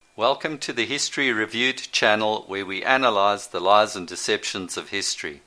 Welcome to the History Reviewed channel, where we analyze the lies and deceptions of history.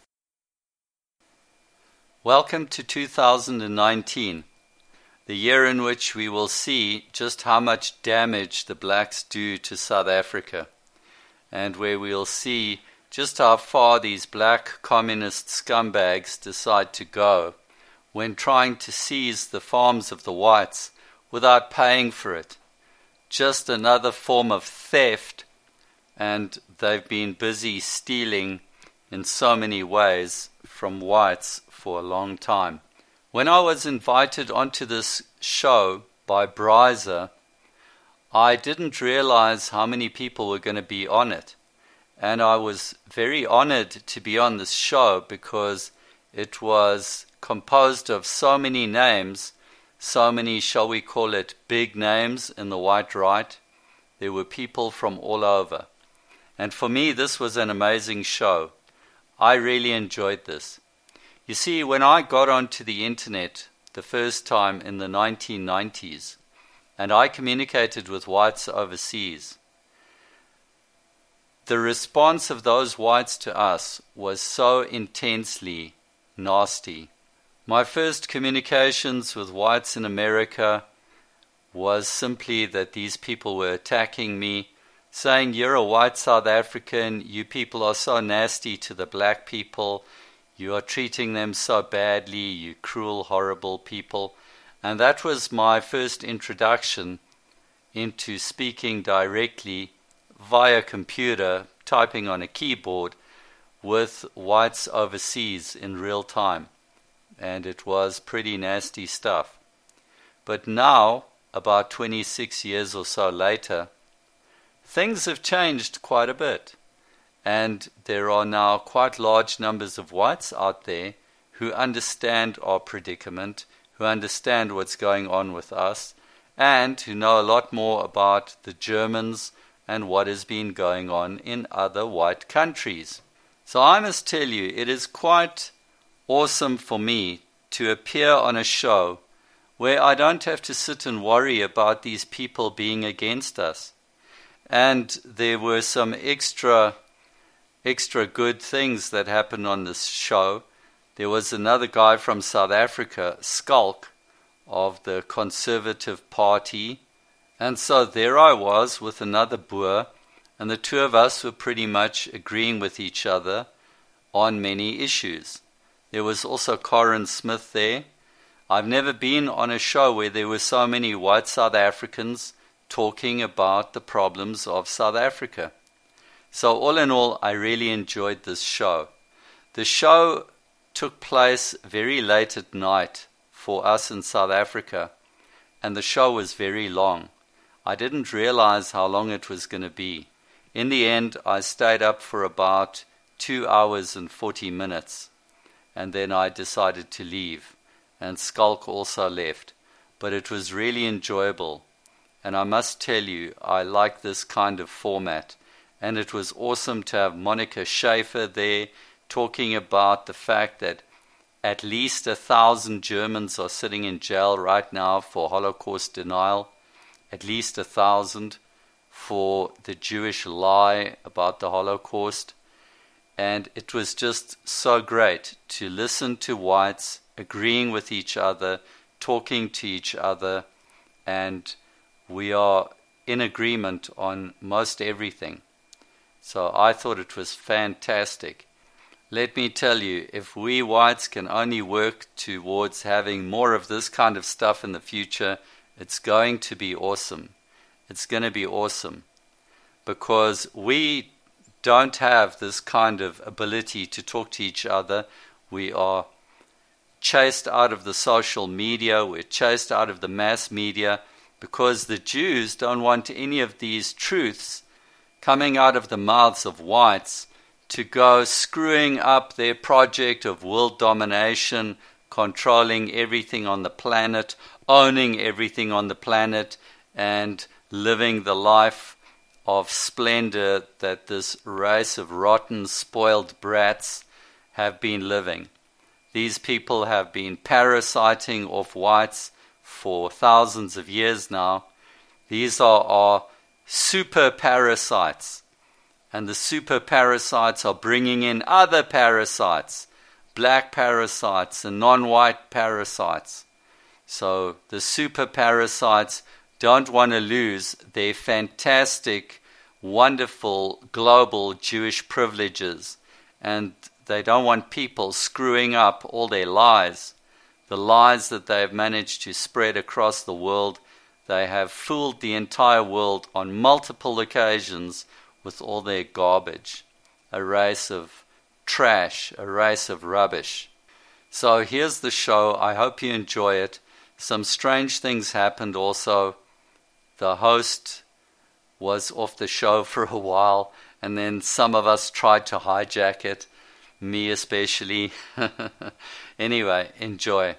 Welcome to 2019, the year in which we will see just how much damage the blacks do to South Africa, and where we'll see just how far these black communist scumbags decide to go when trying to seize the farms of the whites without paying for it. Just another form of theft, and they've been busy stealing in so many ways from whites for a long time. When I was invited onto this show by Bryza, I didn't realize how many people were going to be on it, and I was very honored to be on this show because it was composed of so many names. So many, shall we call it, big names in the white right. There were people from all over. And for me, this was an amazing show. I really enjoyed this. You see, when I got onto the internet the first time in the 1990s, and I communicated with whites overseas, the response of those whites to us was so intensely nasty. My first communications with whites in America was simply that these people were attacking me, saying, "You're a white South African, you people are so nasty to the black people, you are treating them so badly, you cruel, horrible people." And that was my first introduction into speaking directly via computer, typing on a keyboard, with whites overseas in real time. And it was pretty nasty stuff. But now, about 26 years or so later, things have changed quite a bit. And there are now quite large numbers of whites out there who understand our predicament, who understand what's going on with us, and who know a lot more about the Germans and what has been going on in other white countries. So I must tell you, it is quite awesome for me to appear on a show where I don't have to sit and worry about these people being against us. And there were some extra good things that happened on this show. There was another guy from South Africa, Skalk, of the Conservative Party. And so there I was with another Boer, and the two of us were pretty much agreeing with each other on many issues. There was also Corin Smith there. I've never been on a show where there were so many white South Africans talking about the problems of South Africa. So all in all, I really enjoyed this show. The show took place very late at night for us in South Africa, and the show was very long. I didn't realize how long it was going to be. In the end, I stayed up for about 2 hours and 40 minutes. And then I decided to leave, and Skalk also left. But it was really enjoyable, and I must tell you, I like this kind of format. And it was awesome to have Monica Schaefer there talking about the fact that at least 1,000 Germans are sitting in jail right now for Holocaust denial, at least 1,000 for the Jewish lie about the Holocaust. And it was just so great to listen to whites agreeing with each other, talking to each other, and we are in agreement on most everything. So I thought it was fantastic. Let me tell you, if we whites can only work towards having more of this kind of stuff in the future, it's going to be awesome. It's going to be awesome. Because we don't have this kind of ability to talk to each other. We are chased out of the social media, we're chased out of the mass media, because the Jews don't want any of these truths coming out of the mouths of whites to go screwing up their project of world domination, controlling everything on the planet, owning everything on the planet, and living the life of splendor that this race of rotten, spoiled brats have been living. These people have been parasiting off whites for thousands of years now. These are our super parasites. And the super parasites are bringing in other parasites, black parasites and non-white parasites. So the super parasites don't want to lose their fantastic, wonderful, global Jewish privileges. And they don't want people screwing up all their lies. The lies that they have managed to spread across the world. They have fooled the entire world on multiple occasions with all their garbage. A race of trash, a race of rubbish. So here's the show. I hope you enjoy it. Some strange things happened also. The host was off the show for a while, and then some of us tried to hijack it, me especially. Anyway, enjoy.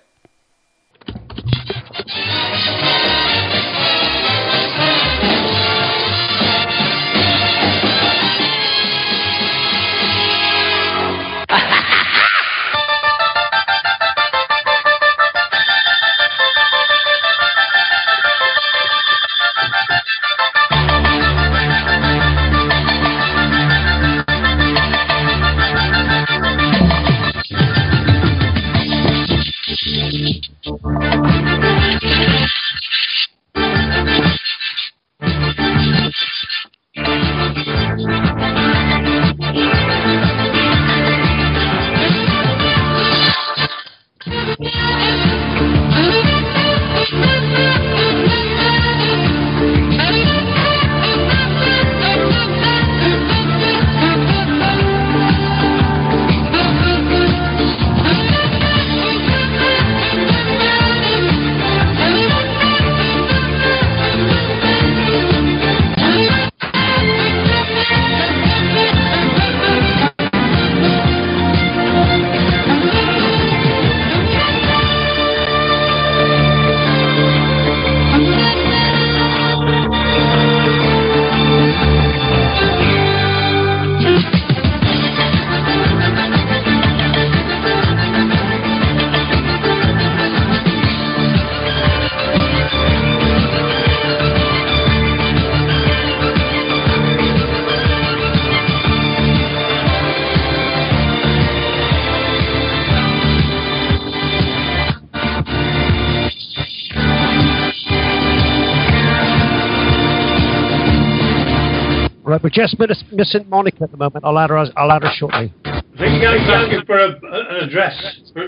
Right, we're just missing Monica at the moment. I'll add her shortly. I think you guys are asking for an address for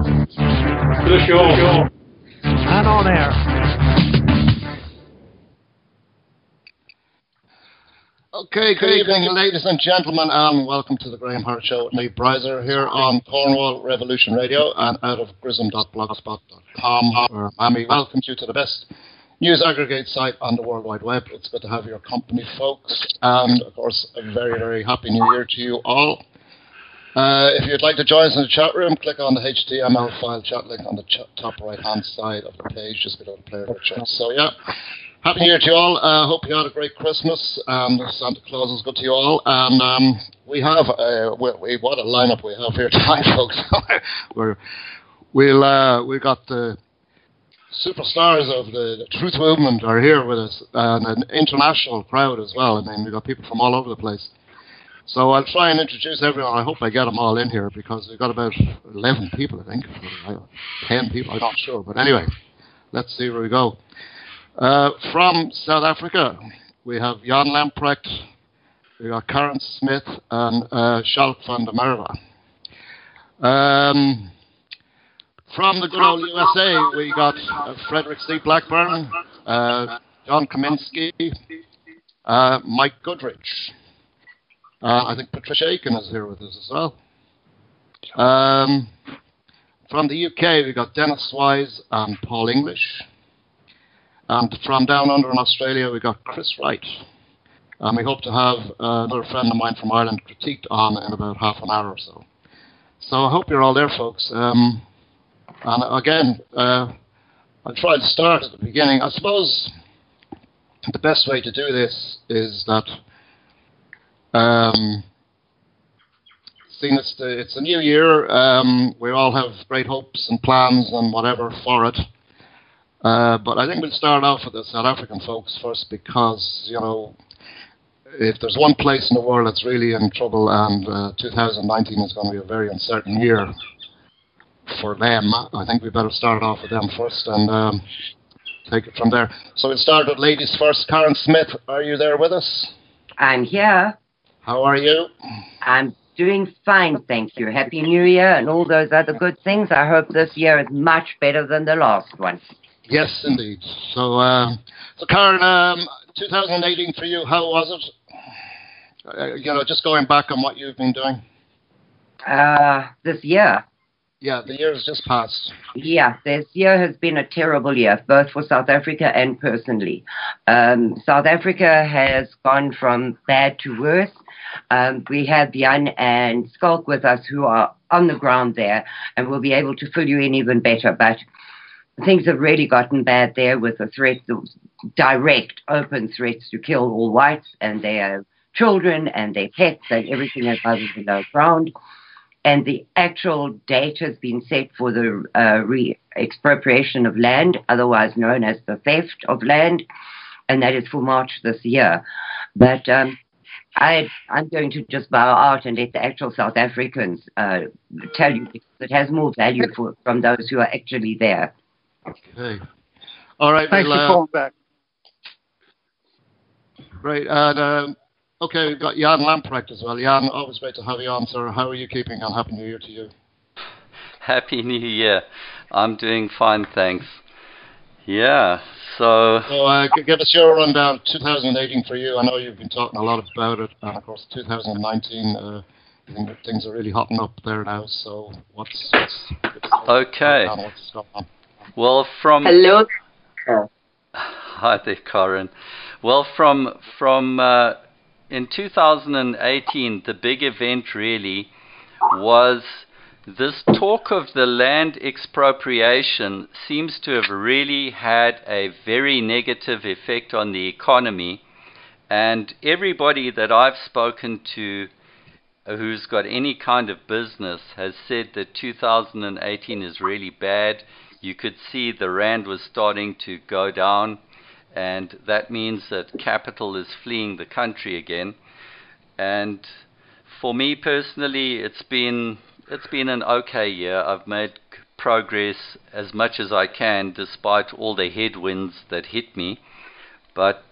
the show. And on air. Okay, good evening, ladies and gentlemen, and welcome to the Graham Hart Show with me, Bryzer, here on Cornwall Revolution Radio and out of grism.blogspot.com, where Mammy welcomes you to the best news aggregate site on the World Wide Web. It's good to have your company, folks, and of course, a very, very happy New Year to you all. If you'd like to join us in the chat room, click on the HTML file chat link on the top right-hand side of the page. Just go to the player chat. So, yeah. Happy New Year to you all. Hope you had a great Christmas. Santa Claus is good to you all. And we have, what a lineup we have here tonight, folks. We've got the superstars of the Truth Movement are here with us, and an international crowd as well. I mean, we've got people from all over the place. So I'll try and introduce everyone. I hope I get them all in here, because we've got about 11 people, I think. 10 people, I'm not sure. But anyway, let's see where we go. From South Africa, we have Jan Lamprecht, we got Karen Smith, and Schalk van der Merwe. From the good old USA, we got Frederick C. Blackburn, John Kaminsky, Mike Goodrich. I think Patricia Aiken is here with us as well. From the UK, we got Dennis Wise and Paul English. And from down under in Australia, we got Chris Wright. And we hope to have another friend of mine from Ireland critiqued on in about half an hour or so. So I hope you're all there, folks. And again, I'll try to start at the beginning. I suppose the best way to do this is that, seeing it's a new year, we all have great hopes and plans and whatever for it. But I think we'll start off with the South African folks first because, if there's one place in the world that's really in trouble, and 2019 is going to be a very uncertain year for them, I think we better start off with them first and take it from there. So we'll start with ladies first. Karen Smith, are you there with us? I'm here. How are you? I'm doing fine, thank you. Happy New Year and all those other good things. I hope this year is much better than the last one. Yes, indeed. So Karen, 2018 for you, how was it? Just going back on what you've been doing. This year. Yeah, the year has just passed. Yeah, this year has been a terrible year, both for South Africa and personally. South Africa has gone from bad to worse. We have Jan and Skulk with us who are on the ground there and will be able to fill you in even better. But things have really gotten bad there with the threats, direct, open threats to kill all whites and their children and their pets and everything above and below ground. And the actual date has been set for the re-expropriation of land, otherwise known as the theft of land, and that is for March this year. But I'm going to just bow out and let the actual South Africans tell you, because it has more value from those who are actually there. Okay. All right. Thanks for calling back. Great. And okay, we've got Jan Lamprecht as well. Jan, always great to have you on, sir. How are you keeping, and Happy New Year to you? Happy New Year. I'm doing fine, thanks. Yeah, so give us your rundown, 2018 for you. I know you've been talking a lot about it, and of course 2019, things are really hotting up there now, so what's okay. What's going on? Well, from... Hello. Hi there, Karen. Well, from in 2018, the big event really was this talk of the land expropriation seems to have really had a very negative effect on the economy. And everybody that I've spoken to who's got any kind of business has said that 2018 is really bad. You could see the rand was starting to go down, and that means that capital is fleeing the country again. And for me personally, it's been an okay year. I've made progress as much as I can despite all the headwinds that hit me. But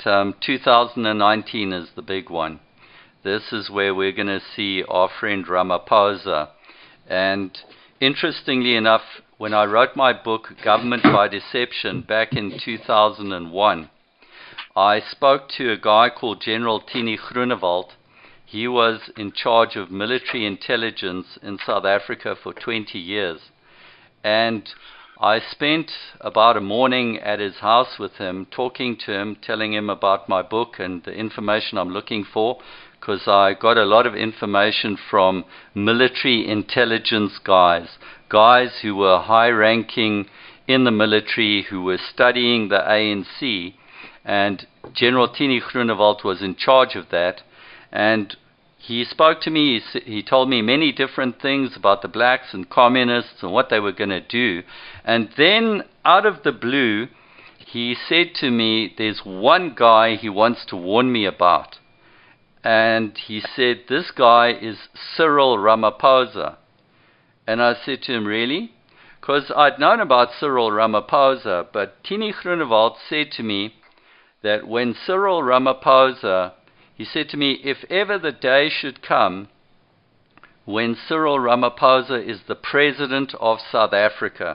2019 is the big one. This is where we're going to see our friend Ramaphosa. And interestingly enough, when I wrote my book, Government by Deception, back in 2001, I spoke to a guy called General Tini Groenewald. He was in charge of military intelligence in South Africa for 20 years. And I spent about a morning at his house with him, talking to him, telling him about my book and the information I'm looking for, because I got a lot of information from military intelligence guys who were high-ranking in the military, who were studying the ANC, and General Tini Groenewald was in charge of that. And he spoke to me, he told me many different things about the blacks and communists and what they were going to do. And then, out of the blue, he said to me, there's one guy he wants to warn me about. And he said, this guy is Cyril Ramaphosa. And I said to him, really? Because I'd known about Cyril Ramaphosa, but Tini Groenewald said to me that when Cyril Ramaphosa, he said to me, if ever the day should come when Cyril Ramaphosa is the president of South Africa,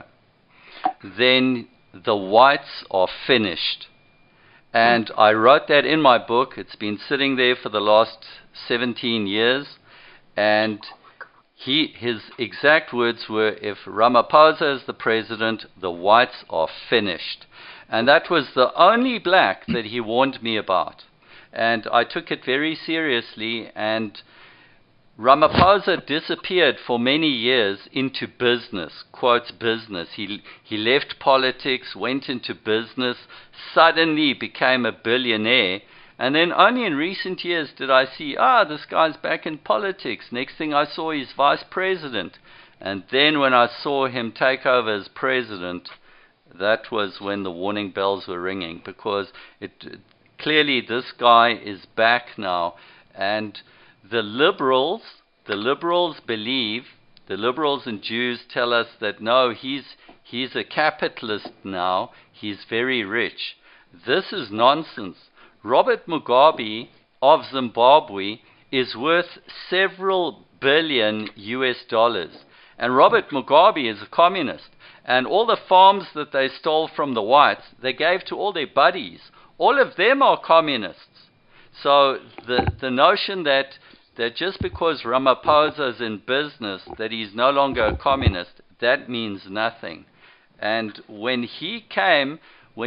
then the whites are finished. And I wrote that in my book. It's been sitting there for the last 17 years. And his exact words were, if Ramaphosa is the president, the whites are finished. And that was the only black that he warned me about. And I took it very seriously, and Ramaphosa disappeared for many years into business, quotes business. He left politics, went into business, suddenly became a billionaire, and then only in recent years did I see, this guy's back in politics. Next thing I saw, he's vice president. And then when I saw him take over as president, that was when the warning bells were ringing, because clearly this guy is back now, and the liberals believe, the liberals and Jews tell us that no, he's a capitalist now, he's very rich. This is nonsense. Robert Mugabe of Zimbabwe is worth several billion US dollars. And Robert Mugabe is a communist. And all the farms that they stole from the whites, they gave to all their buddies. All of them are communists. So the notion that just because Ramaphosa is in business, that he's no longer a communist, that means nothing. And when he came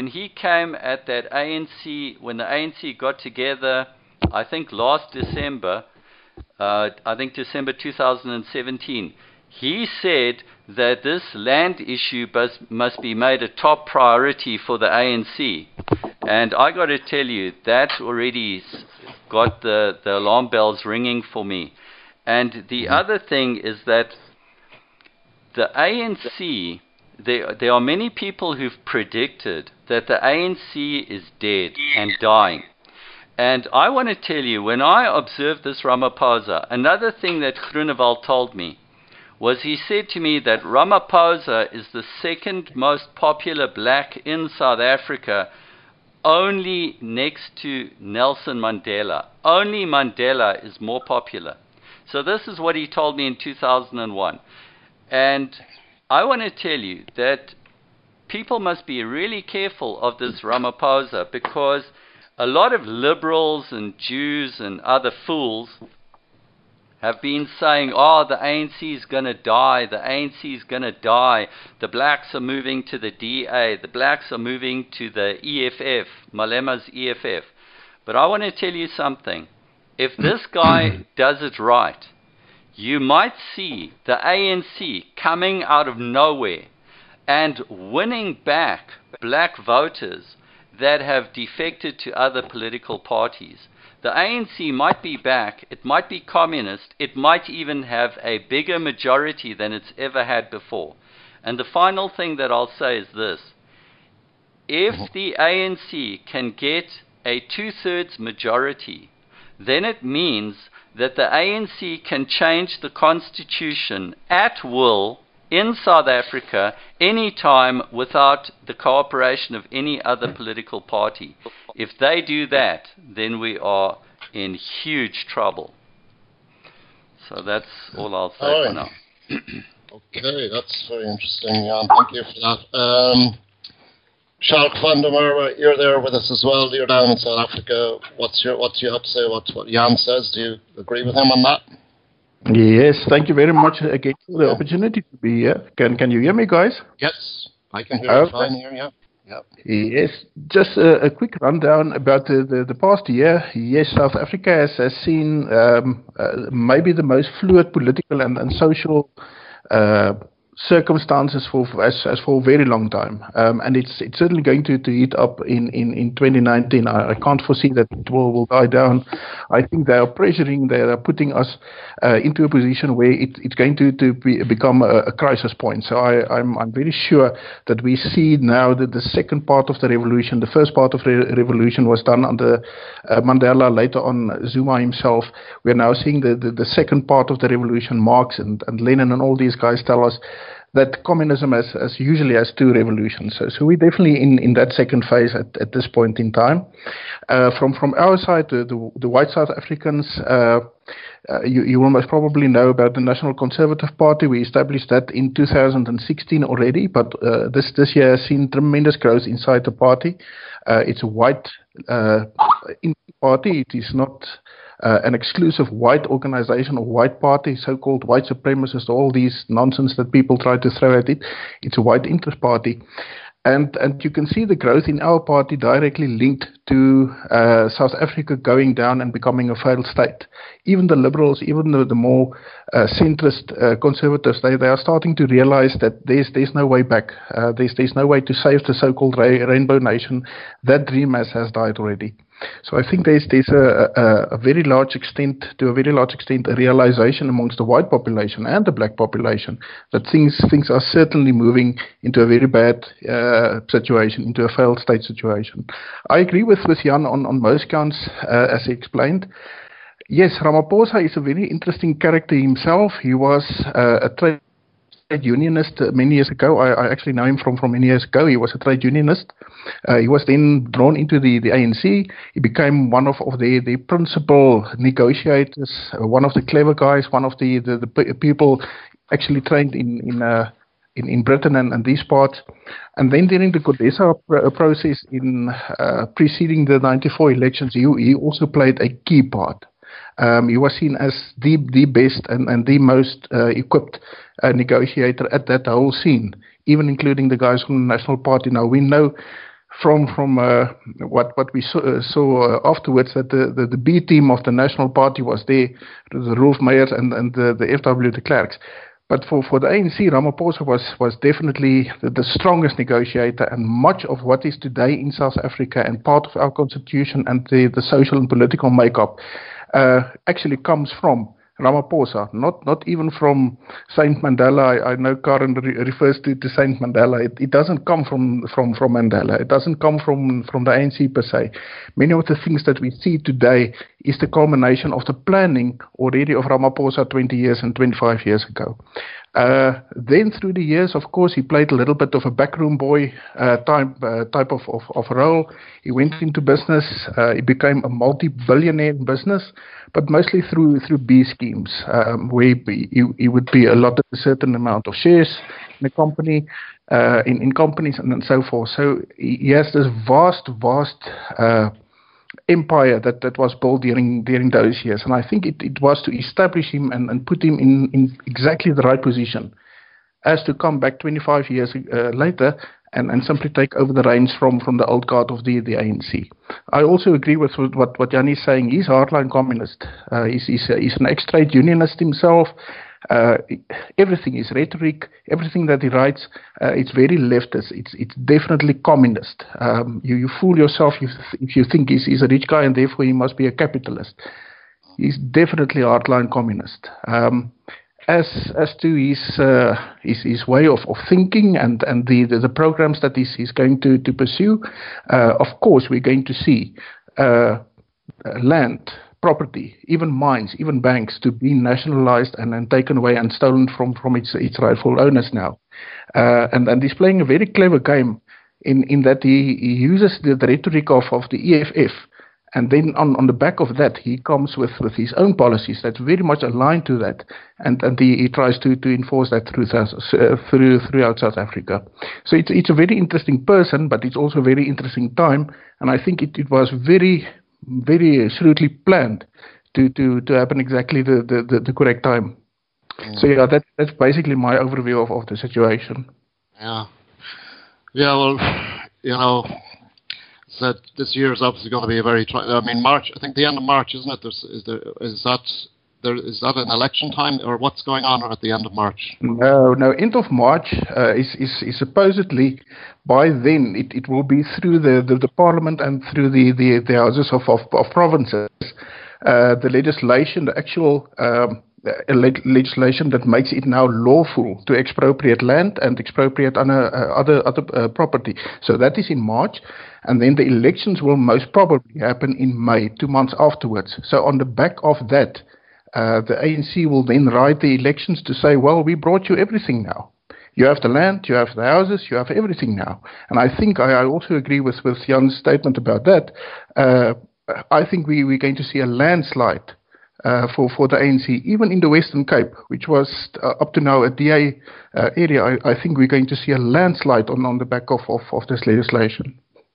at that ANC, when the ANC got together, I think last December, December 2017, he said that this land issue must be made a top priority for the ANC. And I got to tell you, that already got the alarm bells ringing for me. And the other thing is that the ANC, there are many people who've predicted that the ANC is dead and dying. And I want to tell you, when I observed this Ramaphosa, another thing that Groenewald told me was he said to me that Ramaphosa is the second most popular black in South Africa, only next to Nelson Mandela. Only Mandela is more popular. So this is what he told me in 2001. And I want to tell you that people must be really careful of this Ramaphosa, because a lot of liberals and Jews and other fools have been saying, oh, the ANC is going to die, the ANC is going to die, the blacks are moving to the DA, the blacks are moving to the EFF, Malema's EFF. But I want to tell you something. If this guy does it right, you might see the ANC coming out of nowhere and winning back black voters that have defected to other political parties. The ANC might be back, it might be communist, it might even have a bigger majority than it's ever had before. And the final thing that I'll say is this. If the ANC can get a 2/3 majority, then it means that the ANC can change the constitution at will in South Africa anytime without the cooperation of any other political party. If they do that, then we are in huge trouble. So that's all I'll say for now. Okay, that's very interesting, Jan. Thank you for that. Shalk van der Merwe, you're there with us as well. You're down in South Africa. What do you have to say? What Jan says? Do you agree with him on that? Yes, thank you very much again for the opportunity to be here. Can you hear me, guys? Yes, I can hear you fine here, yeah. Yep. Yes, just a quick rundown about the past year. Yes, South Africa has seen maybe the most fluid political and social circumstances for a very long time, and it's certainly going to heat up in 2019. I can't foresee that it will die down. I think they are pressuring, they are putting us into a position where it's going to become a crisis point. So I'm very sure that we see now that the second part of the revolution, the first part of the revolution was done under Mandela, later on Zuma himself. We're now seeing the second part of the revolution. Marx and Lenin and all these guys tell us that communism usually has two revolutions. So we're definitely in that second phase at this point in time. From our side, the white South Africans, you will most probably know about the National Conservative Party. We established that in 2016 already, but this year has seen tremendous growth inside the party. It's a white party. It is not an exclusive white organization or white party, so-called white supremacist, all these nonsense that people try to throw at it. It's a white interest party. And you can see the growth in our party directly linked to South Africa going down and becoming a failed state. Even the liberals, even the more centrist conservatives, they are starting to realize that there's no way back. There's no way to save the so-called Rainbow Nation. That dream has died already. So I think there's a very large extent, a realization amongst the white population and the black population that things are certainly moving into a very bad situation, into a failed state situation. I agree with Jan on most counts, as he explained. Yes, Ramaphosa is a very interesting character himself. He was a trade unionist many years ago. I actually know him from many years ago. He was a trade unionist. He was then drawn into the ANC. He became one of the principal negotiators, one of the clever guys, one of the people actually trained in Britain and these parts. And then during the CODESA process in preceding the 94 elections, he also played a key part. He was seen as the best and the most equipped negotiator at that whole scene, even including the guys from the National Party. Now, we know from what we saw afterwards that the B team of the National Party was there, the Rolf Meyers and the F.W. de Klerks. But for the ANC, Ramaphosa was definitely the strongest negotiator, and much of what is today in South Africa and part of our constitution and the social and political makeup actually comes from Ramaphosa, not even from Saint Mandela. I know Karen refers to Saint Mandela. It doesn't come from Mandela. It doesn't come from the ANC per se. Many of the things that we see today is the culmination of the planning already of Ramaphosa 20 years and 25 years ago. Then through the years, of course, he played a little bit of a backroom boy type of role. He went into business. He became a multi-billionaire in business, but mostly through B schemes, where he would be allotted a certain amount of shares in a company, in companies, and so forth. So he has this vast empire that was built during those years, and I think it was to establish him and put him in exactly the right position, as to come back 25 years later and simply take over the reins from the old guard of the ANC. I also agree with what Jan is saying. He's a hardline communist. He's an ex-trade unionist himself. Everything is rhetoric. Everything that he writes, it's very leftist. It's definitely communist. You fool yourself if you think he's a rich guy and therefore he must be a capitalist. He's definitely a hardline communist. As to his way of thinking and the programs that he's going to pursue, of course we're going to see land, property, even mines, even banks to be nationalized and taken away and stolen from its rightful owners now. And he's playing a very clever game in that he uses the rhetoric of the EFF. And then on the back of that, he comes with his own policies that's very much aligned to that, and he tries to enforce that throughout South Africa. So it's a very interesting person, but it's also a very interesting time, and I think it was very, very shrewdly planned to happen exactly the correct time. So yeah, that's basically my overview of the situation. Yeah. Well, that this year is obviously going to be a very. March. I think the end of March, isn't it? Is that an election time, or what's going on at the end of March? No. End of March is supposedly by then it will be through the Parliament and through the houses of provinces. The legislation, the actual legislation that makes it now lawful to expropriate land and expropriate other property. So that is in March, and then the elections will most probably happen in May, 2 months afterwards. So on the back of that, the ANC will then ride the elections to say, well, we brought you everything now. You have the land, you have the houses, you have everything now. And I think I also agree with Jan's statement about that. I think we're going to see a landslide for the ANC, even in the Western Cape, which was up to now a DA area. I think we're going to see a landslide on the back of this legislation.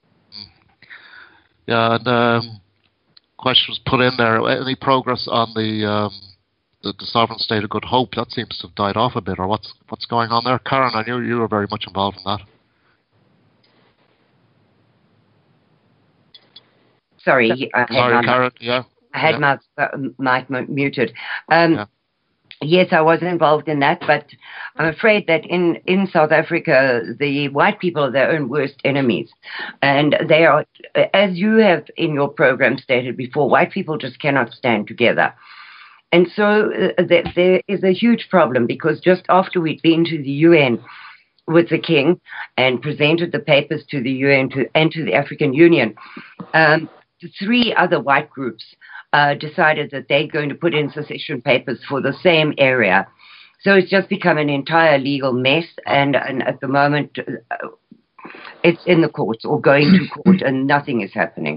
Yeah, and question was put in there. Any progress on the sovereign state of Good Hope? That seems to have died off a bit, or what's going on there? Karen, I knew you were very much involved in that. Sorry, Karen. Yeah. I had my mic muted. Yes, I was involved in that, but I'm afraid that in South Africa, the white people are their own worst enemies. And they are, as you have in your program stated before, white people just cannot stand together. And so there is a huge problem, because just after we'd been to the UN with the king and presented the papers to the UN and to the African Union, 3 other white groups decided that they're going to put in secession papers for the same area. So it's just become an entire legal mess, and at the moment it's in the courts or going to court, and nothing is happening.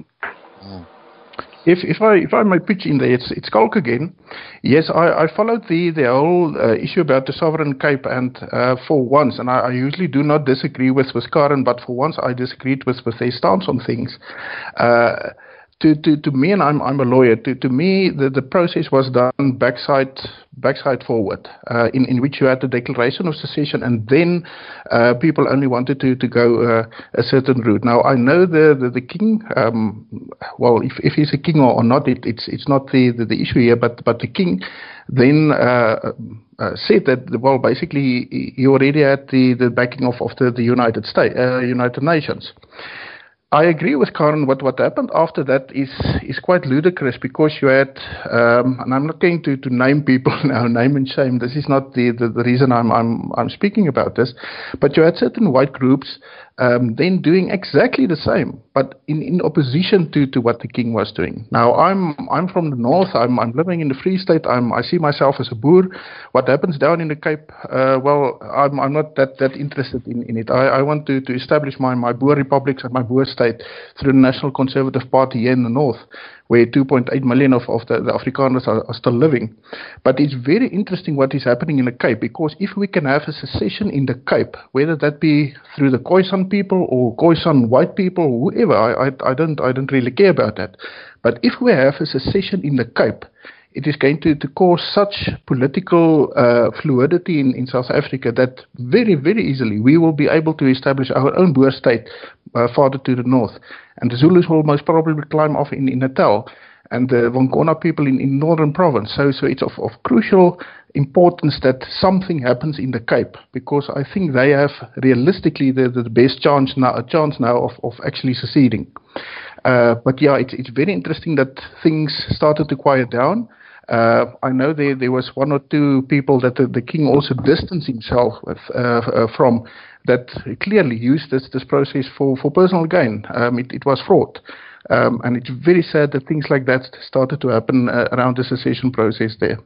If I may pitch in there, it's Schalk again. Yes, I followed the whole issue about the Sovereign Cape, and for once, and I usually do not disagree with Karen, but for once I disagreed with their stance on things. To me, and I'm a lawyer, to me the process was done backside forward, in which you had the declaration of secession, and then people only wanted to go a certain route. Now I know the king, well, if he's a king or not, it's not the issue here, but the king then said that, well, basically he already had the backing of the United States, United Nations. I agree with Karen. What happened after that is quite ludicrous, because you had, and I'm not going to name people now, name and shame. This is not the reason I'm speaking about this, but you had certain white groups then doing exactly the same, but in opposition to what the king was doing. Now I'm from the north. I'm living in the Free State. I see myself as a boer. What happens down in the Cape? Well, I'm not that interested in it. I want to establish my Boer republics and my Boer state through the National Conservative Party here in the north, where 2.8 million of the Afrikaners are still living. But it's very interesting what is happening in the Cape, because if we can have a secession in the Cape, whether that be through the Khoisan people or Khoisan white people or whoever, I don't really care about that. But if we have a secession in the Cape, it is going to cause such political fluidity in South Africa that very, very easily we will be able to establish our own Boer state farther to the north. And the Zulus will most probably climb off in Natal, and the Wankona people in Northern Province. So it's of crucial importance that something happens in the Cape, because I think they have realistically the best chance now of actually seceding. But yeah, it's very interesting that things started to quiet down. I know there was 1 or 2 people that the king also distanced himself from, that clearly used this process for personal gain. It was fraud. And it's very sad that things like that started to happen around the secession process there.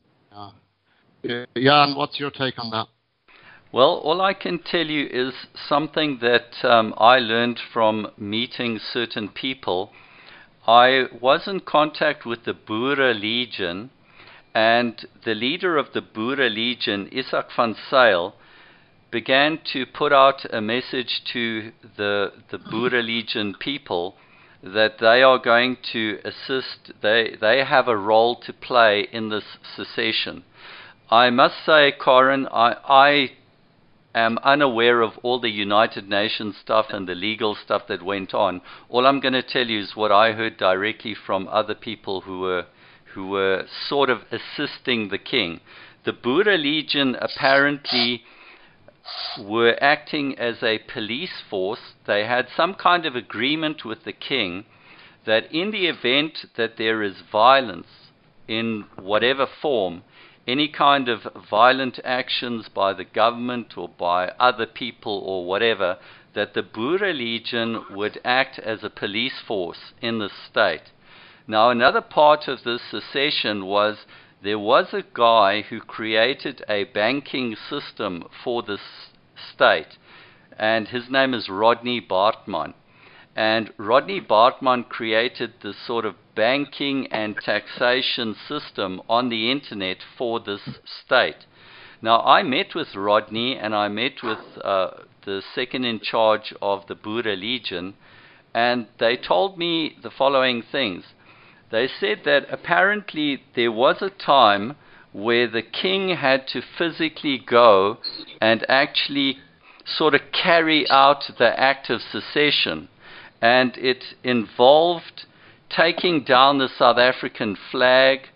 Jan, what's your take on that? Well, all I can tell you is something that I learned from meeting certain people. I was in contact with the Boere Legion, and the leader of the Boere Legion, Isak van Zyl, began to put out a message to the Boere Legion people that they are going to assist, they have a role to play in this secession. I must say, Corin, I am unaware of all the United Nations stuff and the legal stuff that went on. All I'm going to tell you is what I heard directly from other people who were sort of assisting the king. The Boere Legion apparently were acting as a police force. They had some kind of agreement with the king that in the event that there is violence in whatever form, any kind of violent actions by the government or by other people or whatever, that the Boere Legion would act as a police force in the state. Now, another part of this secession was there was a guy who created a banking system for this state, and his name is Rodney Bartman. And Rodney Bartman created this sort of banking and taxation system on the internet for this state. Now, I met with Rodney, and I met with the second in charge of the Boere Legion, and they told me the following things. They said that apparently there was a time where the king had to physically go and actually sort of carry out the act of secession, and it involved taking down the South African flag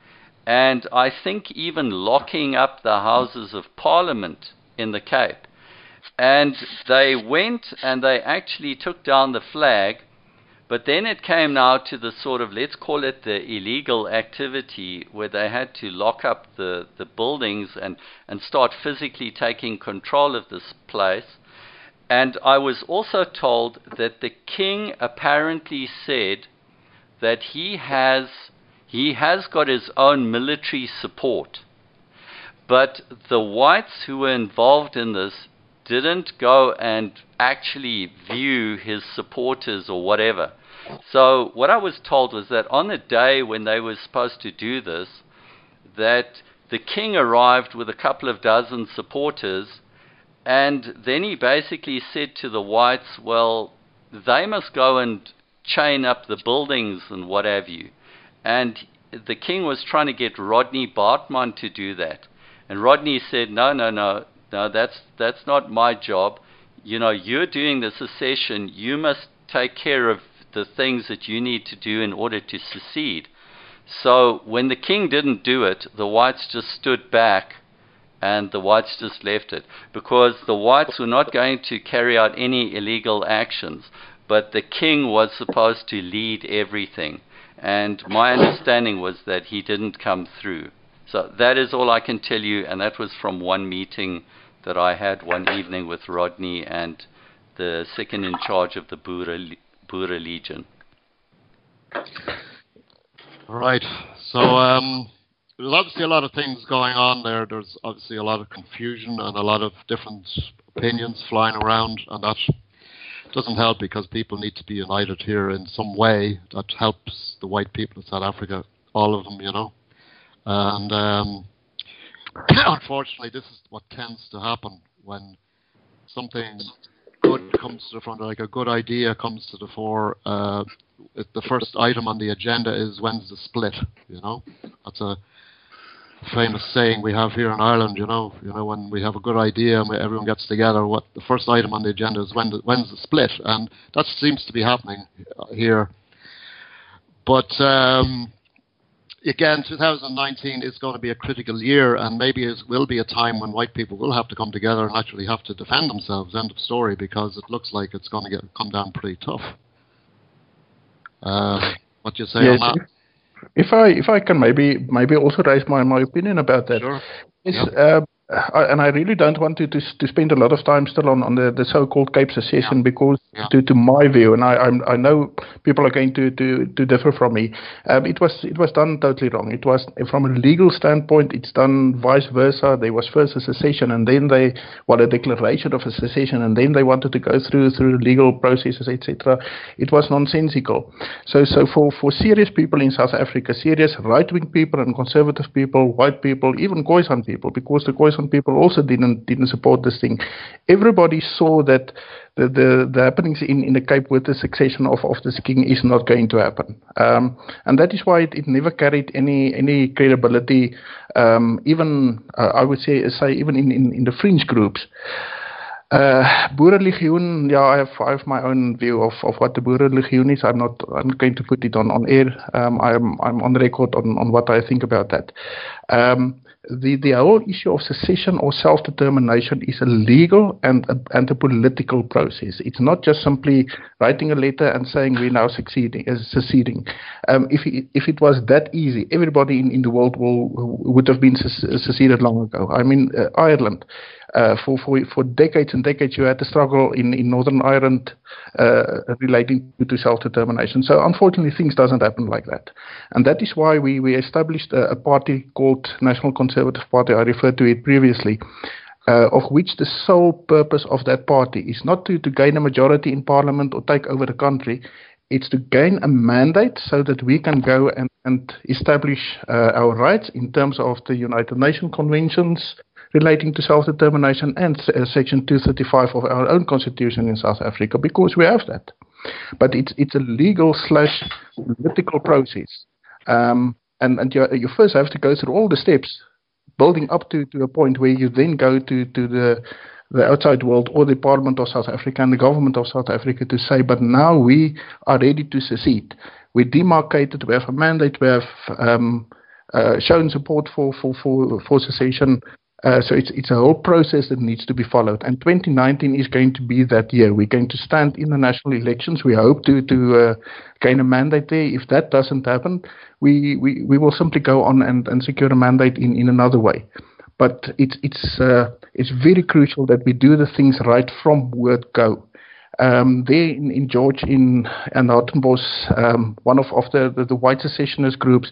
and I think even locking up the Houses of Parliament in the Cape. And they went and they actually took down the flag, but then it came now to the sort of, let's call it the illegal activity, where they had to lock up the buildings and start physically taking control of this place. And I was also told that the king apparently said that he has got his own military support, but the whites who were involved in this didn't go and actually view his supporters or whatever. So what I was told was that on the day when they were supposed to do this, that the king arrived with a couple of dozen supporters, and then he basically said to the whites, well, they must go and chain up the buildings and what have you. And the king was trying to get Rodney Bartman to do that. And Rodney said, no, that's not my job. You know, you're doing the secession. You must take care of the things that you need to do in order to secede. So when the king didn't do it, the whites just stood back and the whites just left it, because the whites were not going to carry out any illegal actions, but the king was supposed to lead everything. And my understanding was that he didn't come through. So that is all I can tell you, and that was from one meeting that I had one evening with Rodney and the second in charge of the Boere Legion. Right. So there's obviously a lot of things going on there. There's obviously a lot of confusion and a lot of different opinions flying around, and that doesn't help, because people need to be united here in some way that helps the white people of South Africa, all of them, you know. And unfortunately, this is what tends to happen when something good comes to the front, like a good idea comes to the fore. The first item on the agenda is, when's the split, you know. That's a famous saying we have here in Ireland, you know, when we have a good idea and everyone gets together, what the first item on the agenda is, when's the split, and that seems to be happening here. But again, 2019 is going to be a critical year, and maybe it will be a time when white people will have to come together and actually have to defend themselves, end of story, because it looks like it's going to come down pretty tough. What do you say on that? If I can maybe also raise my opinion about that. Sure. Yes, and I really don't want to spend a lot of time still on the so-called Cape secession, because to my view, and I know people are going to differ from me, it was done totally wrong. It was, from a legal standpoint, it's done vice versa. There was first a secession, and then a declaration of a secession, and then they wanted to go through legal processes, etc. It was nonsensical. So for serious people in South Africa, serious right-wing people and conservative people, white people, even Khoisan people, because the Khoisan people also didn't support this thing. Everybody saw that the happenings in the Cape with the succession of this king is not going to happen, and that is why it never carried any credibility. Even I would say even in the fringe groups. Boere Legioen, I have my own view of what the Boere Legioen is. I'm not going to put it on air. I'm on record on what I think about that. The whole issue of secession or self-determination is a legal and a political process. It's not just simply writing a letter and saying we're now seceding. If it was that easy, everybody in the world would have been seceded long ago. I mean, Ireland. For decades and decades, you had the struggle in Northern Ireland relating to self-determination. So unfortunately, things doesn't happen like that. And that is why we established a party called National Conservative Party. I referred to it previously, of which the sole purpose of that party is not to gain a majority in parliament or take over the country. It's to gain a mandate so that we can go and establish our rights in terms of the United Nations conventions relating to self-determination and Section 235 of our own constitution in South Africa, because we have that. But it's a legal/political process. And you first have to go through all the steps, building up to a point where you then go to the outside world or the Parliament of South Africa and the government of South Africa to say, but now we are ready to secede. We demarcated, we have a mandate, we have shown support for secession. So it's a whole process that needs to be followed. And 2019 is going to be that year. We're going to stand in the national elections. We hope to gain a mandate there. If that doesn't happen, we will simply go on and secure a mandate in another way. But it's very crucial that we do the things right from word go. There in George and Hartenbos, one of the white secessionist groups,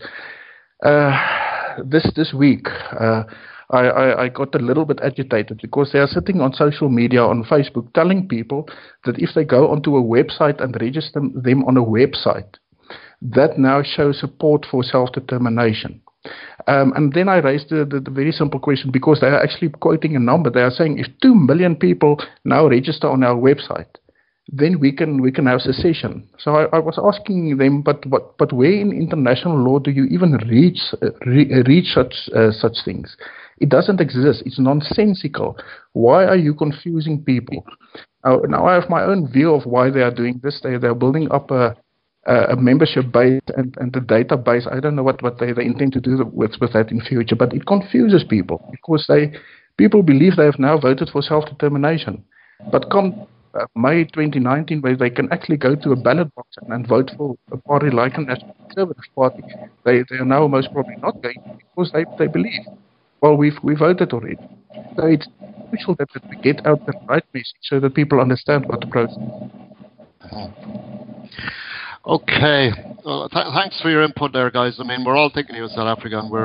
this week, I got a little bit agitated because they are sitting on social media, on Facebook, telling people that if they go onto a website and register them on a website, that now shows support for self-determination. And then I raised the very simple question, because they are actually quoting a number. They are saying if 2 million people now register on our website, then we can have secession. So I was asking them, but where in international law do you even reach such things? It doesn't exist. It's nonsensical. Why are you confusing people? Now I have my own view of why they are doing this. They are building up a membership base and a database. I don't know what they intend to do with that in future, but it confuses people because people believe they have now voted for self-determination. But come May 2019, where they can actually go to a ballot box and vote for a party like the National Conservative Party, they are now most probably not going to, because they believe, well, we voted already. So it's crucial that we get out the right message so that people understand what the process is. Okay. Well, thanks for your input there, guys. I mean, we're all thinking of South Africa, and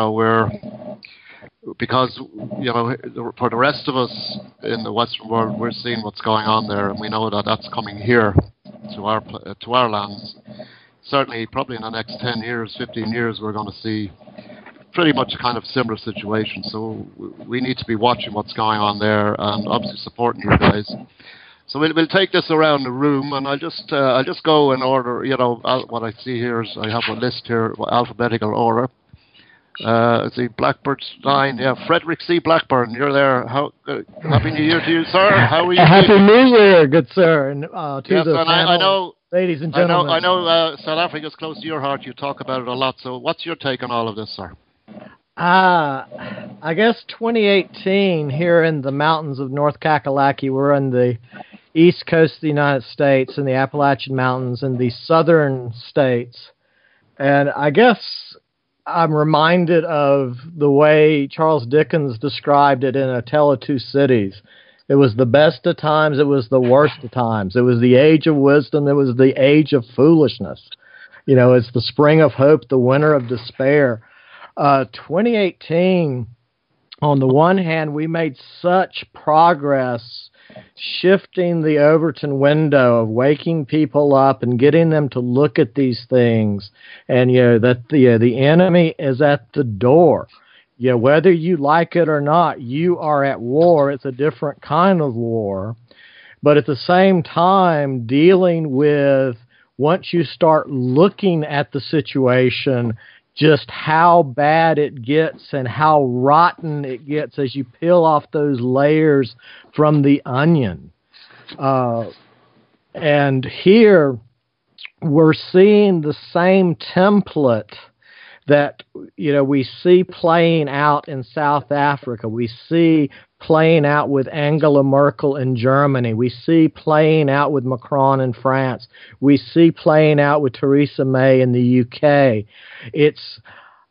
because, for the rest of us in the Western world, we're seeing what's going on there, and we know that that's coming here to our lands. Certainly, probably in the next 10 years, 15 years, we're going to see pretty much a kind of similar situation. So we need to be watching what's going on there, and obviously supporting you guys. So we'll take this around the room, and I'll just go in order. What I see here is I have a list here, alphabetical order. Let's see, Blackburn Stein. Yeah, Frederick C. Blackburn, you're there. Happy New Year to you, sir. How are you? Happy New Year, good sir, and to yes, the and panel, I know, ladies and gentlemen. I know South Africa's close to your heart. You talk about it a lot. So what's your take on all of this, sir? I guess 2018 here in the mountains of North Kakalaki, we're on the east coast of the United States in the Appalachian Mountains in the southern states. And I guess I'm reminded of the way Charles Dickens described it in A Tale of Two Cities. It was the best of times, it was the worst of times. It was the age of wisdom, it was the age of foolishness. It's the spring of hope, the winter of despair. 2018, on the one hand, we made such progress shifting the Overton window of waking people up and getting them to look at these things, and that the enemy is at the door. Whether you like it or not, you are at war. It's a different kind of war, but at the same time, dealing with, once you start looking at the situation, just how bad it gets and how rotten it gets as you peel off those layers from the onion. And here we're seeing the same template that we see playing out in South Africa. We see playing out with Angela Merkel in Germany. We see playing out with Macron in France. We see playing out with Theresa May in the UK. It's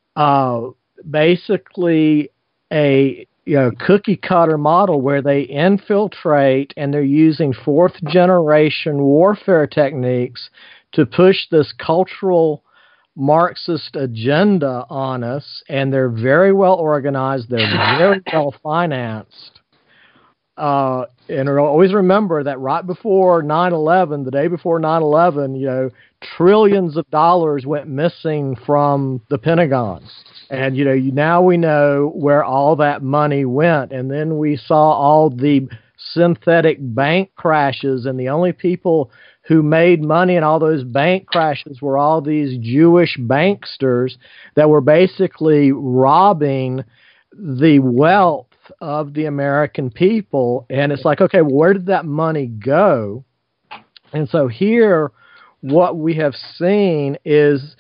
basically a cookie cutter model where they infiltrate and they're using fourth generation warfare techniques to push this cultural Marxist agenda on us, and they're very well organized, they're very well financed. And always remember that right before 9/11, the day before 9/11, trillions of dollars went missing from the Pentagon. And, now we know where all that money went. And then we saw all the synthetic bank crashes, and the only people who made money in all those bank crashes were all these Jewish banksters that were basically robbing the wealth of the American people. And it's like, okay, where did that money go? And so here, what we have seen is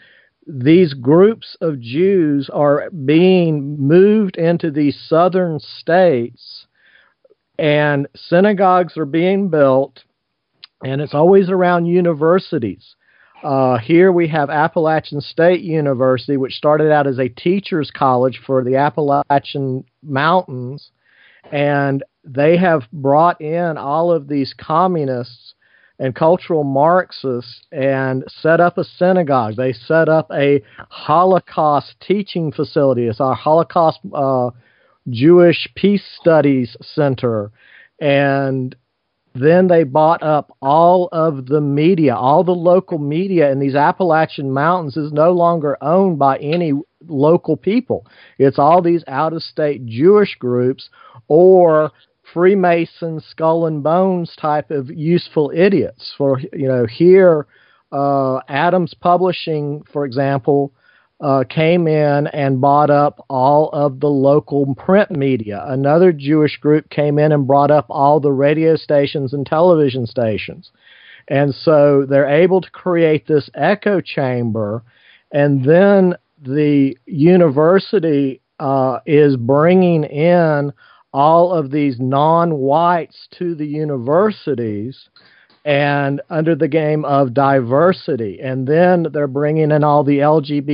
these groups of Jews are being moved into these southern states, and synagogues are being built, and it's always around universities. Here we have Appalachian State University, which started out as a teacher's college for the Appalachian Mountains, and they have brought in all of these communists and cultural Marxists and set up a synagogue. They set up a Holocaust teaching facility. It's our Holocaust Jewish Peace Studies Center. And then they bought up all of the media. All the local media in these Appalachian Mountains is no longer owned by any local people. It's all these out-of-state Jewish groups or Freemason skull and bones type of useful idiots. For here, Adams Publishing, for example, came in and bought up all of the local print media. Another Jewish group came in and brought up all the radio stations and television stations. And so they're able to create this echo chamber, and then the university is bringing in all of these non-whites to the universities, and under the game of diversity. And then they're bringing in all the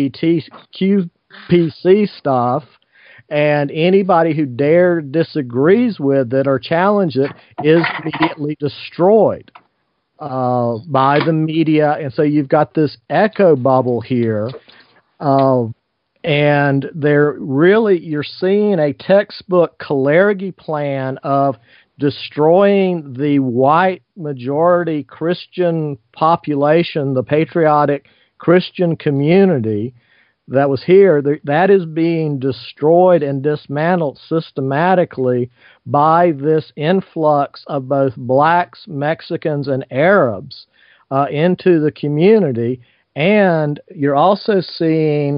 LGBTQPC stuff, and anybody who disagrees with it or challenges it is immediately destroyed by the media. And so you've got this echo bubble here. And you're seeing a textbook Kalergi plan of destroying the white majority Christian population, the patriotic Christian community that was here. That is being destroyed and dismantled systematically by this influx of both blacks, Mexicans, and Arabs into the community. And you're also seeing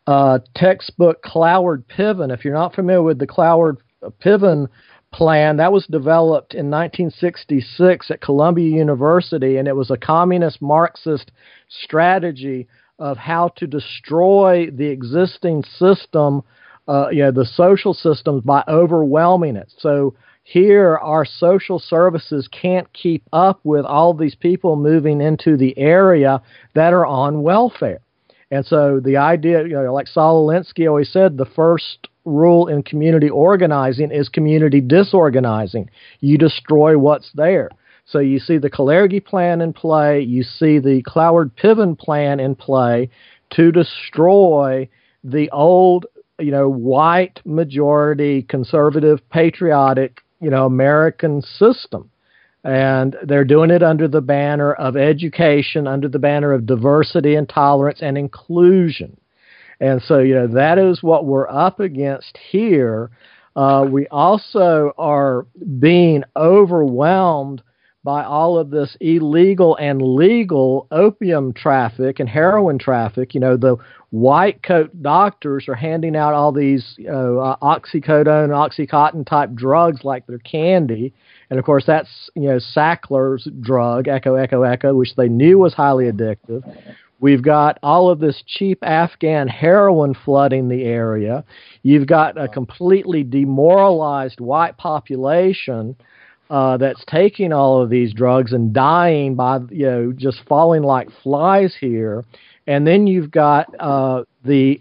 textbook Cloward-Piven. If you're not familiar with the Cloward-Piven plan, that was developed in 1966 at Columbia University, and it was a communist Marxist strategy of how to destroy the existing system, the social systems, by overwhelming it. So here, our social services can't keep up with all these people moving into the area that are on welfare. And so the idea, like Saul Alinsky always said, the first rule in community organizing is community disorganizing. You destroy what's there. So you see the Kalergi plan in play. You see the Cloward-Piven plan in play to destroy the old, white majority, conservative, patriotic, American system. And they're doing it under the banner of education, under the banner of diversity and tolerance and inclusion. And so, that is what we're up against here. We also are being overwhelmed by all of this illegal and legal opium traffic and heroin traffic. The white coat doctors are handing out all these oxycodone, Oxycontin type drugs like they're candy. And of course, that's Sackler's drug, Echo, Echo, Echo, which they knew was highly addictive. We've got all of this cheap Afghan heroin flooding the area. You've got a completely demoralized white population that's taking all of these drugs and dying by, just falling like flies here. And then you've got the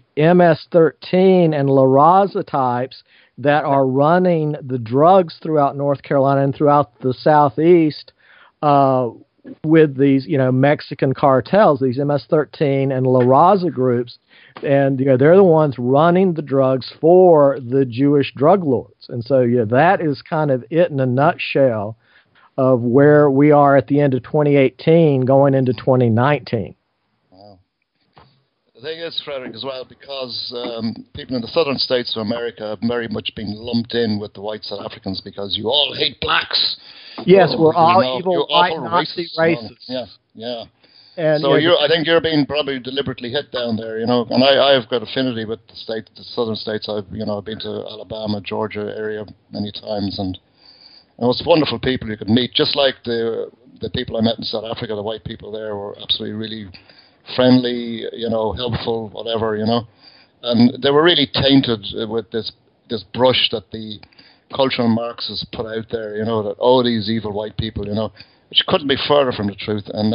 MS-13 and La Raza types that are running the drugs throughout North Carolina and throughout the Southeast with these, Mexican cartels, these MS-13 and La Raza groups. And, they're the ones running the drugs for the Jewish drug lords. And so, that is kind of it in a nutshell of where we are at the end of 2018 going into 2019. The thing is, Frederick, as well, because people in the southern states of America have very much been lumped in with the white South Africans because you all hate blacks. Yes, we're all evil white Nazi racists. Yeah. And so I think you're being probably deliberately hit down there, and I've got affinity with the southern states. I've been to Alabama, Georgia area many times, and it was wonderful people you could meet. Just like the people I met in South Africa, the white people there were absolutely really friendly, helpful, whatever, And they were really tainted with this brush that the cultural Marxists put out there, that, these evil white people, which couldn't be further from the truth. And,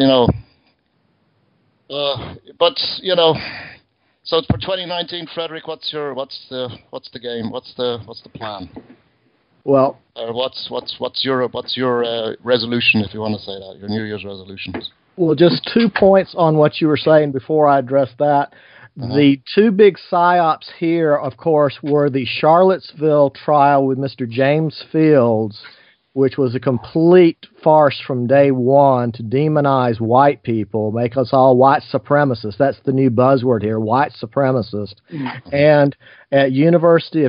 so for 2019, Frederick, what's the game? What's the plan? Well, what's your resolution, if you want to say that, your New Year's resolutions? Well, just 2 points on what you were saying before I address that. The two big psyops here, of course, were the Charlottesville trial with Mr. James Fields, which was a complete farce from day one to demonize white people, make us all white supremacists. That's the new buzzword here, white supremacist. And at University of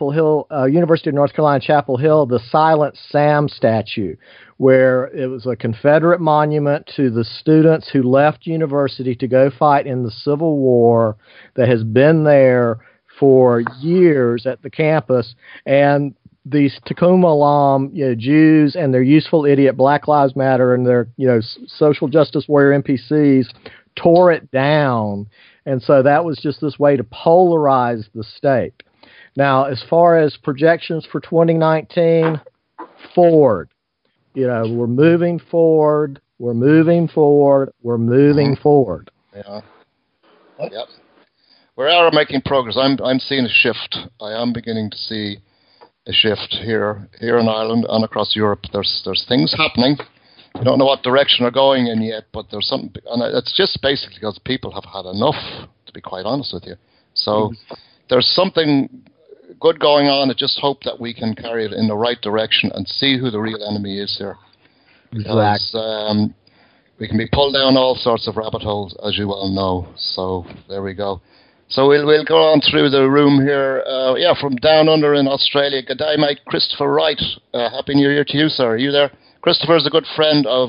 North Carolina, Chapel Hill, the Silent Sam statue, where it was a Confederate monument to the students who left university to go fight in the Civil War that has been there for years at the campus. And these Tacoma alum, Jews and their useful idiot Black Lives Matter and their, social justice warrior NPCs tore it down. And so that was just this way to polarize the state. Now, as far as projections for 2019, forward. We're moving forward. We're moving forward. We're moving forward. Yeah. Yep. We are making progress. I'm seeing a shift. I am beginning to see a shift here in Ireland and across Europe. There's things happening. I don't know what direction they're going in yet, but there's something, and it's just basically because people have had enough, to be quite honest with you. So there's something good going on. I just hope that we can carry it in the right direction and see who the real enemy is here. Because we can be pulled down all sorts of rabbit holes, as you well know. So there we go. So we'll go on through the room here. From down under in Australia. Good day, mate. Christopher Wright. Happy New Year to you, sir. Are you there? Christopher is a good friend of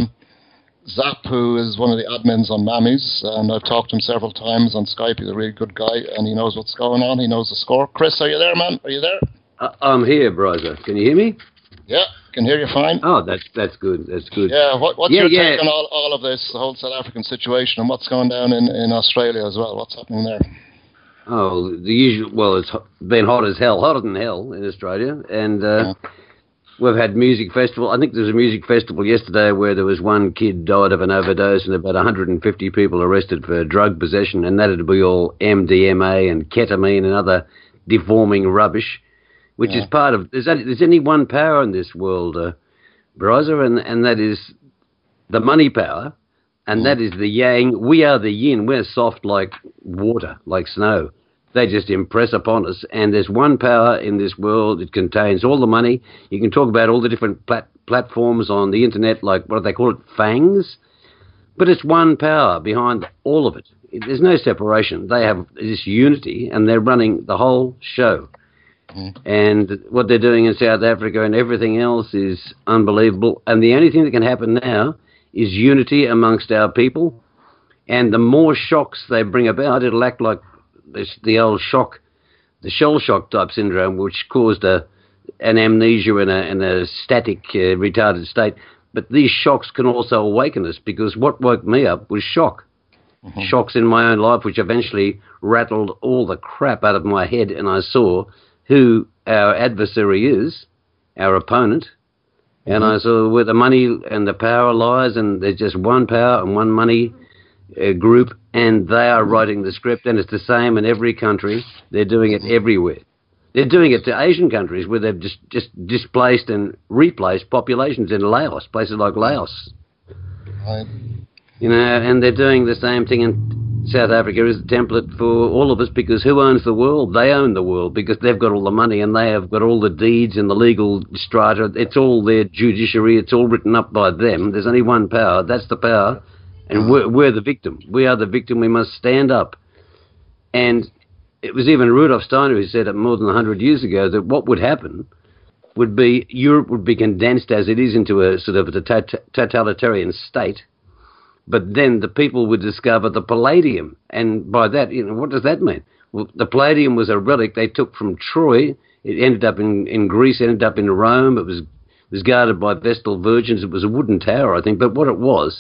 Zap, who is one of the admins on Mammies, and I've talked to him several times on Skype. He's a really good guy, and he knows what's going on. He knows the score. Chris, are you there, man? Are you there? I'm here, Bryza. Can you hear me? Yeah, can hear you fine. Oh, that's good. That's good. Yeah, what's your take on all of this, the whole South African situation, and what's going down in Australia as well? What's happening there? Oh, the usual. Well, it's been hot as hell, hotter than hell in Australia, and we've had music festival. I think there was a music festival yesterday where there was one kid died of an overdose and about 150 people arrested for drug possession, and that'd be all MDMA and ketamine and other deforming rubbish, which is part of. There's only one power in this world, Bryza, and that is the money power, and that is the yang. We are the yin. We're soft like water, like snow. They just impress upon us, and there's one power in this world. It contains all the money. You can talk about all the different platforms on the internet, like what do they call it, fangs, but it's one power behind all of it. There's no separation. They have this unity, and they're running the whole show. And what they're doing in South Africa and everything else is unbelievable. And the only thing that can happen now is unity amongst our people. And the more shocks they bring about, it'll act like the old shock, the shell shock type syndrome, which caused an amnesia and a static, retarded state. But these shocks can also awaken us, because what woke me up was shock. Shocks in my own life, which eventually rattled all the crap out of my head, and I saw who our adversary is, our opponent, and I saw where the money and the power lies, and there's just one power and one money group, and they are writing the script, and it's the same in every country. They're doing it everywhere. They're doing it to Asian countries where they've just displaced and replaced populations in Laos, places like Laos. Right. And they're doing the same thing in South Africa as a template for all of us, because who owns the world? They own the world, because they've got all the money and they have got all the deeds and the legal strata. It's all their judiciary. It's all written up by them. There's only one power. That's the power. And we're the victim. We are the victim. We must stand up. And it was even Rudolf Steiner who said it more than 100 years ago, that what would happen would be Europe would be condensed as it is into a sort of a totalitarian state. But then the people would discover the palladium. And by that, what does that mean? Well, the palladium was a relic they took from Troy. It ended up in Greece, ended up in Rome. It was guarded by Vestal virgins. It was a wooden tower, I think. But what it was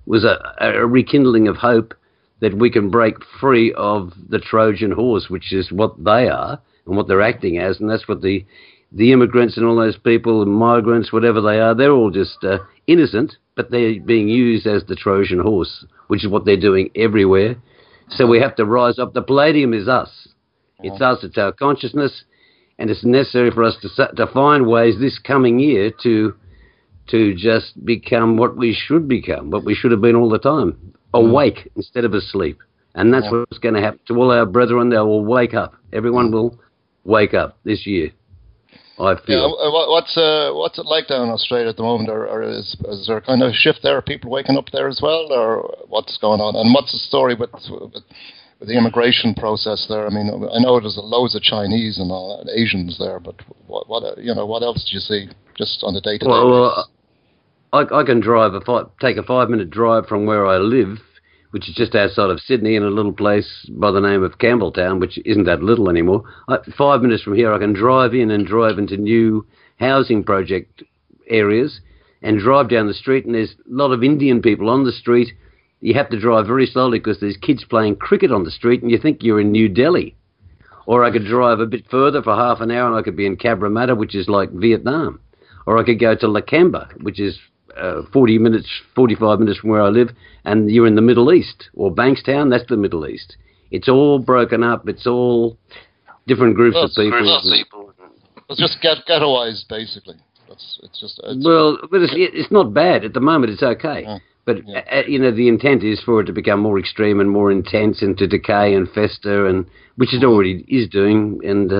was a rekindling of hope that we can break free of the Trojan horse, which is what they are and what they're acting as, and that's what the immigrants and all those people, and migrants, whatever they are, they're all just innocent, but they're being used as the Trojan horse, which is what they're doing everywhere. So we have to rise up. The Palladium is us. It's us. It's our consciousness, and it's necessary for us to find ways this coming year to just become what we should become, what we should have been all the time, awake instead of asleep. And that's what's going to happen to all our brethren. They will wake up. Everyone will wake up this year, I feel. Yeah, what's it like down in Australia at the moment? Or is there a kind of shift there? Are people waking up there as well? Or what's going on? And what's the story with the immigration process there? I mean, I know there's loads of Chinese and all that, Asians there, but what else do you see just on the day-to-day basis? I can take a 5-minute drive from where I live, which is just outside of Sydney in a little place by the name of Campbelltown, which isn't that little anymore. 5 minutes from here, I can drive into new housing project areas and drive down the street, and there's a lot of Indian people on the street. You have to drive very slowly because there's kids playing cricket on the street, and you think you're in New Delhi. Or I could drive a bit further for half an hour, and I could be in Cabramatta, which is like Vietnam. Or I could go to Lakemba, which is 45 minutes from where I live, and you're in the Middle East. Or Bankstown, that's the Middle East. It's all broken up. It's all different groups of people. It's just ghettoized, basically. But it's not bad at the moment. It's okay. Yeah. But the intent is for it to become more extreme and more intense, and to decay and fester, and which it already is doing. And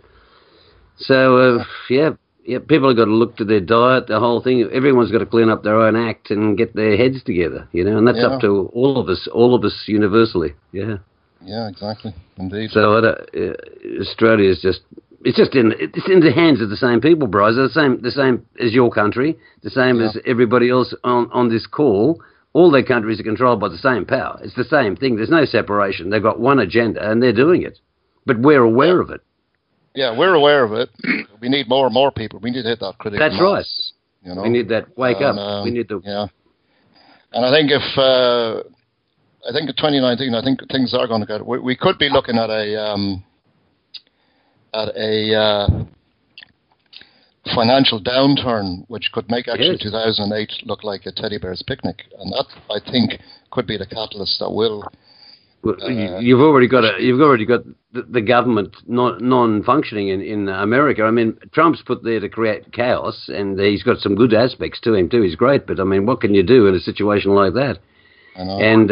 people have got to look to their diet, the whole thing. Everyone's got to clean up their own act and get their heads together, and that's up to all of us universally. Yeah. Yeah, exactly. Indeed. So Australia is it's in the hands of the same people, Bryce. The same as your country, the same as everybody else on this call. All their countries are controlled by the same power. It's the same thing. There's no separation. They've got one agenda, and they're doing it. But we're aware of it. Yeah, we're aware of it. We need more and more people. We need to hit that critical mass. That's right. We need that wake up. We need to. Yeah. And I think in 2019, I think things are going to get. We could be looking at a financial downturn, which could make actually 2008 look like a teddy bear's picnic, and that I think could be the catalyst that will. You've already got the government non-functioning in America. I mean, Trump's put there to create chaos, and he's got some good aspects to him too. He's great, but I mean, what can you do in a situation like that? I know. And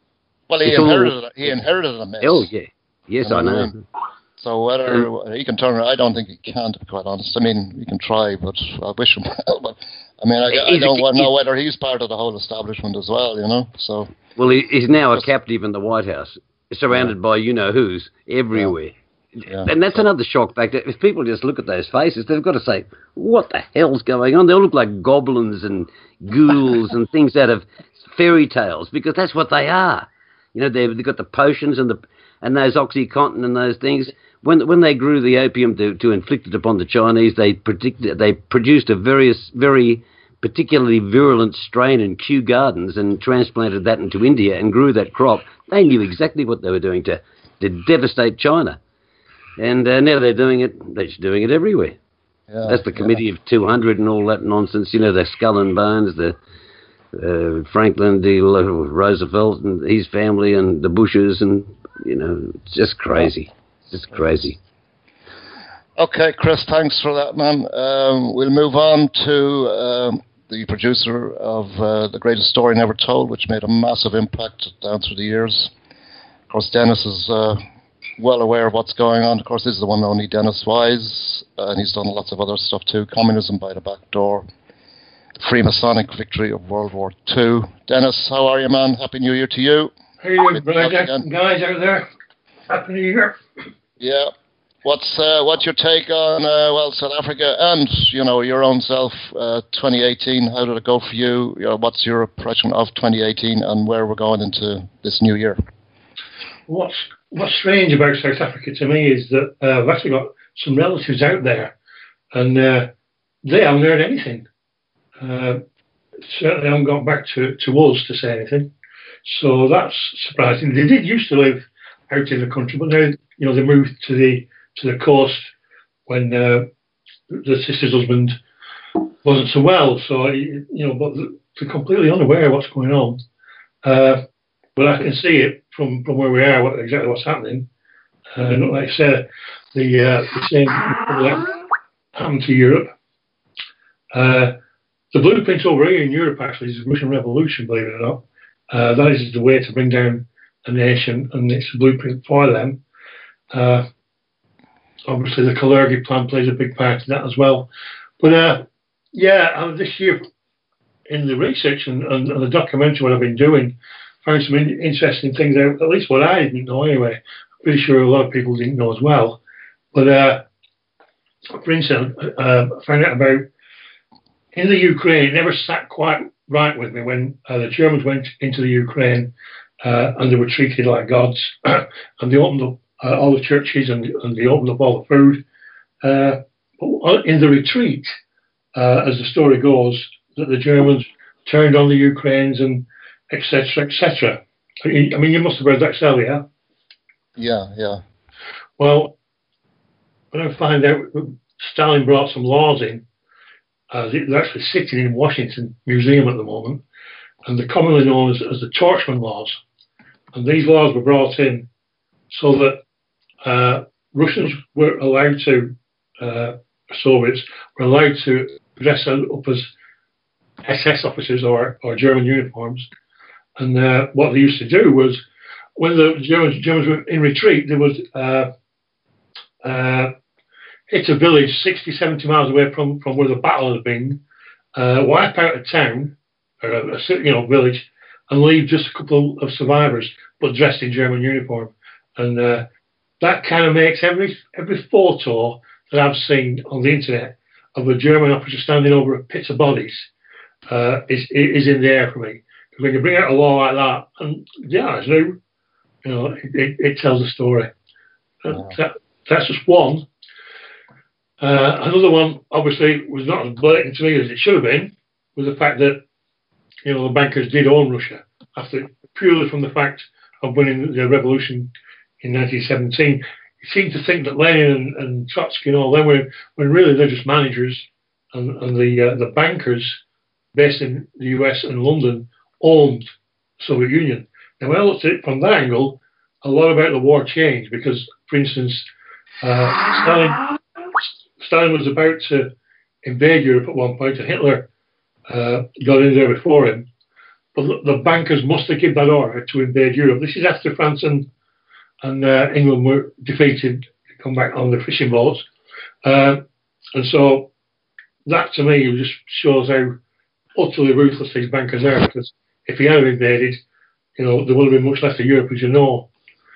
he inherited a mess. Oh yeah, yes, I know. So whether he can turn it, I don't think he can, to be quite honest. I mean, he can try, but I wish him well. But I mean, I don't know whether he's part of the whole establishment as well, So. Well, he's now a captive in the White House, surrounded by you-know-whos everywhere. Yeah. And that's another shock factor. If people just look at those faces, they've got to say, what the hell's going on? They all look like goblins and ghouls and things out of fairy tales, because that's what they are. They've got the potions and those OxyContin and those things. When they grew the opium to inflict it upon the Chinese, they produced a very particularly virulent strain in Kew Gardens and transplanted that into India and grew that crop. They knew exactly what they were doing to devastate China. And now they're doing it. They're just doing it everywhere. Yeah, that's the Committee of 200 and all that nonsense. The Skull and Bones, the Franklin D. Roosevelt and his family, and the Bushes, and it's just crazy. Just crazy. Okay, Chris, thanks for that, man. We'll move on to the producer of The Greatest Story Never Told, which made a massive impact down through the years. Of course, Dennis is well aware of what's going on. Of course, this is the one and only Dennis Wise, and he's done lots of other stuff too. Communism by the Back Door, the Freemasonic Victory of World War II. Dennis, how are you, man? Happy New Year to you. How are you, guys out there? Happy New Year. Yeah. What's your take on South Africa and your own self? 2018. How did it go for you? What's your impression of 2018 and where we're going into this new year? What's strange about South Africa to me is that I've actually got some relatives out there, and they haven't heard anything. certainly haven't got back to us to say anything. So that's surprising. They did used to live out in the country, but now they moved to the coast when the sister's husband wasn't so well. So but they're completely unaware of what's going on. But I can see it from where we are, exactly what's happening. Like I said, the same happened to Europe. The blueprint over here in Europe actually is the Russian Revolution, believe it or not. That is the way to bring down a nation, and it's a blueprint for them. Obviously, the Kalergi plan plays a big part in that as well. But this year in the research and the documentary what I've been doing, found some interesting things out, at least what I didn't know anyway. I'm pretty sure a lot of people didn't know as well. But for instance, I found out about in the Ukraine, it never sat quite right with me when the Germans went into the Ukraine and they were treated like gods, and they opened up all the churches and they opened up all the food. But in the retreat, as the story goes, that the Germans turned on the Ukrainians and etc. etc. I mean, you must have heard that, yourself, yeah? Yeah. Well, when I find out Stalin brought some laws in, they're actually sitting in Washington Museum at the moment, and they're commonly known as the Torchman laws. And these laws were brought in so that Russians were allowed to, Soviets were allowed to dress up as SS officers or German uniforms. And what they used to do was, when the Germans were in retreat, they would hit a village 60, 70 miles away from where the battle had been, wipe out a town, or a village, and leave just a couple of survivors, but dressed in German uniform. And that kind of makes every photo that I've seen on the internet of a German officer standing over a pit of bodies is in the air for me. Because when you bring out a law like that, and it's new, it tells a story. That's just one. Another one, obviously, was not as blatant to me as it should have been, was the fact that the bankers did own Russia, purely from the fact of winning the revolution in 1917. You seem to think that Lenin and Trotsky and all them when really they're just managers, and the bankers based in the US and London owned the Soviet Union. And when I looked at it from that angle, a lot about the war changed because, for instance, Stalin was about to invade Europe at one point, and Hitler got in there before him. But the bankers must have given that order to invade Europe. This is after France and England were defeated to come back on the fishing boats. And so that, to me, just shows how utterly ruthless these bankers are, because if he had invaded, there would have been much less of Europe, as you know.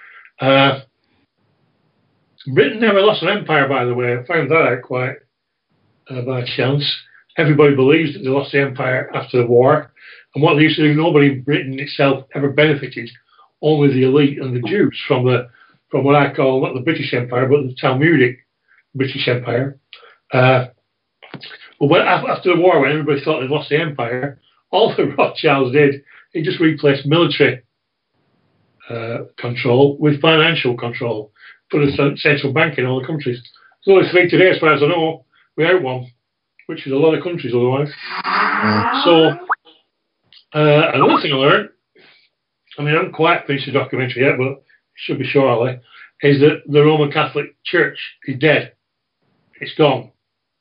Britain never lost an empire, by the way. I found that out quite by chance. Everybody believes that they lost the empire after the war. And what they used to do, nobody in Britain itself ever benefited, only the elite and the Jews from what I call not the British Empire, but the Talmudic British Empire. But after the war, when everybody thought they'd lost the empire, all the Rothschilds did, they just replaced military control with financial control for the central bank in all the countries. There's only three today, as far as I know, without one, which is a lot of countries otherwise. So, another thing I learned, I haven't quite finished the documentary yet, but it should be shortly, is that the Roman Catholic Church is dead. It's gone.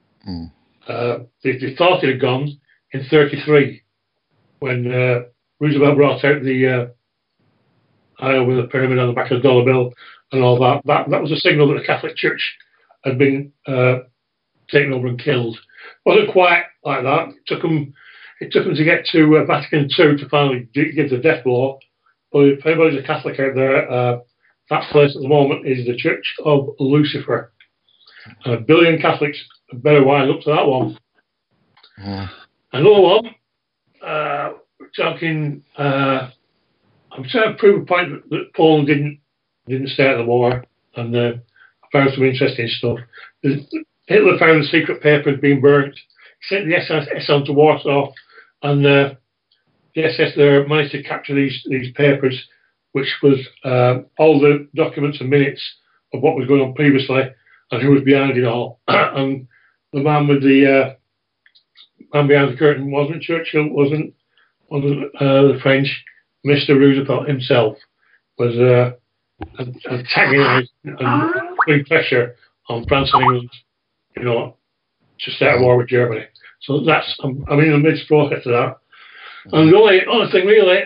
They thought it had gone in 1933 when Roosevelt brought out the aisle with a pyramid on the back of the dollar bill and all that. That was a signal that the Catholic Church had been taken over and killed. It wasn't quite like that. It took them to get to Vatican II to finally give the death blow. But if anybody's a Catholic out there, that place at the moment is the Church of Lucifer. And 1 billion Catholics had better wise up to that one. Another one, we're talking, I'm trying to prove a point that Poland didn't stay at the war, and I found some interesting stuff. Hitler found a secret paper had been burnt. He sent the SS on to Warsaw And the SS there managed to capture these papers, which was all the documents and minutes of what was going on previously and who was behind it all. And the man with the man behind the curtain wasn't Churchill, wasn't the French. Mr. Roosevelt himself was antagonising and putting pressure on France and England, to start a war with Germany. So that's, I'm in the mid-process of that. And the only other thing really,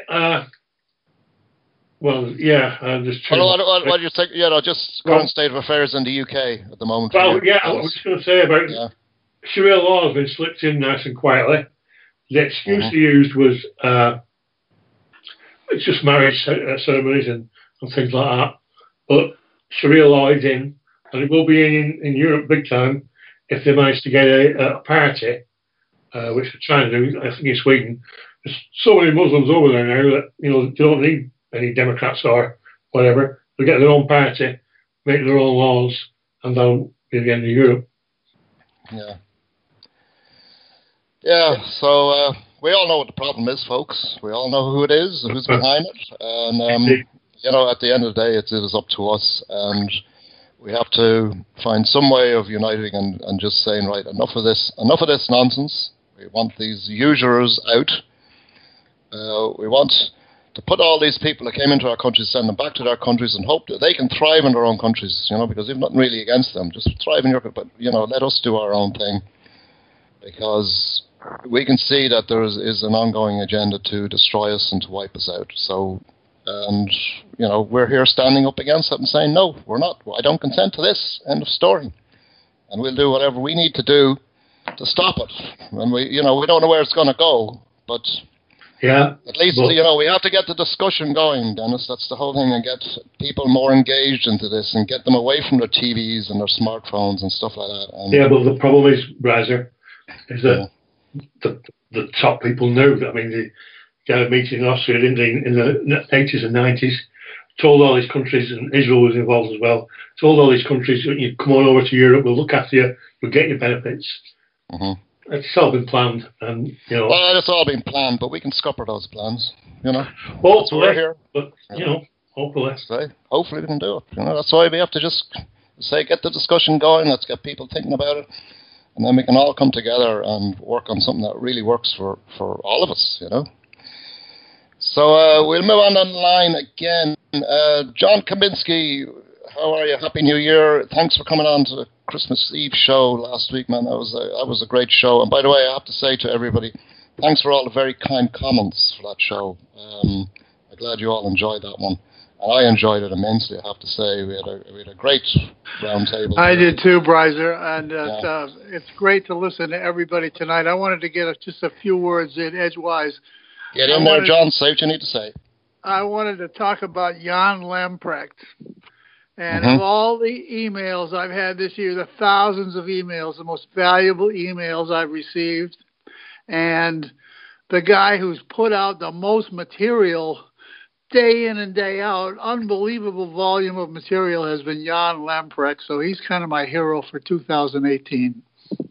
just what do you think? Just current state of affairs in the UK at the moment. Well, I was just going to say about Sharia law has been slipped in nice and quietly. The excuse they used was it's just marriage ceremonies and things like that. But Sharia law is in, and it will be in Europe big time if they manage to get a party, which they're trying to do, I think in Sweden. There's so many Muslims over there now that, they don't need any Democrats or whatever. They'll get their own party, make their own laws, and they'll be the end of Europe. Yeah. Yeah, so we all know what the problem is, folks. We all know who it is, who's behind it. And, at the end of the day, it is up to us. And we have to find some way of uniting and just saying, right, enough of this nonsense. We want these usurers out. We want to put all these people that came into our countries, send them back to their countries and hope that they can thrive in their own countries, because we've nothing really against them. Just thrive in your country, but, let us do our own thing. Because we can see that there is an ongoing agenda to destroy us and to wipe us out. So, we're here standing up against it and saying, no, we're not. I don't consent to this. End of story. And we'll do whatever we need to do to stop it. And we don't know where it's going to go, but at least, we have to get the discussion going, Dennis. That's the whole thing, and get people more engaged into this and get them away from their TVs and their smartphones and stuff like that. And, but the problem is, Brazer, is that the top people know that. I mean, they had a meeting in Austria, didn't they, in the 80s and 90s, told all these countries, and Israel was involved as well, told all these countries, you come on over to Europe, we'll look after you, we'll get your benefits. It's all been planned. And, Well, it's all been planned, but we can scupper those plans, Hopefully, that's why we're here. But, hopefully. Hopefully we can do it. That's why we have to just get the discussion going, let's get people thinking about it. And then we can all come together and work on something that really works for all of us, So we'll move on the line again. John Kaminsky, how are you? Happy New Year. Thanks for coming on to the Christmas Eve show last week, man. That was a great show. And by the way, I have to say to everybody, thanks for all the very kind comments for that show. I'm glad you all enjoyed that one. And I enjoyed it immensely, I have to say. We had a great round table. I did too, Bryzer, and it's great to listen to everybody tonight. I wanted to get just a few words in edgewise. Get in there, John. Say what you need to say. I wanted to talk about Jan Lamprecht. And of all the emails I've had this year, the thousands of emails, the most valuable emails I've received, and the guy who's put out the most material day in and day out, unbelievable volume of material has been Jan Lamprecht. So he's kind of my hero for 2018.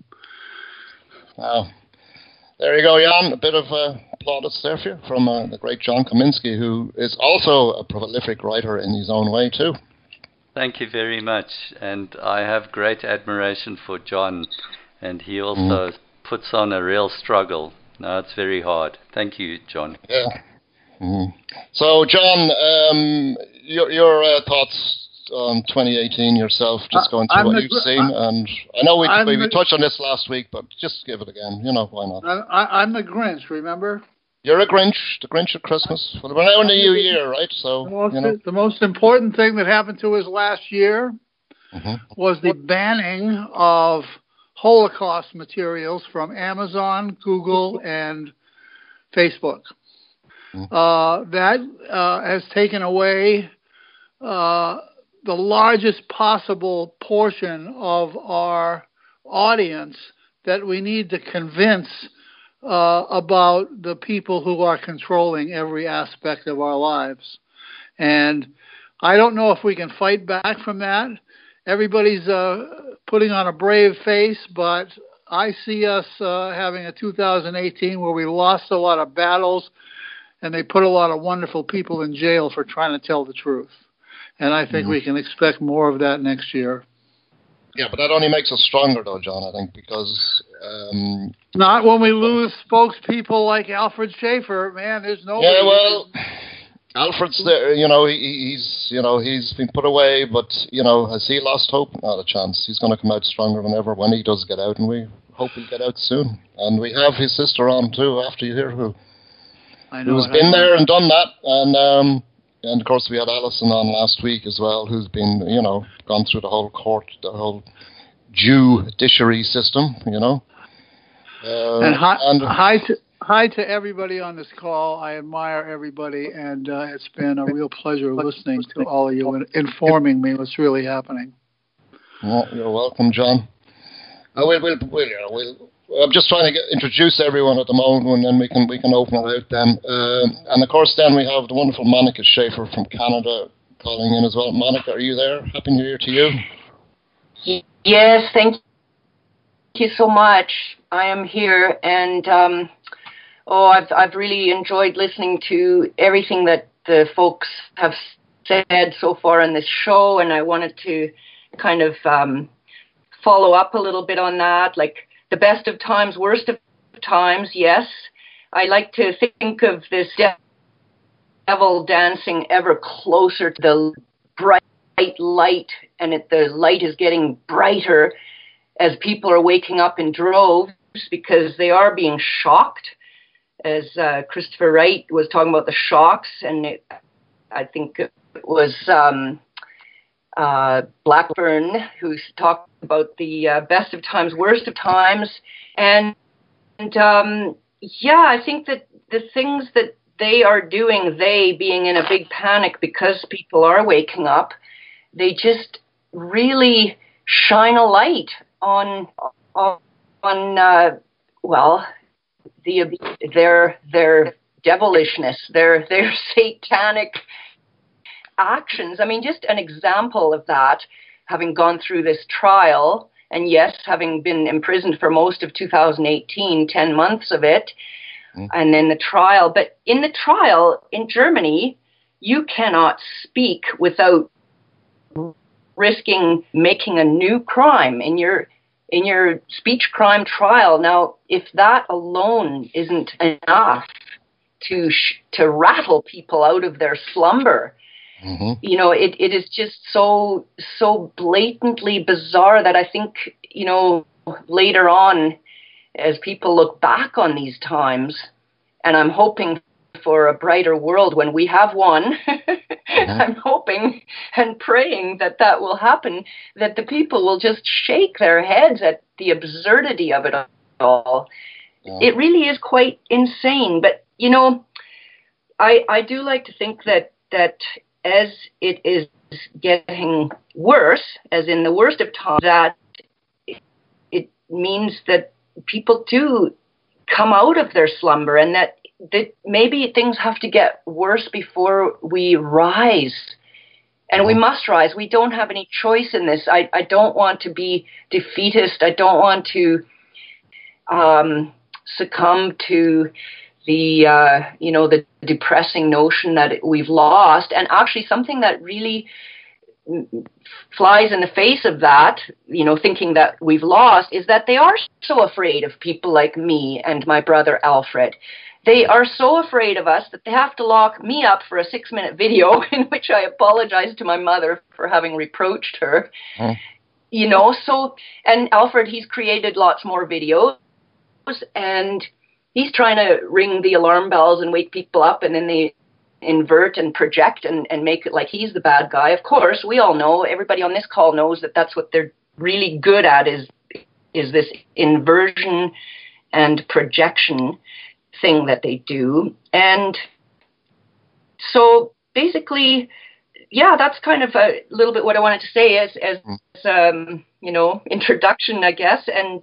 Wow. There you go, Jan. A bit of plaudits there for you from the great John Kaminsky, who is also a prolific writer in his own way, too. Thank you very much. And I have great admiration for John. And he also puts on a real struggle. No, it's very hard. Thank you, John. Yeah. So, John, your thoughts on 2018 yourself, just going through what you've seen. And I know we touched on this last week, but just give it again. Why not? I'm the Grinch, remember? You're a Grinch, the Grinch of Christmas. Well, we're now in the new year, right? So, the most important thing that happened to us last year was the banning of Holocaust materials from Amazon, Google, and Facebook. That has taken away the largest possible portion of our audience that we need to convince about the people who are controlling every aspect of our lives. And I don't know if we can fight back from that. Everybody's putting on a brave face, but I see us having a 2018 where we lost a lot of battles, and they put a lot of wonderful people in jail for trying to tell the truth. And I think we can expect more of that next year. Yeah, but that only makes us stronger, though, John, I think, because... Not when we lose spokespeople like Alfred Schaefer, man, there's no... Yeah, well, Alfred's there, he's been put away, but, has he lost hope? Not a chance. He's going to come out stronger than ever when he does get out, and we hope he'll get out soon. And we have his sister on, too, after you hear who's been there and done that, and of course we had Alison on last week as well, who's been, gone through the whole court, the whole judiciary system, And hi to everybody on this call. I admire everybody, and it's been a real pleasure listening to all of you and informing me what's really happening. Well, you're welcome, John. I'm just trying to introduce everyone at the moment, and then we can open it out then. And of course, then we have the wonderful Monica Schaefer from Canada calling in as well. Monica, are you there? Happy New Year to you. Yes, thank you so much. I am here, and I've really enjoyed listening to everything that the folks have said so far in this show, and I wanted to kind of follow up a little bit on that, like the best of times, worst of times. Yes, I like to think of this devil dancing ever closer to the bright light, and the light is getting brighter as people are waking up in droves because they are being shocked, as Christopher Wright was talking about the shocks, and I think it was Blackburn who talked about the best of times, worst of times, and I think that the things that they are doing, they being in a big panic because people are waking up, they just really shine a light on their devilishness, their satanic actions. I mean, just an example of that, having gone through this trial, and yes, having been imprisoned for most of 2018, 10 months of it, and then the trial. But in the trial in Germany, you cannot speak without risking making a new crime in your speech crime trial. Now, if that alone isn't enough to rattle people out of their slumber, it is just so blatantly bizarre that I think, later on, as people look back on these times, and I'm hoping for a brighter world when we have one, I'm hoping and praying that will happen, that the people will just shake their heads at the absurdity of it all. Yeah. It really is quite insane. But, I do like to think that as it is getting worse, as in the worst of times, that it means that people do come out of their slumber, and that maybe things have to get worse before we rise. And we must rise. We don't have any choice in this. I don't want to be defeatist. I don't want to succumb to the depressing notion that we've lost. And actually something that really flies in the face of that, thinking that we've lost, is that they are so afraid of people like me and my brother Alfred. They are so afraid of us that they have to lock me up for a 6-minute video in which I apologize to my mother for having reproached her. So, and Alfred, he's created lots more videos, and he's trying to ring the alarm bells and wake people up, and then they invert and project and make it like he's the bad guy. Of course, we all know, everybody on this call knows that that's what they're really good at, is this inversion and projection thing that they do. And so basically, that's kind of a little bit what I wanted to say as introduction, I guess. And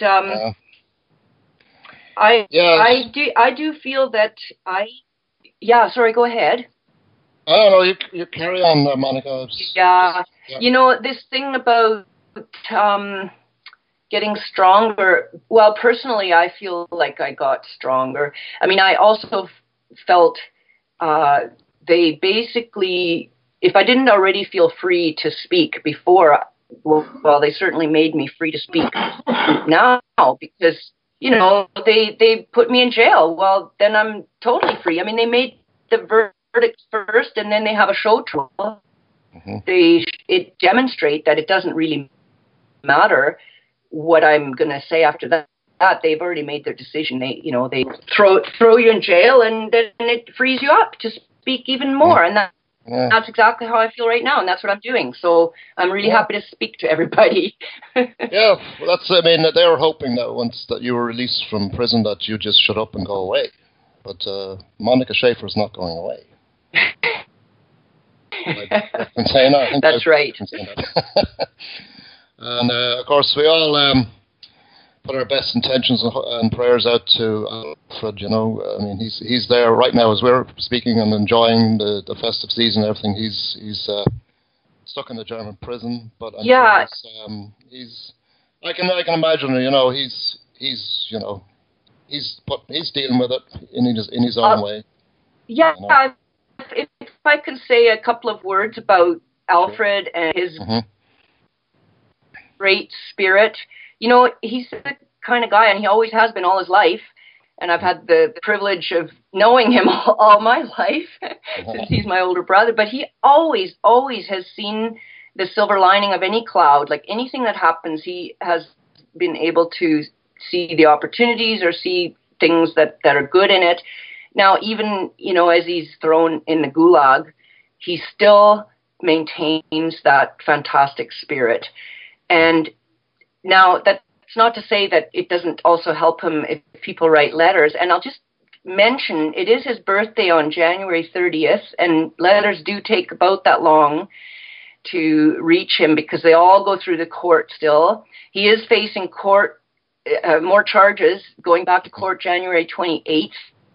I do feel that sorry, go ahead. I don't know, you carry on, Monica. This thing about getting stronger. Well, personally, I feel like I got stronger. I mean, I also felt they basically, if I didn't already feel free to speak before, well, they certainly made me free to speak now because, you know, they put me in jail. Well, then I'm totally free. I mean, they made the verdict first, and then they have a show trial. It demonstrate that it doesn't really matter what I'm going to say after that. They've already made their decision. They throw you in jail, and then it frees you up to speak even more. And that's exactly how I feel right now, and that's what I'm doing. So I'm really happy to speak to everybody. Yeah, well, I mean, they were hoping that once that you were released from prison that you just shut up and go away. But Monica Schaefer's not going away. That's right. And of course, we all put our best intentions and prayers out to Alfred. You know, I mean, he's there right now as we're speaking and enjoying the festive season and everything. He's stuck in the German prison, but I'm sure he's. I can imagine. You know, he's dealing with it in his own way. Yeah. You know? If I could say a couple of words about Alfred and his great spirit, you know, he's the kind of guy, and he always has been all his life, and I've had the privilege of knowing him all my life since he's my older brother, but he always has seen the silver lining of any cloud. Like anything that happens, he has been able to see the opportunities or see things that are good in it. Now, even, you know, as he's thrown in the gulag, he still maintains that fantastic spirit. And now, that's not to say that it doesn't also help him if people write letters. And I'll just mention, it is his birthday on January 30th, and letters do take about that long to reach him because they all go through the court still. He is facing court, more charges, going back to court January 28th.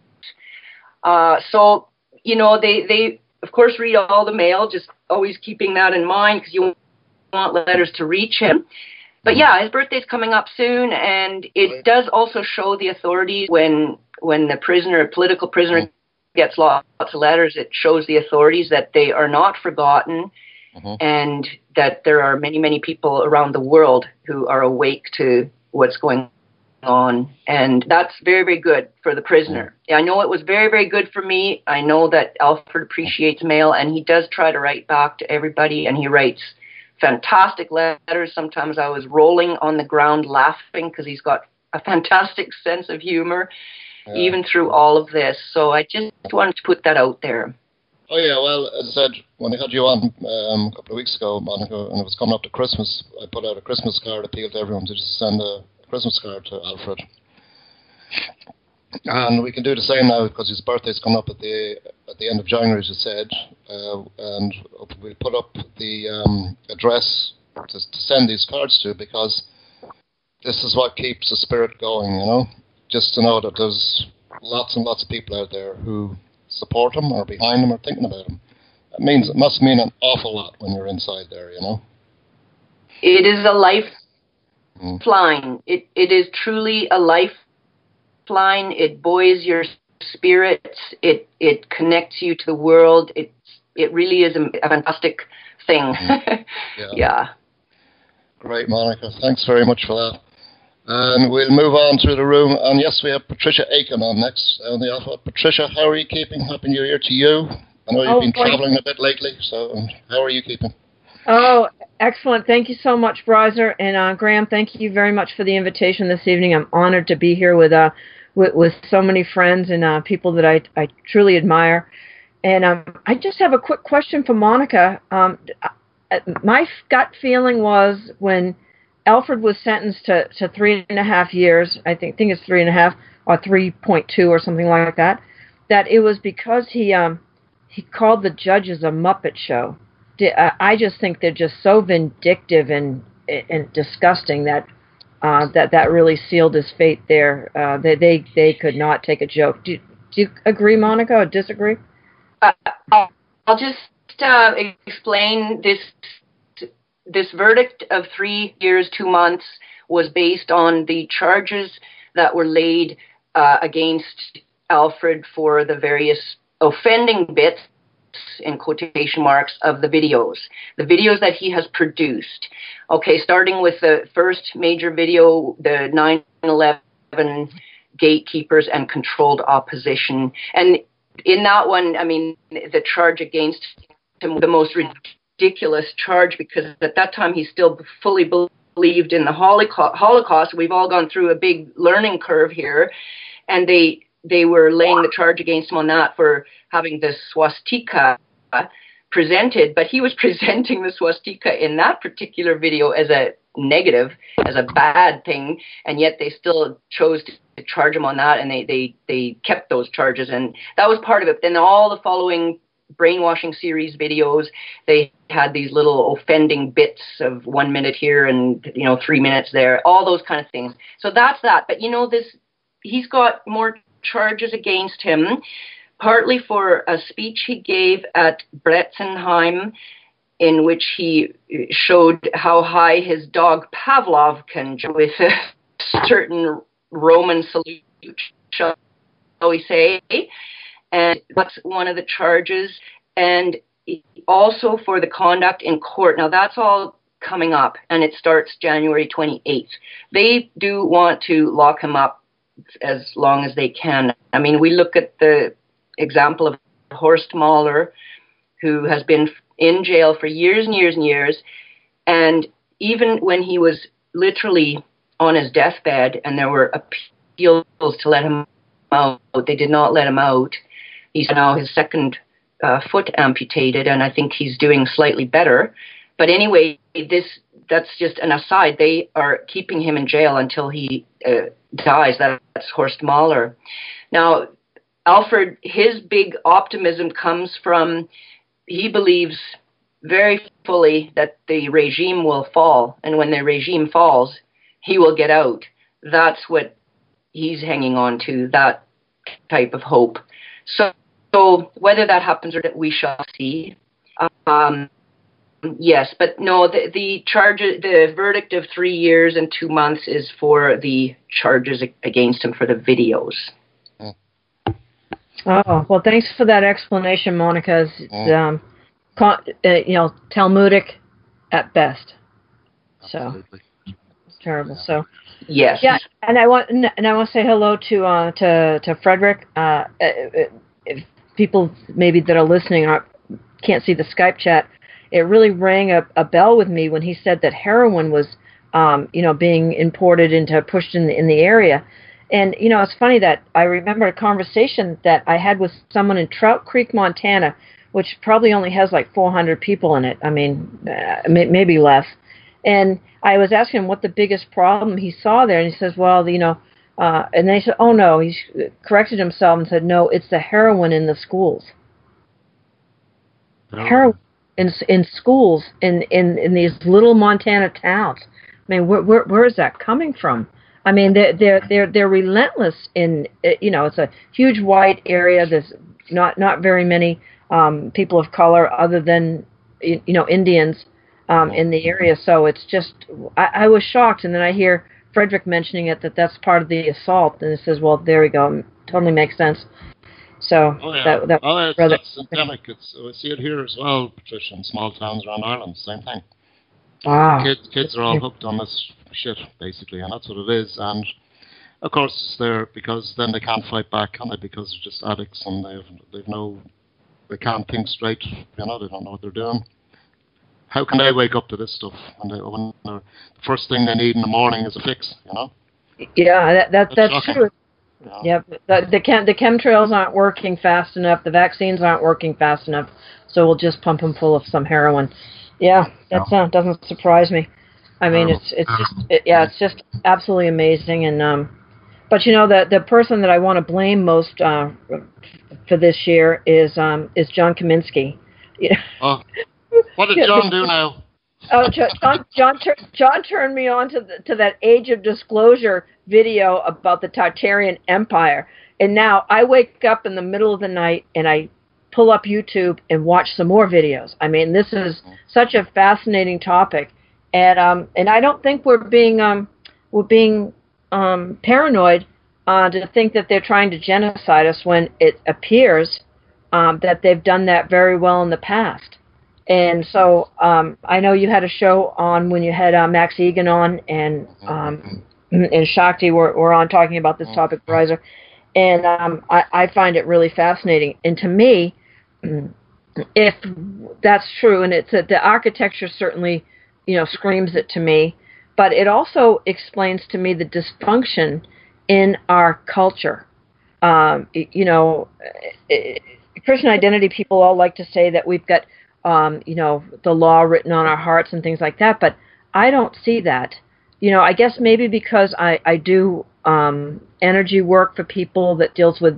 So, you know, they of course read all the mail, just always keeping that in mind because you want letters to reach him. But yeah, his birthday's coming up soon, and it does also show the authorities when the political prisoner gets lots of letters, it shows the authorities that they are not forgotten and that there are many, many people around the world who are awake to what's going on, and that's very, very good for the prisoner. I know it was very, very good for me. I know that Alfred appreciates mail, and he does try to write back to everybody, and he writes fantastic letters. Sometimes I was rolling on the ground laughing because he's got a fantastic sense of humor, even through all of this. So I just wanted to put that out there. Oh yeah, well, as I said, when I had you on a couple of weeks ago, Monica, and it was coming up to Christmas, I put out a Christmas card appeal to everyone to just send a Christmas card to Alfred. And we can do the same now because his birthday's coming up at the end of January, as you said, and we'll put up the address to send these cards to, because this is what keeps the spirit going, you know, just to know that there's lots and lots of people out there who support him or behind him or thinking about him. It must mean an awful lot when you're inside there, you know. It is a lifeline. It is truly a lifeline. It buoys your spirits. It connects you to the world. It really is a fantastic thing. Yeah. Great, Monica. Thanks very much for that. And we'll move on through the room. And yes, we have Patricia Aiken on next on the Alpha. Patricia, how are you keeping? Happy New Year to you. I know you've been traveling a bit lately, so how are you keeping? Oh, excellent. Thank you so much, Bryzer. And Graham, thank you very much for the invitation this evening. I'm honored to be here with so many friends and people that I truly admire. And I just have a quick question for Monica. My gut feeling was when Alfred was sentenced to 3.5 years, I think it's 3.5 or 3.2 or something like that, that it was because he called the judges a Muppet show. I just think they're just so vindictive and disgusting that really sealed his fate there. They could not take a joke. Do you agree, Monica, or disagree? I'll just explain this verdict of 3 years, 2 months was based on the charges that were laid against Alfred for the various offending bits, in quotation marks, of the videos that he has produced. Okay, starting with the first major video, the 9/11 gatekeepers and controlled opposition. And in that one, I mean, the charge against him, the most ridiculous charge, because at that time he still fully believed in the Holocaust. We've all gone through a big learning curve here, and they were laying the charge against him on that for having the swastika presented, but he was presenting the swastika in that particular video as a negative, as a bad thing, and yet they still chose to charge him on that, and they kept those charges, and that was part of it. Then all the following brainwashing series videos, they had these little offending bits of 1 minute here and 3 minutes there, all those kind of things. So that's that. But he's got more charges against him, partly for a speech he gave at Bretzenheim, in which he showed how high his dog Pavlov can jump with a certain Roman salute, shall we say. And that's one of the charges. And also for the conduct in court. Now, that's all coming up, and it starts January 28th. They do want to lock him up as long as they can. I mean, we look at the example of Horst Mahler, who has been in jail for years and years and years, and even when he was literally on his deathbed and there were appeals to let him out, they did not let him out. He's now his second foot amputated, and I think he's doing slightly better. But anyway, that's just an aside. They are keeping him in jail until he dies. That's Horst Mahler. Now, Alfred, his big optimism comes from, he believes very fully that the regime will fall, and when the regime falls, he will get out. That's what he's hanging on to, that type of hope. So whether that happens or not, we shall see. Yes, but no, the verdict of 3 years and 2 months is for the charges against him for the videos. Oh, well, thanks for that explanation, Monica. It's, Talmudic at best. So Absolutely. it's terrible. So yes, yeah, and I want to say hello to Frederick. If people maybe that are listening can't see the Skype chat, it really rang a bell with me when he said that heroin was, being imported pushed in the area. And, it's funny that I remember a conversation that I had with someone in Trout Creek, Montana, which probably only has like 400 people in it. I mean, maybe less. And I was asking him what the biggest problem he saw there. And he says, well, and then he said, oh, no. He corrected himself and said, no, it's the heroin in the schools. Oh. Heroin in schools in these little Montana towns. I mean, where is that coming from? I mean, they're relentless in, it's a huge white area. There's not very many people of color other than, Indians in the area. So it's just, I was shocked. And then I hear Frederick mentioning that's part of the assault. And it says, well, there we go. It totally makes sense. So it's endemic. We see it here as well, Patricia, in small towns around Ireland. Same thing. Wow. Kids are all hooked on this shit, basically, and that's what it is. And of course, it's there because then they can't fight back, can they? Because they're just addicts and they can't think straight. They don't know what they're doing. How can they wake up to this stuff when the first thing they need in the morning is a fix? Yeah, that's true. Yeah, the chemtrails aren't working fast enough. The vaccines aren't working fast enough. So we'll just pump them full of some heroin. Yeah, that doesn't surprise me. I mean, it's just absolutely amazing. And but the person that I want to blame most for this year is John Kaminsky. Oh, what did John do now? Oh, John turned me on to that Age of Disclosure video about the Tartarian Empire, and now I wake up in the middle of the night and I pull up YouTube and watch some more videos. I mean, this is such a fascinating topic, and I don't think we're being we're being paranoid to think that they're trying to genocide us when it appears that they've done that very well in the past. And so I know you had a show on when you had Max Egan on, and Shakti were on talking about this topic, Bryzer. And I find it really fascinating. And to me, if that's true, and it's the architecture certainly, screams it to me, but it also explains to me the dysfunction in our culture. Christian identity people all like to say that we've got, the law written on our hearts and things like that, but I don't see that. I guess maybe because I do energy work for people that deals with,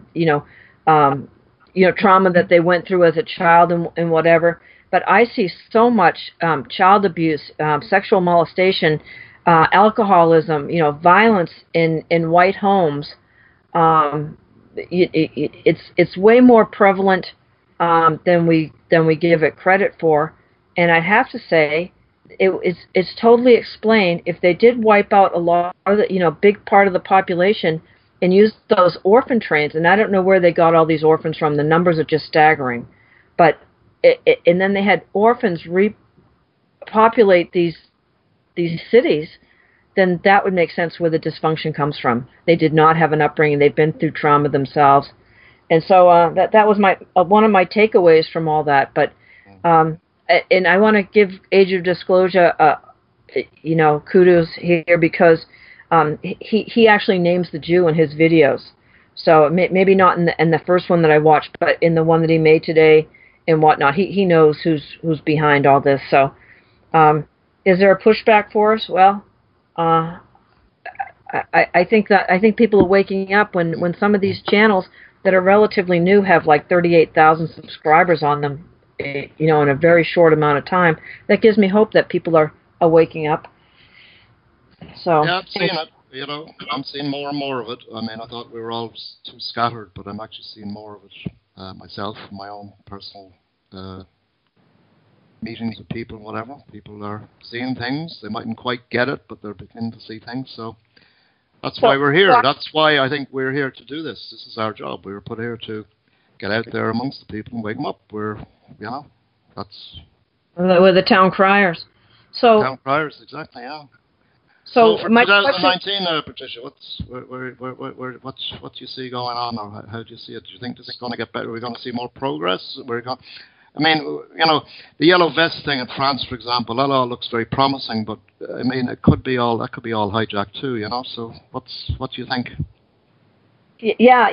trauma that they went through as a child and whatever. But I see so much child abuse, sexual molestation, alcoholism, violence in white homes. It's way more prevalent than we give it credit for. And I'd have to say, it's totally explained if they did wipe out a lot of the, big part of the population and use those orphan trains. And I don't know where they got all these orphans from. The numbers are just staggering. But and then they had orphans repopulate these cities. Then that would make sense where the dysfunction comes from. They did not have an upbringing. They've been through trauma themselves. And so that was one of my takeaways from all that. But and I want to give Age of Disclosure, kudos here because he actually names the Jew in his videos. So maybe not in the first one that I watched, but in the one that he made today and whatnot, he knows who's behind all this. So is there a pushback for us? Well, I think people are waking up when some of these channels that are relatively new have like 38,000 subscribers on them, in a very short amount of time. That gives me hope that people are waking up. So yeah, I've seen it. I'm seeing more and more of it. I mean, I thought we were all too scattered, but I'm actually seeing more of it myself, my own personal meetings with people and whatever. People are seeing things. They mightn't quite get it, but they're beginning to see things. So that's why we're here. That's why I think we're here to do this. This is our job. We were put here to get out there amongst the people and wake them up. We're town criers, exactly. Yeah. So for my 2019, Patricia, what do you see going on, or how do you see it? Do you think this is going to get better? Are we going to see more progress? The yellow vest thing in France, for example, that all looks very promising, but it could be all hijacked too, So what do you think? Yeah,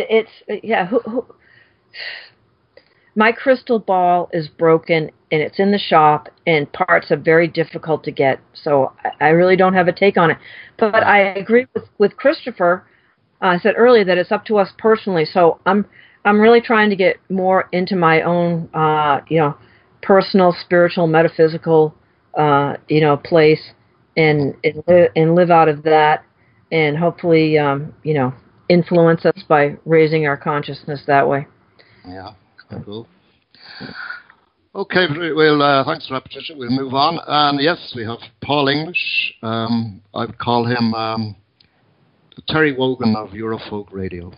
my crystal ball is broken and it's in the shop and parts are very difficult to get. So I really don't have a take on it. But I agree with Christopher. I said earlier that it's up to us personally. So I'm really trying to get more into my own, personal, spiritual, metaphysical, place and live out of that and hopefully, influence us by raising our consciousness that way. Yeah, cool. Okay, well, thanks for that, Patricia. We'll move on. And yes, we have Paul English. I would call him the Terry Wogan of Eurofolk Radio.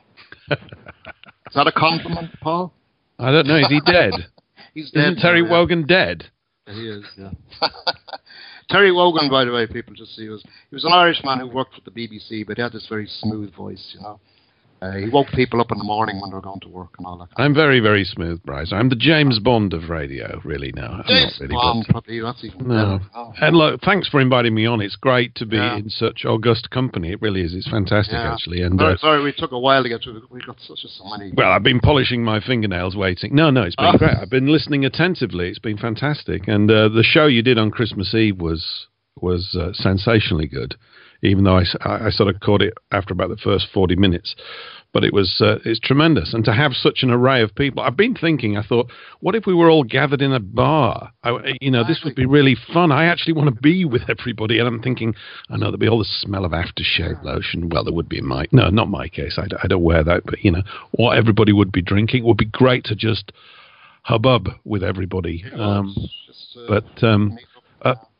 Is that a compliment, Paul? I don't know. Is he dead? He's dead. Isn't Terry Wogan dead? He is, yeah. Terry Wogan, by the way, people just see, he was an Irishman who worked for the BBC, but he had this very smooth voice, He woke people up in the morning when they were going to work and all that. I'm very, very smooth, Bryce. I'm the James Bond of radio, really, now. James Bond, probably. That's even better. Oh. And look, thanks for inviting me on. It's great to be in such august company. It really is. It's fantastic, actually. And sorry, we took a while to get through. We got so many. Well, I've been polishing my fingernails waiting. No, it's been great. I've been listening attentively. It's been fantastic. And the show you did on Christmas Eve was sensationally good, even though I sort of caught it after about the first 40 minutes. But it's tremendous. And to have such an array of people, I thought, what if we were all gathered in a bar? This would be really fun. I actually want to be with everybody. And I'm thinking, I know there'll be all the smell of aftershave lotion. Well, there would be in not my case. I don't wear that. But, what everybody would be drinking. It would be great to just hubbub with everybody.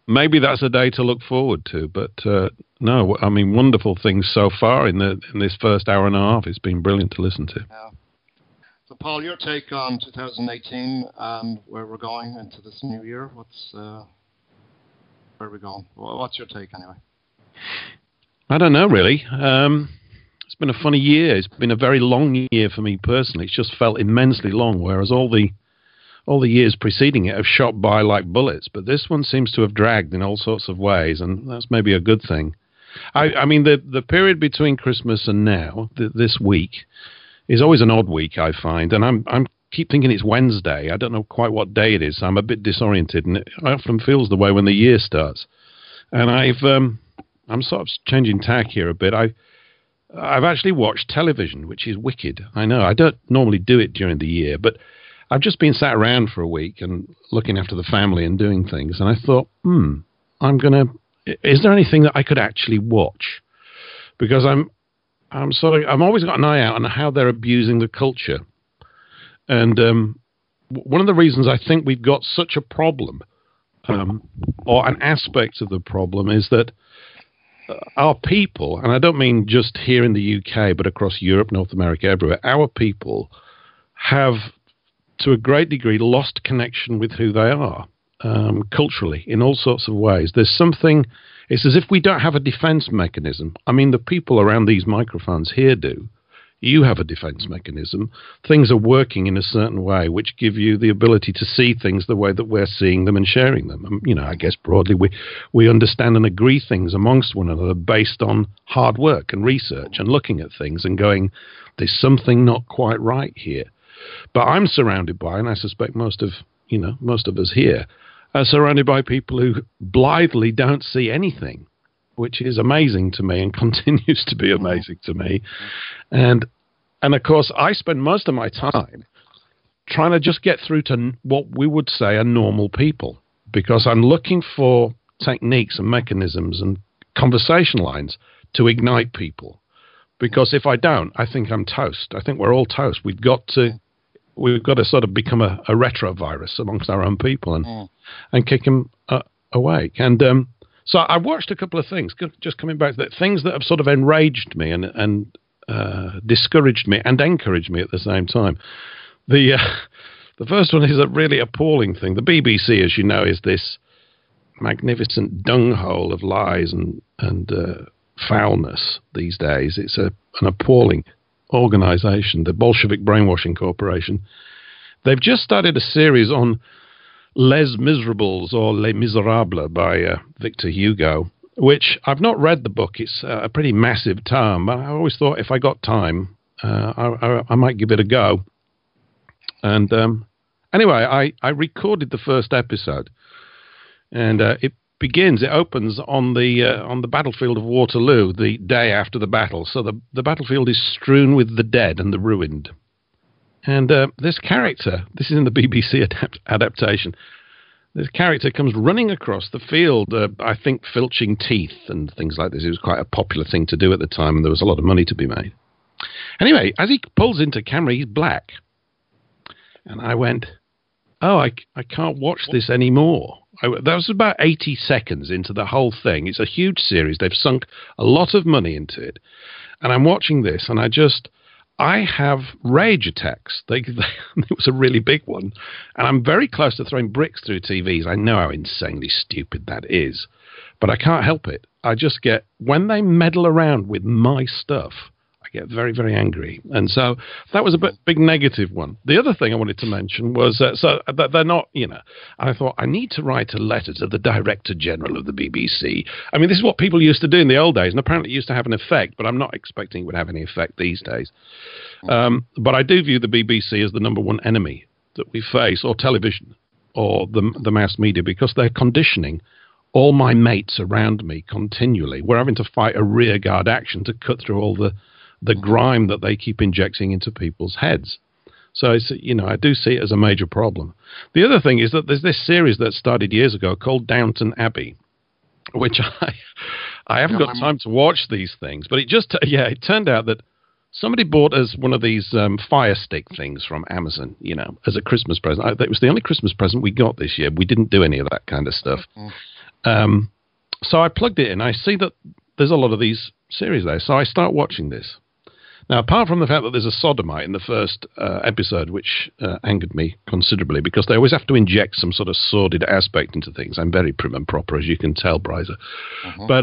maybe that's a day to look forward to. But no, I mean, wonderful things so far in this first hour and a half. It's been brilliant to listen to. Yeah. So, Paul, your take on 2018 and where we're going into this new year? Where are we going? What's your take, anyway? I don't know, really. It's been a funny year. It's been a very long year for me personally. It's just felt immensely long, whereas all the years preceding it have shot by like bullets. But this one seems to have dragged in all sorts of ways, and that's maybe a good thing. I mean, the period between Christmas and now, this week, is always an odd week, I find. And I'm keep thinking it's Wednesday. I don't know quite what day it is. So I'm a bit disoriented, and it often feels the way when the year starts. And I'm sort of changing tack here a bit. I've actually watched television, which is wicked. I know I don't normally do it during the year, but I've just been sat around for a week and looking after the family and doing things. And I thought, is there anything that I could actually watch? Because I'm always got an eye out on how they're abusing the culture. And one of the reasons I think we've got such a problem, or an aspect of the problem, is that our people, and I don't mean just here in the UK, but across Europe, North America, everywhere, our people have, to a great degree, lost connection with who they are culturally in all sorts of ways. There's something, it's as if we don't have a defense mechanism. I mean, the people around these microphones here do. You have a defense mechanism. Things are working in a certain way, which give you the ability to see things the way that we're seeing them and sharing them. I guess broadly we understand and agree things amongst one another based on hard work and research and looking at things and going, there's something not quite right here. But I'm surrounded by, and I suspect most of us here are surrounded by people who blithely don't see anything, which is amazing to me and continues to be amazing to me. And of course, I spend most of my time trying to just get through to what we would say are normal people, because I'm looking for techniques and mechanisms and conversation lines to ignite people. Because if I don't, I think I'm toast. I think we're all toast. We've got to sort of become a retrovirus amongst our own people and kick them away. And so I watched a couple of things, just coming back to that, things that have sort of enraged me and discouraged me and encouraged me at the same time. The first one is a really appalling thing. The BBC, as you know, is this magnificent dunghole of lies and foulness these days. It's an appalling organisation, the Bolshevik Brainwashing Corporation. They've just started a series on Les Miserables, or Les Miserables, by Victor Hugo, which I've not read the book. It's a pretty massive tome, but I always thought if I got time, I might give it a go. And anyway, I recorded the first episode, and it opens on the battlefield of Waterloo, the day after the battle. So the battlefield is strewn with the dead and the ruined. And this character, this is in the BBC adaptation, this character comes running across the field, I think filching teeth and things like this. It was quite a popular thing to do at the time, and there was a lot of money to be made. Anyway, as he pulls into camera, he's black. And I went, I can't watch this anymore. That was about 80 seconds into the whole thing. It's a huge series. They've sunk a lot of money into it. And I'm watching this, and I have rage attacks. It was a really big one. And I'm very close to throwing bricks through TVs. I know how insanely stupid that is. But I can't help it. I just get, when they meddle around with my stuff, I get very, very angry. And so that was a big negative one. The other thing I wanted to mention was, so that they're not, I thought I need to write a letter to the Director General of the BBC. I mean, this is what people used to do in the old days, and apparently it used to have an effect, but I'm not expecting it would have any effect these days. But I do view the BBC as the number one enemy that we face, or television, or the mass media, because they're conditioning all my mates around me continually. We're having to fight a rearguard action to cut through all the grime that they keep injecting into people's heads. So, I do see it as a major problem. The other thing is that there's this series that started years ago called Downton Abbey, which I haven't got time to watch these things, but it turned out that somebody bought us one of these Fire Stick things from Amazon, as a Christmas present. It was the only Christmas present we got this year. We didn't do any of that kind of stuff. So I plugged it in. I see that there's a lot of these series there. So I start watching this. Now, apart from the fact that there's a sodomite in the first episode, which angered me considerably, because they always have to inject some sort of sordid aspect into things. I'm very prim and proper, as you can tell, Bryza. But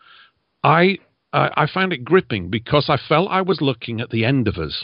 I found it gripping because I felt I was looking at the end of us.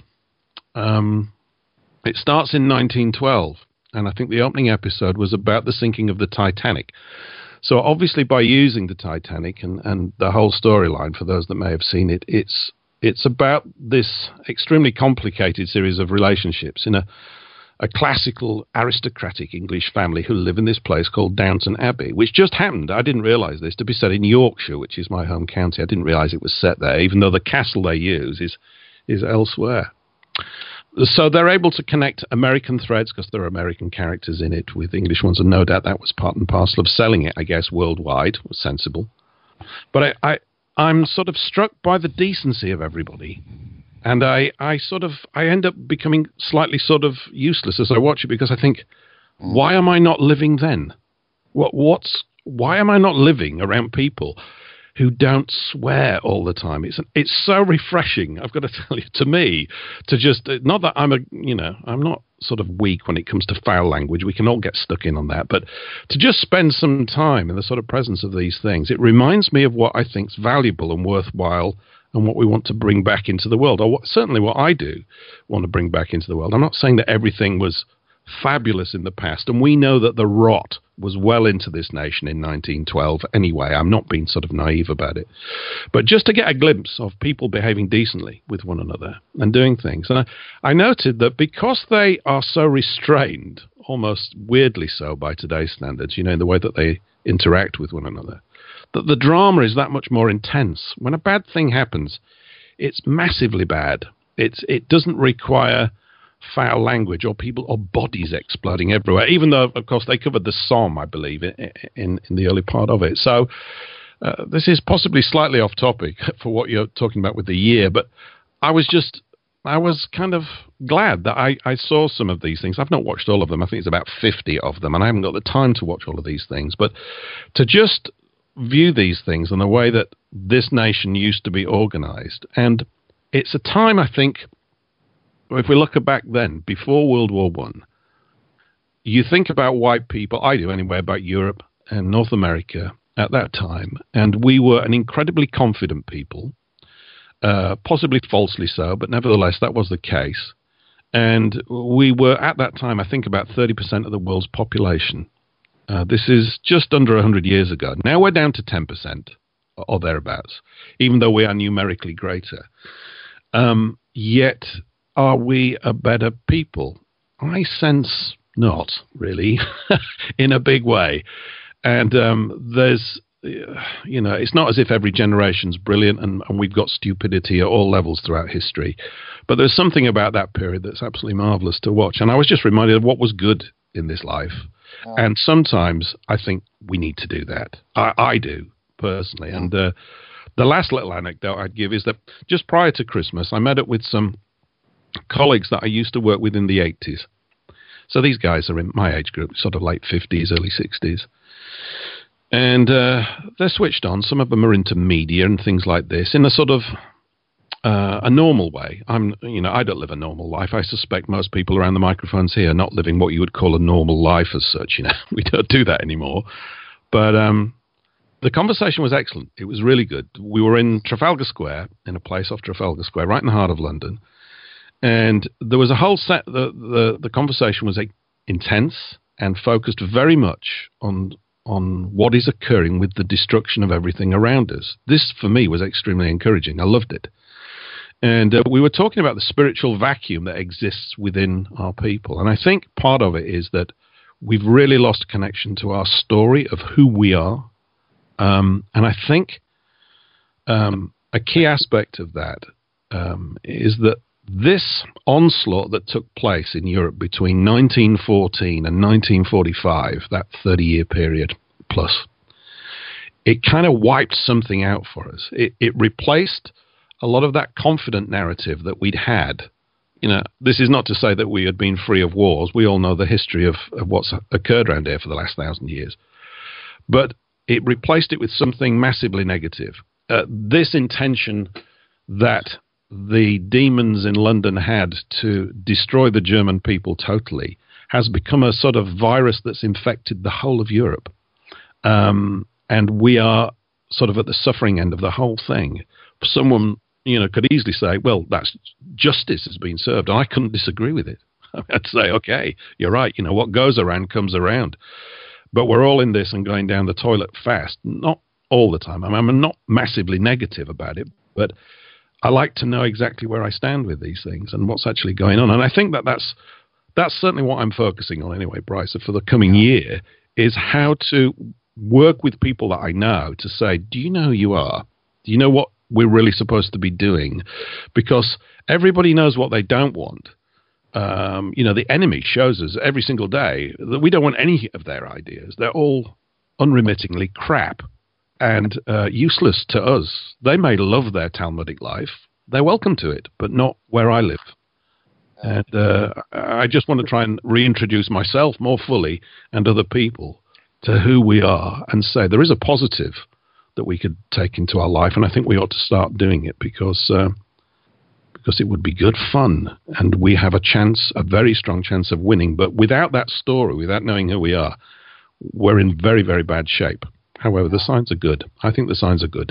It starts in 1912, and I think the opening episode was about the sinking of the Titanic. So obviously by using the Titanic and the whole storyline, for those that may have seen it, it's about this extremely complicated series of relationships in a classical aristocratic English family who live in this place called Downton Abbey, which just happened, I didn't realise this, to be set in Yorkshire, which is my home county. I didn't realise it was set there, even though the castle they use is elsewhere. So they're able to connect American threads because there are American characters in it with English ones, and no doubt that was part and parcel of selling it, I guess, worldwide. It was sensible. But I'm sort of struck by the decency of everybody. And I end up becoming slightly sort of useless as I watch it because I think, why am I not living then? Why am I not living around people who don't swear all the time? It's so refreshing, I've got to tell you, to me, to just, not that I'm not sort of weak when it comes to foul language. We can all get stuck in on that. But to just spend some time in the sort of presence of these things, it reminds me of what I think's valuable and worthwhile and what we want to bring back into the world, or certainly what I do want to bring back into the world. I'm not saying that everything was fabulous in the past, and we know that the rot was well into this nation in 1912 anyway. I'm not being sort of naive about it. But just to get a glimpse of people behaving decently with one another and doing things. And I noted that because they are so restrained, almost weirdly so by today's standards, in the way that they interact with one another, that the drama is that much more intense. When a bad thing happens, it's massively bad. It doesn't require foul language or people or bodies exploding everywhere, even though, of course, they covered the Somme, I believe, in the early part of it. So this is possibly slightly off topic for what you're talking about with the year, but I was kind of glad that I saw some of these things. I've not watched all of them. I think it's about 50 of them, and I haven't got the time to watch all of these things. But to just view these things in the way that this nation used to be organized. And it's a time, I think, if we look back then, before World War I, you think about white people, I do anyway, about Europe and North America at that time, and we were an incredibly confident people, possibly falsely so, but nevertheless that was the case. And we were, at that time, I think about 30% of the world's population. This is just under 100 years ago. Now we're down to 10% or thereabouts, even though we are numerically greater. Yet, are we a better people? I sense not, really, in a big way. And there's, it's not as if every generation's brilliant and we've got stupidity at all levels throughout history. But there's something about that period that's absolutely marvelous to watch. And I was just reminded of what was good in this life. And sometimes I think we need to do that. I do, personally. And the last little anecdote I'd give is that just prior to Christmas, I met up with some colleagues that I used to work with in the 80s. So these guys are in my age group, sort of late 50s, early 60s. And they're switched on. Some of them are into media and things like this in a sort of a normal way. I don't live a normal life. I suspect most people around the microphones here are not living what you would call a normal life as such. We don't do that anymore. But the conversation was excellent. It was really good. We were in Trafalgar Square, in a place off Trafalgar Square, right in the heart of London. And there was a whole set, the conversation was intense and focused very much on what is occurring with the destruction of everything around us. This, for me, was extremely encouraging. I loved it. And we were talking about the spiritual vacuum that exists within our people. And I think part of it is that we've really lost connection to our story of who we are. And I think a key aspect of that is that this onslaught that took place in Europe between 1914 and 1945, that 30-year period plus, it kind of wiped something out for us. It replaced a lot of that confident narrative that we'd had. This is not to say that we had been free of wars. We all know the history of what's occurred around here for the last 1,000 years. But it replaced it with something massively negative. This intention that the demons in London had to destroy the German people totally has become a sort of virus that's infected the whole of Europe. And we are sort of at the suffering end of the whole thing. Someone, could easily say, well, that's justice has been served. And I couldn't disagree with it. I'd say, okay, you're right. What goes around comes around. But we're all in this and going down the toilet fast. Not all the time. I'm not massively negative about it, but I like to know exactly where I stand with these things and what's actually going on. And I think that's certainly what I'm focusing on anyway, Bryce, for the coming year, is how to work with people that I know to say, do you know who you are? Do you know what we're really supposed to be doing? Because everybody knows what they don't want. The enemy shows us every single day that we don't want any of their ideas. They're all unremittingly crap and useless to us. They may love their Talmudic life. They're welcome to it, but not where I live. And I just want to try and reintroduce myself more fully and other people to who we are and say there is a positive that we could take into our life. And I think we ought to start doing it because it would be good fun. And we have a very strong chance of winning. But without that story, without knowing who we are, we're in very, very bad shape. However, the signs are good. I think the signs are good.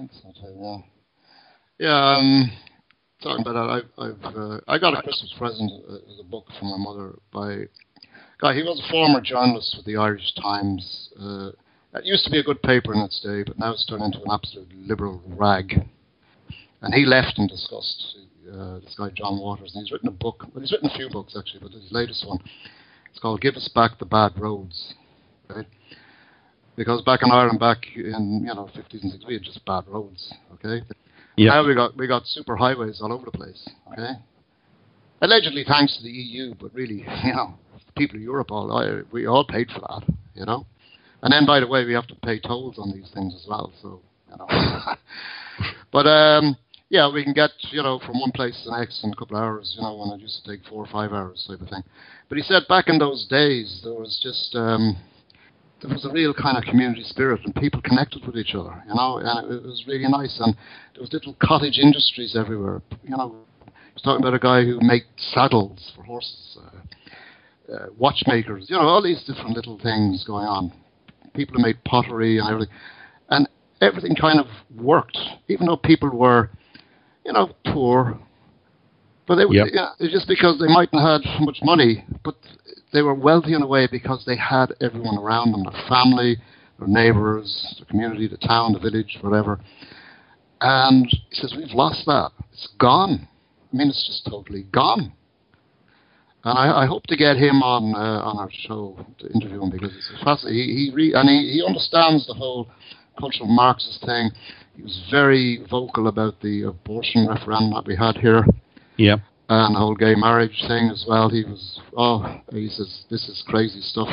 Yeah, talking about that, I got a Christmas present as a book from my mother by a guy. He was a former journalist with the Irish Times. It used to be a good paper in its day, but now it's turned into an absolute liberal rag. And he left in disgust. This guy John Waters, and he's written a book. Well, he's written a few books actually, but his latest one, it's called "Give Us Back the Bad Roads." Right? Because back in Ireland, back in 50s and 60s, we had just bad roads. Okay. Yeah. Now we got super highways all over the place. Okay. Allegedly thanks to the EU, but really, the people of Europe we all paid for that. And then, by the way, we have to pay tolls on these things as well. So but yeah, we can get from one place to the next in a couple of hours. When it used to take 4 or 5 hours, type of thing. But he said back in those days there was just there was a real kind of community spirit, and people connected with each other, and it was really nice. And there was little cottage industries everywhere. He was talking about a guy who made saddles for horses, watchmakers, all these different little things going on. People who made pottery and everything. And everything kind of worked, even though people were, poor. But it's just because they mightn't have had much money, but they were wealthy in a way because they had everyone around them, their family, their neighbours, the community, the town, the village, whatever. And he says, we've lost that. It's gone. It's just totally gone. And I hope to get him on our show to interview him because it's fascinating. He understands the whole cultural Marxist thing. He was very vocal about the abortion referendum that we had here. Yeah. And the whole gay marriage thing as well. He says, this is crazy stuff.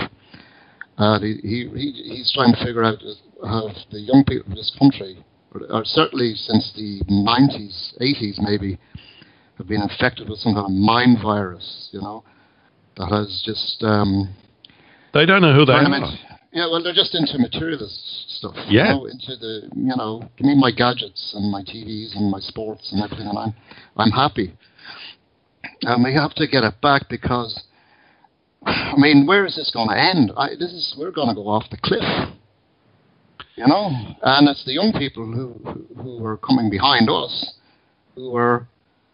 He's trying to figure out how the young people of this country, or certainly since the 90s, 80s maybe, have been infected with some kind of mind virus, that has just... they don't know who they are. Yeah, well, they're just into materialist stuff. Yeah. Into the, give me my gadgets and my TVs and my sports and everything, and I'm happy. And we have to get it back because, where is this going to end? We're going to go off the cliff, And it's the young people who are coming behind us, who are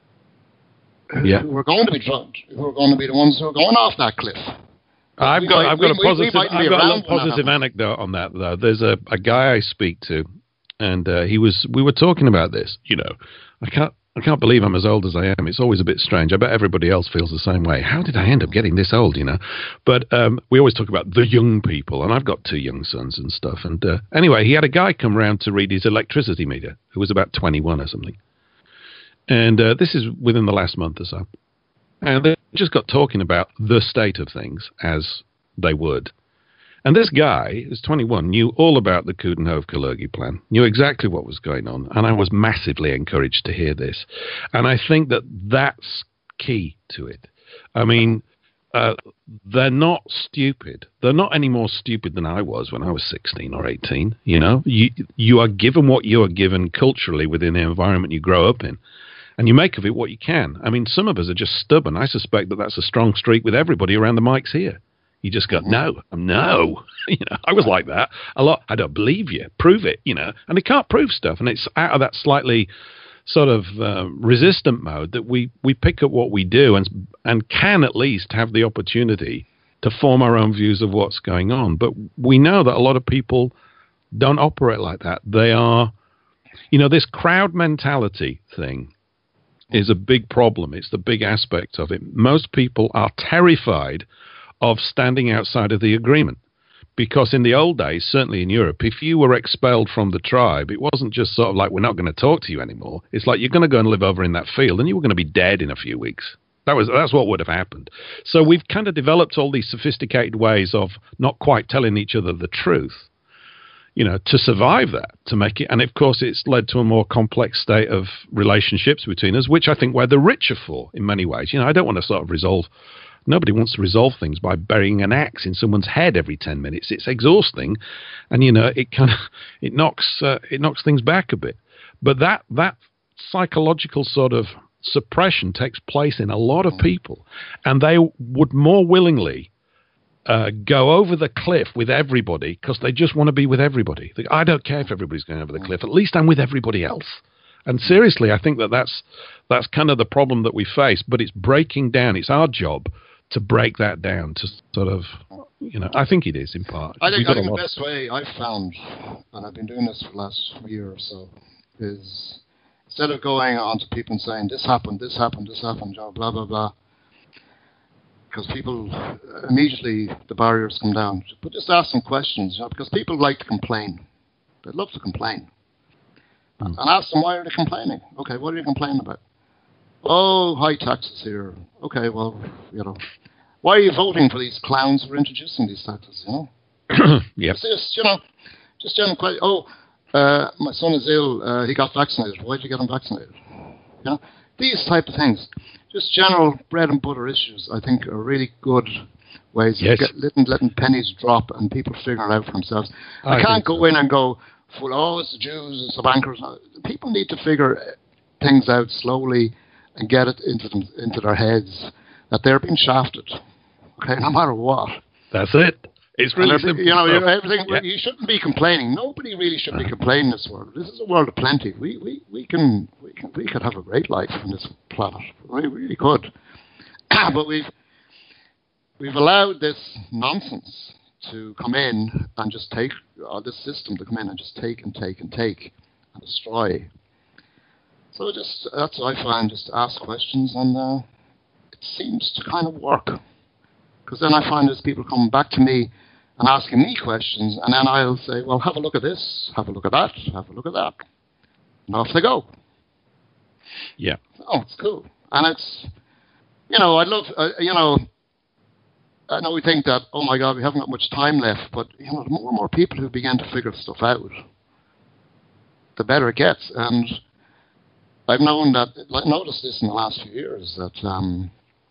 going to be drugged, who are going to be the ones who are going off that cliff. I've got a positive anecdote on that though. There's a guy I speak to, and we were talking about this. I can't believe I'm as old as I am. It's always a bit strange. I bet everybody else feels the same way. How did I end up getting this old, But we always talk about the young people, and I've got 2 young sons and stuff. And anyway, he had a guy come round to read his electricity meter who was about 21 or something. And this is within the last month or so. And they just got talking about the state of things as they would. And this guy, who's 21, knew all about the Coudenhove-Kalergi plan, knew exactly what was going on, and I was massively encouraged to hear this. And I think that that's key to it. they're not stupid. They're not any more stupid than I was when I was 16 or 18. You know, you are given what you are given culturally within the environment you grow up in, and you make of it what you can. I mean, some of us are just stubborn. I suspect that that's a strong streak with everybody around the mics here. You just go, no. You know, I was like that a lot. I don't believe you. Prove it, you know. And they can't prove stuff. And it's out of that slightly sort of resistant mode that we pick up what we do and can at least have the opportunity to form our own views of what's going on. But we know that a lot of people don't operate like that. They are, you know, this crowd mentality thing is a big problem. It's the big aspect of it. Most people are terrified of standing outside of the agreement. Because in the old days, certainly in Europe, if you were expelled from the tribe, it wasn't just sort of like, we're not going to talk to you anymore. It's like, you're going to go and live over in that field and you were going to be dead in a few weeks. That's what would have happened. So we've kind of developed all these sophisticated ways of not quite telling each other the truth, you know, to survive that, to make it. And of course, it's led to a more complex state of relationships between us, which I think we're the richer for in many ways. You know, I don't want to sort of nobody wants to resolve things by burying an axe in someone's head every 10 minutes. It's exhausting, and you know it knocks things back a bit. But that psychological sort of suppression takes place in a lot of people, and they would more willingly go over the cliff with everybody because they just want to be with everybody. I don't care if everybody's going over the cliff. At least I'm with everybody else. And seriously, I think that's kind of the problem that we face. But it's breaking down. It's our job to break that down, to sort of, you know, I think it is in part. I think the best way I've found, and I've been doing this for the last year or so, is instead of going on to people and saying, this happened, blah, blah, blah, because people, immediately the barriers come down. But just ask them questions, you know, because people like to complain. They love to complain. And ask them, why are they complaining? Okay, what are you complaining about? Oh, high taxes here. Okay, well, you know, why are you voting for these clowns who are introducing these taxes, you know? Yep. Just, you know, just general question. Oh, my son is ill. He got vaccinated. Why did you get him vaccinated? You know, these type of things. Just general bread and butter issues, I think, are really good ways of letting pennies drop and people figuring it out for themselves. I can't go in and go, well, it's the Jews, it's the bankers. People need to figure things out slowly and get it into their heads that they're being shafted. Okay, no matter what. That's it. It's really simple. You know, everything. Yeah. You shouldn't be complaining. Nobody really should be complaining in this world. This is a world of plenty. We could have a great life on this planet. We really could. But we've allowed this nonsense to come in and just take this system to come in and just take and destroy. So that's what I find, just ask questions, and it seems to kind of work. Because then I find there's people coming back to me and asking me questions, and then I'll say, well, have a look at this, have a look at that, have a look at that. And off they go. Yeah. Oh, it's cool. And it's, you know, I love, you know, I know we think that, oh my God, we haven't got much time left, but, you know, the more and more people who begin to figure stuff out, the better it gets. And I've noticed this in the last few years, that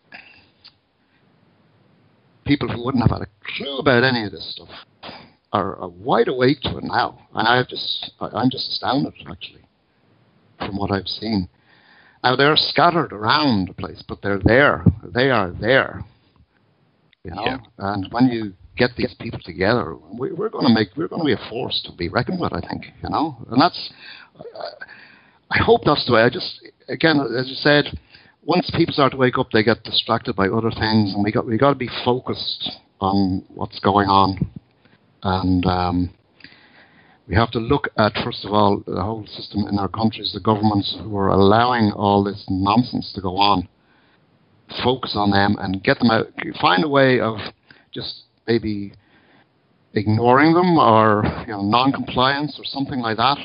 people who wouldn't have had a clue about any of this stuff are wide awake to it now. And I'm just astounded, actually, from what I've seen. Now, they're scattered around the place, but they're there. They are there. You know? Yeah. And when you get these people together, we're going to be a force to be reckoned with, I think, you know? And that's, I hope that's the way. Again, as you said, once people start to wake up, they get distracted by other things, and we got to be focused on what's going on. And we have to look at, first of all, the whole system in our countries, the governments who are allowing all this nonsense to go on. Focus on them and get them out. Find a way of just maybe ignoring them, or non-compliance or something like that.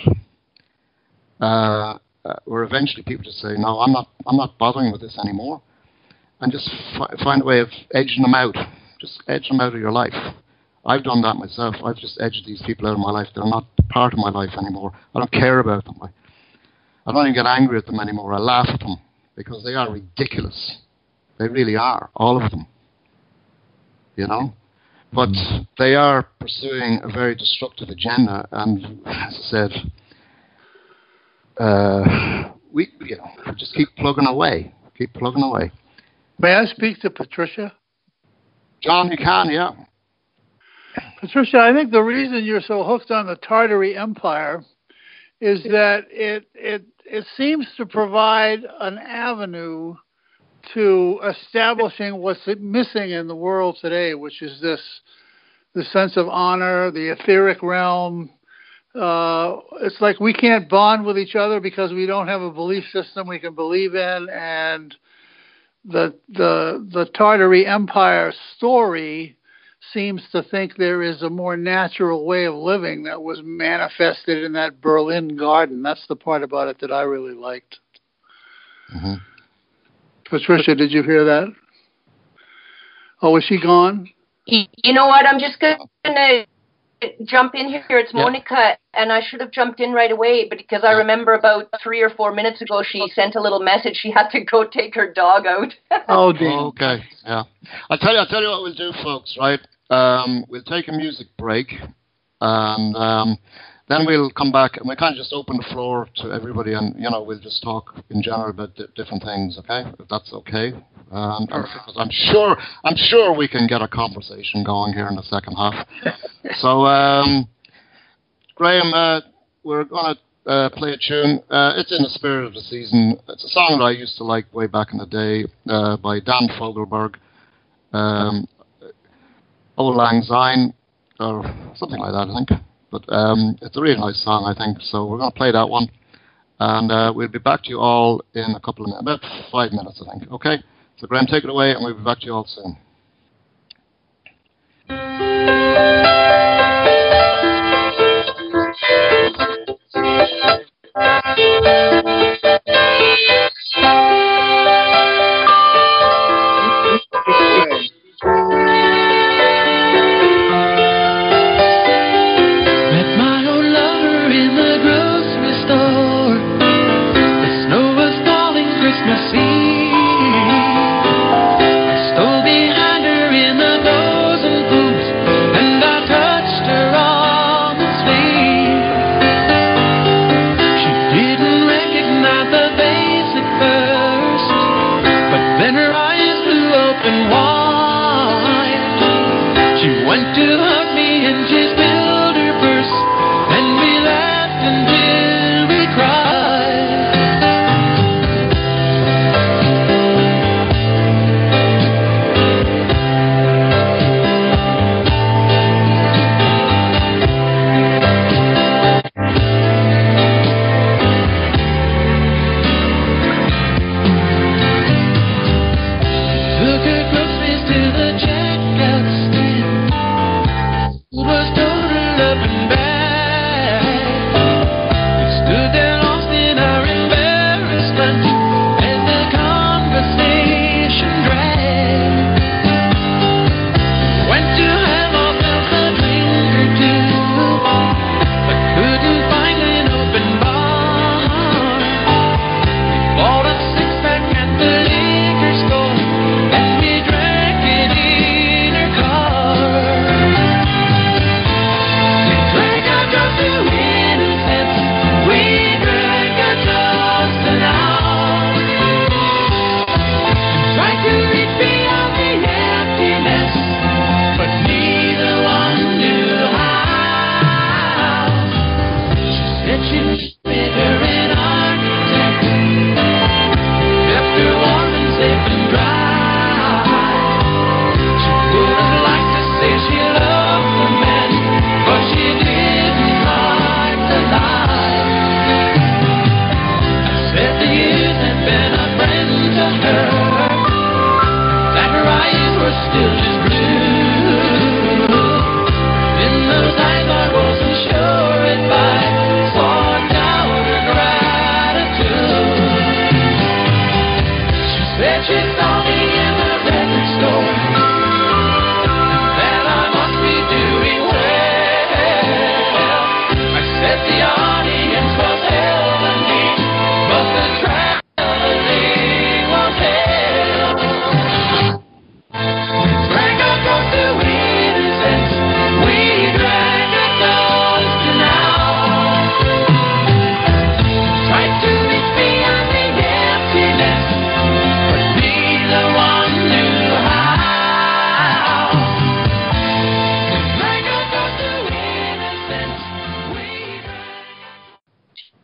Where eventually people just say, no, I'm not bothering with this anymore, and just find a way of edging them out. Just edge them out of your life. I've done that myself. I've just edged these people out of my life. They're not part of my life anymore. I don't care about them. I don't even get angry at them anymore. I laugh at them because they are ridiculous. They really are, all of them. you know. But they are pursuing a very destructive agenda, and as I said, we just keep plugging away. May I speak to Patricia? John, you can, yeah. Patricia, I think the reason you're so hooked on the Tartary Empire is that it seems to provide an avenue to establishing what's missing in the world today, which is the sense of honor, the etheric realm. It's like we can't bond with each other because we don't have a belief system we can believe in, and the Tartary Empire story seems to think there is a more natural way of living that was manifested in that Berlin garden. That's the part about it that I really liked. Mm-hmm. Patricia, did you hear that? Oh, is she gone? You know what? I'm just going to jump in here. It's Monica, and I should have jumped in right away, but because I remember about 3 or 4 minutes ago, she sent a little message. She had to go take her dog out. Oh, dear. Okay, yeah. I'll tell you what we'll do, folks, right? We'll take a music break, and then we'll come back, and we kind of just open the floor to everybody, and, we'll just talk in general about different things, okay? If that's okay. Because I'm sure we can get a conversation going here in the second half. So, Graham, we're going to play a tune. It's in the spirit of the season. It's a song that I used to like way back in the day by Dan Fogelberg. Old Lang Syne, or something like that, I think. But it's a really nice song, I think. So we're going to play that one. And we'll be back to you all in a couple of minutes, about 5 minutes, I think. Okay? So, Graham, take it away, and we'll be back to you all soon. Stole behind her in the those old boots, and I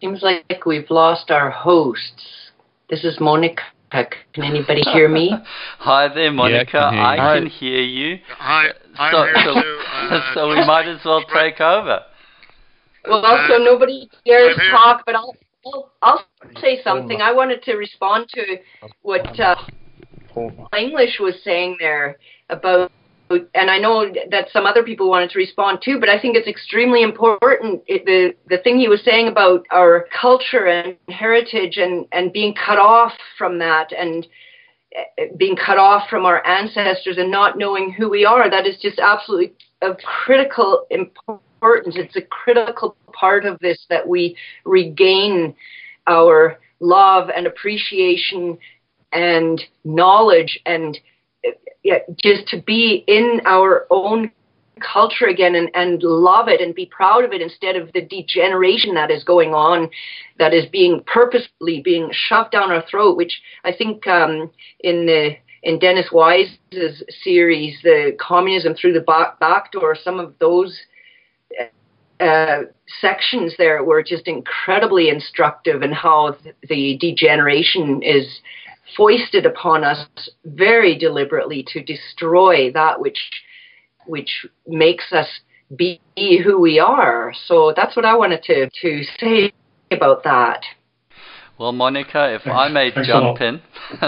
Seems like we've lost our hosts. This is Monica. Can anybody hear me? Hi there, Monica. Yeah, I can hear you. Hi, I'm here too. So we might as well take over. Well, so nobody dares talk, but I'll say something. I wanted to respond to what English was saying there about, and I know that some other people wanted to respond too, but I think it's extremely important, the thing he was saying about our culture and heritage and being cut off from that and being cut off from our ancestors and not knowing who we are. That is just absolutely of critical importance. It's a critical part of this, that we regain our love and appreciation and knowledge and just to be in our own culture again and love it and be proud of it, instead of the degeneration that is going on, that is being purposely being shoved down our throat, which I think in Dennis Wise's series, the Communism Through the Back Door, some of those sections there were just incredibly instructive, and how the degeneration is foisted upon us very deliberately to destroy that which makes us be who we are. So that's what I wanted to say about that. Well, Monica, if I may jump in,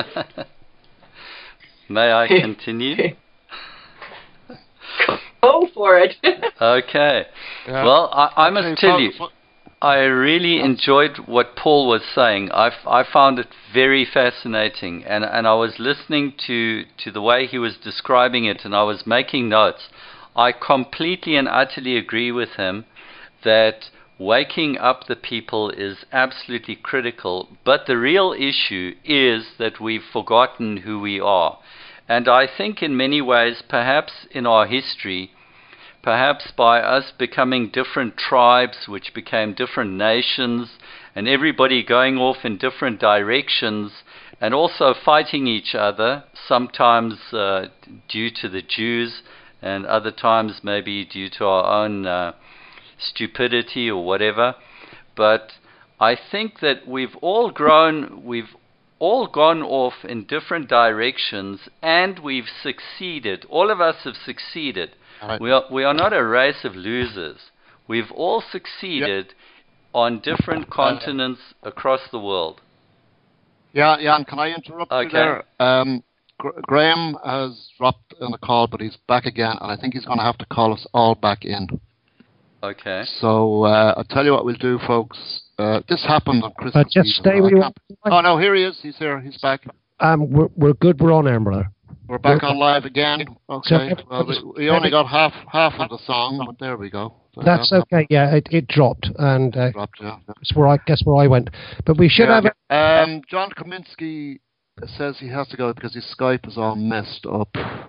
may I continue? Go for it. Okay. Yeah. Well, I must tell you, I really enjoyed what Paul was saying. I found it very fascinating, and I was listening to the way he was describing it, and I was making notes. I completely and utterly agree with him that waking up the people is absolutely critical, but the real issue is that we've forgotten who we are. And I think in many ways, perhaps in our history, perhaps by us becoming different tribes, which became different nations, and everybody going off in different directions, and also fighting each other, sometimes due to the Jews, and other times maybe due to our own stupidity or whatever. But I think that we've all gone off in different directions, and we've succeeded. All of us have succeeded. Right. We are not a race of losers. We've all succeeded on different continents across the world. Yeah, Jan, can I interrupt you there? Graham has dropped on the call, but he's back again, and I think he's going to have to call us all back in. Okay. So I'll tell you what we'll do, folks. This happened on Christmas just Eve. Stay where you want. Oh, no, here he is. He's here. He's back. We're good. We're on, Amber. We're back on live again. Okay. Well, we only got half of the song, but there we go. That's okay. Yeah, it dropped, and dropped. Yeah. That's where I went. But we should have. John Kaminsky says he has to go because his Skype is all messed up.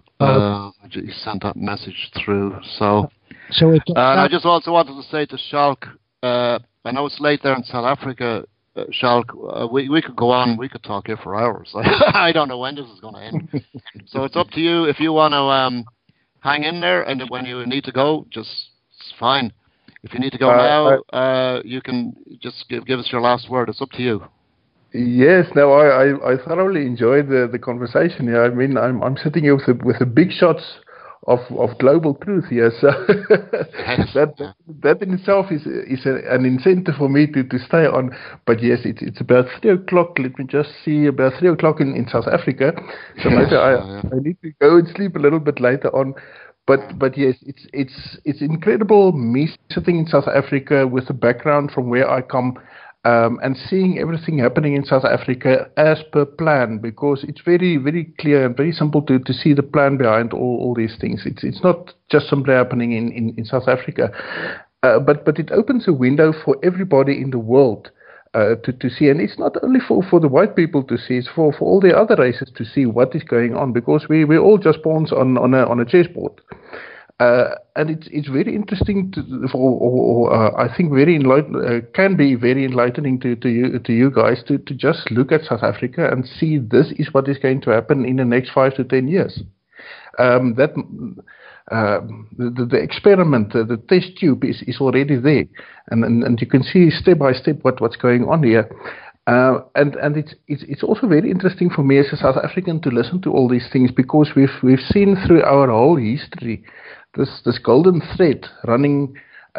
He sent that message through. So and I just also wanted to say to Schalk, I know it's late there in South Africa. Schalk, we could go on. We could talk here for hours. I don't know when this is going to end. So it's up to you. If you want to hang in there, and when you need to go, it's fine. If you need to go now, you can just give us your last word. It's up to you. Yes, no, I thoroughly enjoyed the conversation here. I mean, I'm sitting here with the big shots of global truth here, so that in itself is an incentive for me to stay on. But yes, it's about 3:00. Let me just see, about 3:00 in South Africa. So maybe I need to go and sleep a little bit later on. But yes, it's incredible. Me sitting in South Africa with the background from where I come. And seeing everything happening in South Africa as per plan, because it's very, very clear and very simple to see the plan behind all these things. It's not just simply happening in South Africa, but it opens a window for everybody in the world to see. And it's not only for the white people to see, it's for all the other races to see what is going on, because we're all just pawns on a chessboard. And it's very interesting I think can be very enlightening to you guys to just look at South Africa and see this is what is going to happen in the next 5 to 10 years. the experiment, the test tube is already there, and you can see step by step what's going on here. And it's also very interesting for me as a South African to listen to all these things, because we've seen through our whole history this golden thread running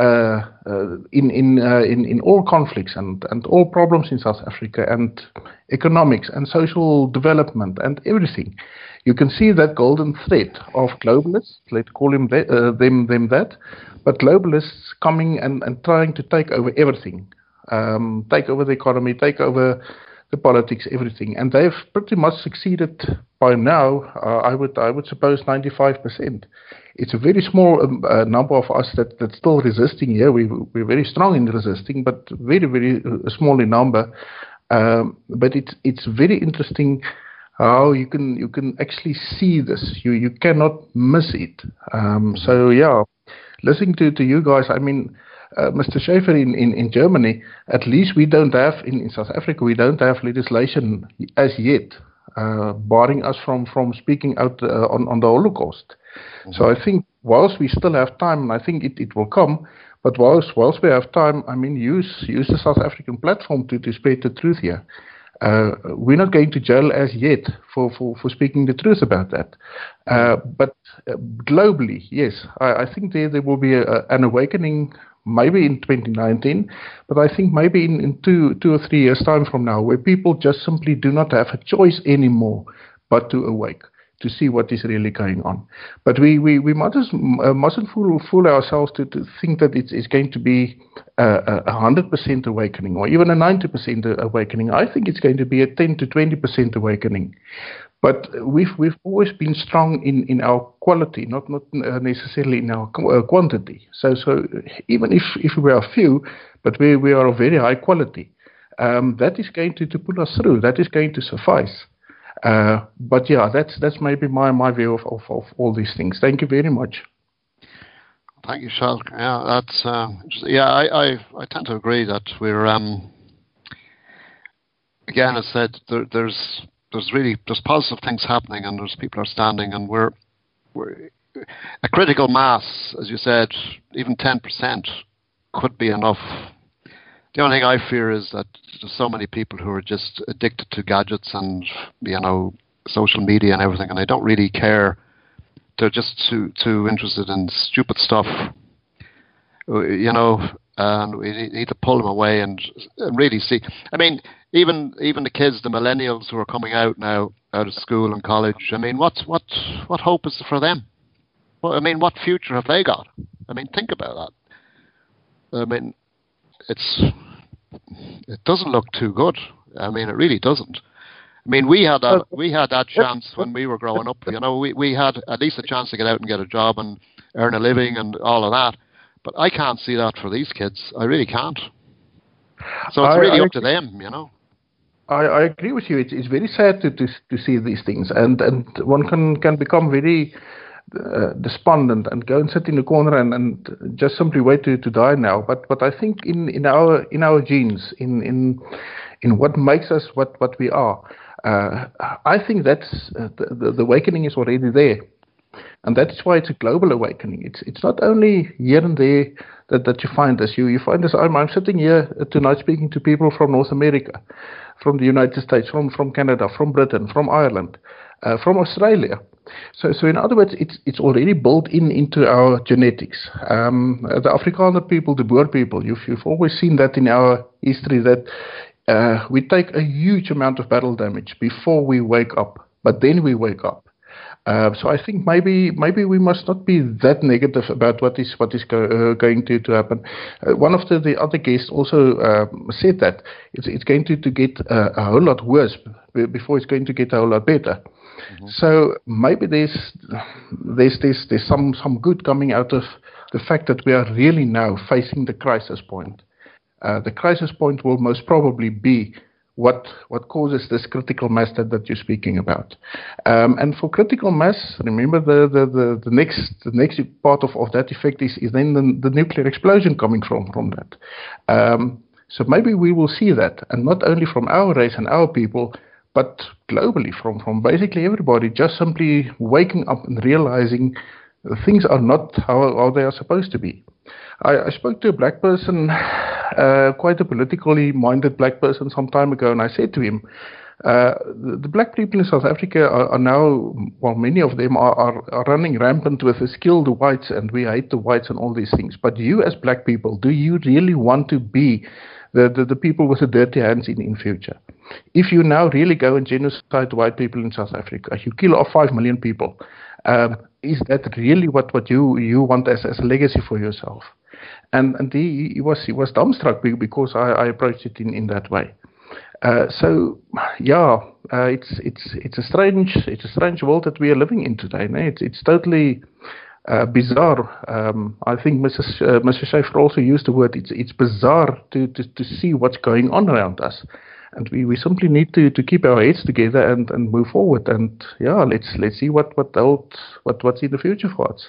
in all conflicts and all problems in South Africa, and economics and social development and everything. You can see that golden thread of globalists, let's call them that, but globalists coming and trying to take over everything, take over the economy, take over the politics, everything, and they've pretty much succeeded by now. I would suppose 95%. It's a very small number of us that's still resisting here. We're very strong in resisting, but very, very small in number. But it's very interesting how you can actually see this. You cannot miss it. So yeah, listening to you guys, I mean, Mr. Schaefer in Germany, at least we don't have, in South Africa, we don't have legislation as yet barring us from speaking out on the Holocaust. Mm-hmm. So I think whilst we still have time, and I think it will come, but whilst we have time, I mean, use the South African platform to spread the truth here. We're not going to jail as yet for speaking the truth about that. But globally, yes, I think there will be an awakening, maybe in 2019, but I think maybe in two or 3 years' time from now, where people just simply do not have a choice anymore but to awake, to see what is really going on. But we mustn't fool ourselves to think that it's going to be 100% awakening, or even a 90% awakening. I think it's going to be a 10 to 20% awakening. But we've always been strong in our quality, not necessarily in our quantity. So even if we are few, but we are of very high quality, that is going to pull us through. That is going to suffice. But yeah, that's maybe my view of all these things. Thank you very much. Thank you, Schalk. Yeah, that's I tend to agree that we're again, as said, there's positive things happening, and there's people are standing, and we're a critical mass, as you said. Even 10% could be enough. The only thing I fear is that there's so many people who are just addicted to gadgets and, social media and everything, and they don't really care. They're just too interested in stupid stuff, and we need to pull them away and really see. I mean, even the kids, the millennials who are coming out now, out of school and college, I mean, what hope is for them? Well, I mean, what future have they got? I mean, think about that. I mean, it doesn't look too good. I mean, it really doesn't. I mean, we had that chance when we were growing up. We had at least a chance to get out and get a job and earn a living and all of that. But I can't see that for these kids. I really can't. So it's really up to them, I agree with you. It's very sad to see these things, and one can become very despondent and go and sit in the corner and just simply wait to die now. But I think in our genes, in what makes us what we are, I think that's the awakening is already there. And that's why it's a global awakening. It's not only here and there that you find this. You find this. I'm sitting here tonight speaking to people from North America, from the United States, from Canada, from Britain, from Ireland, from Australia. So in other words, it's already built into our genetics. The Afrikaner people, the Boer people, you've always seen that in our history, that we take a huge amount of battle damage before we wake up, but then we wake up. So I think maybe we must not be that negative about what is going to happen. One of the other guests also said that it's going to get a whole lot worse before it's going to get a whole lot better. Mm-hmm. So maybe there's some good coming out of the fact that we are really now facing the crisis point. The crisis point will most probably be what causes this critical mass that you're speaking about. And for critical mass, remember the next part of that effect is then the nuclear explosion coming from that. So maybe we will see that, and not only from our race and our people, but globally from basically everybody, just simply waking up and realizing things are not how they are supposed to be. I spoke to a black person, quite a politically minded black person some time ago, and I said to him, the black people in South Africa are now, well, many of them are running rampant with the skilled whites, and we hate the whites and all these things. But you as black people, do you really want to be the people with the dirty hands in future? If you now really go and genocide white people in South Africa, you kill off 5 million people, is that really what you want as a legacy for yourself? And he was dumbstruck because I approached it in that way. It's a strange world that we are living in today. No? It's totally bizarre. I think Mrs. Schaefer also used the word. It's bizarre to see what's going on around us, and we simply need to keep our heads together and move forward. And let's see what's in the future for us.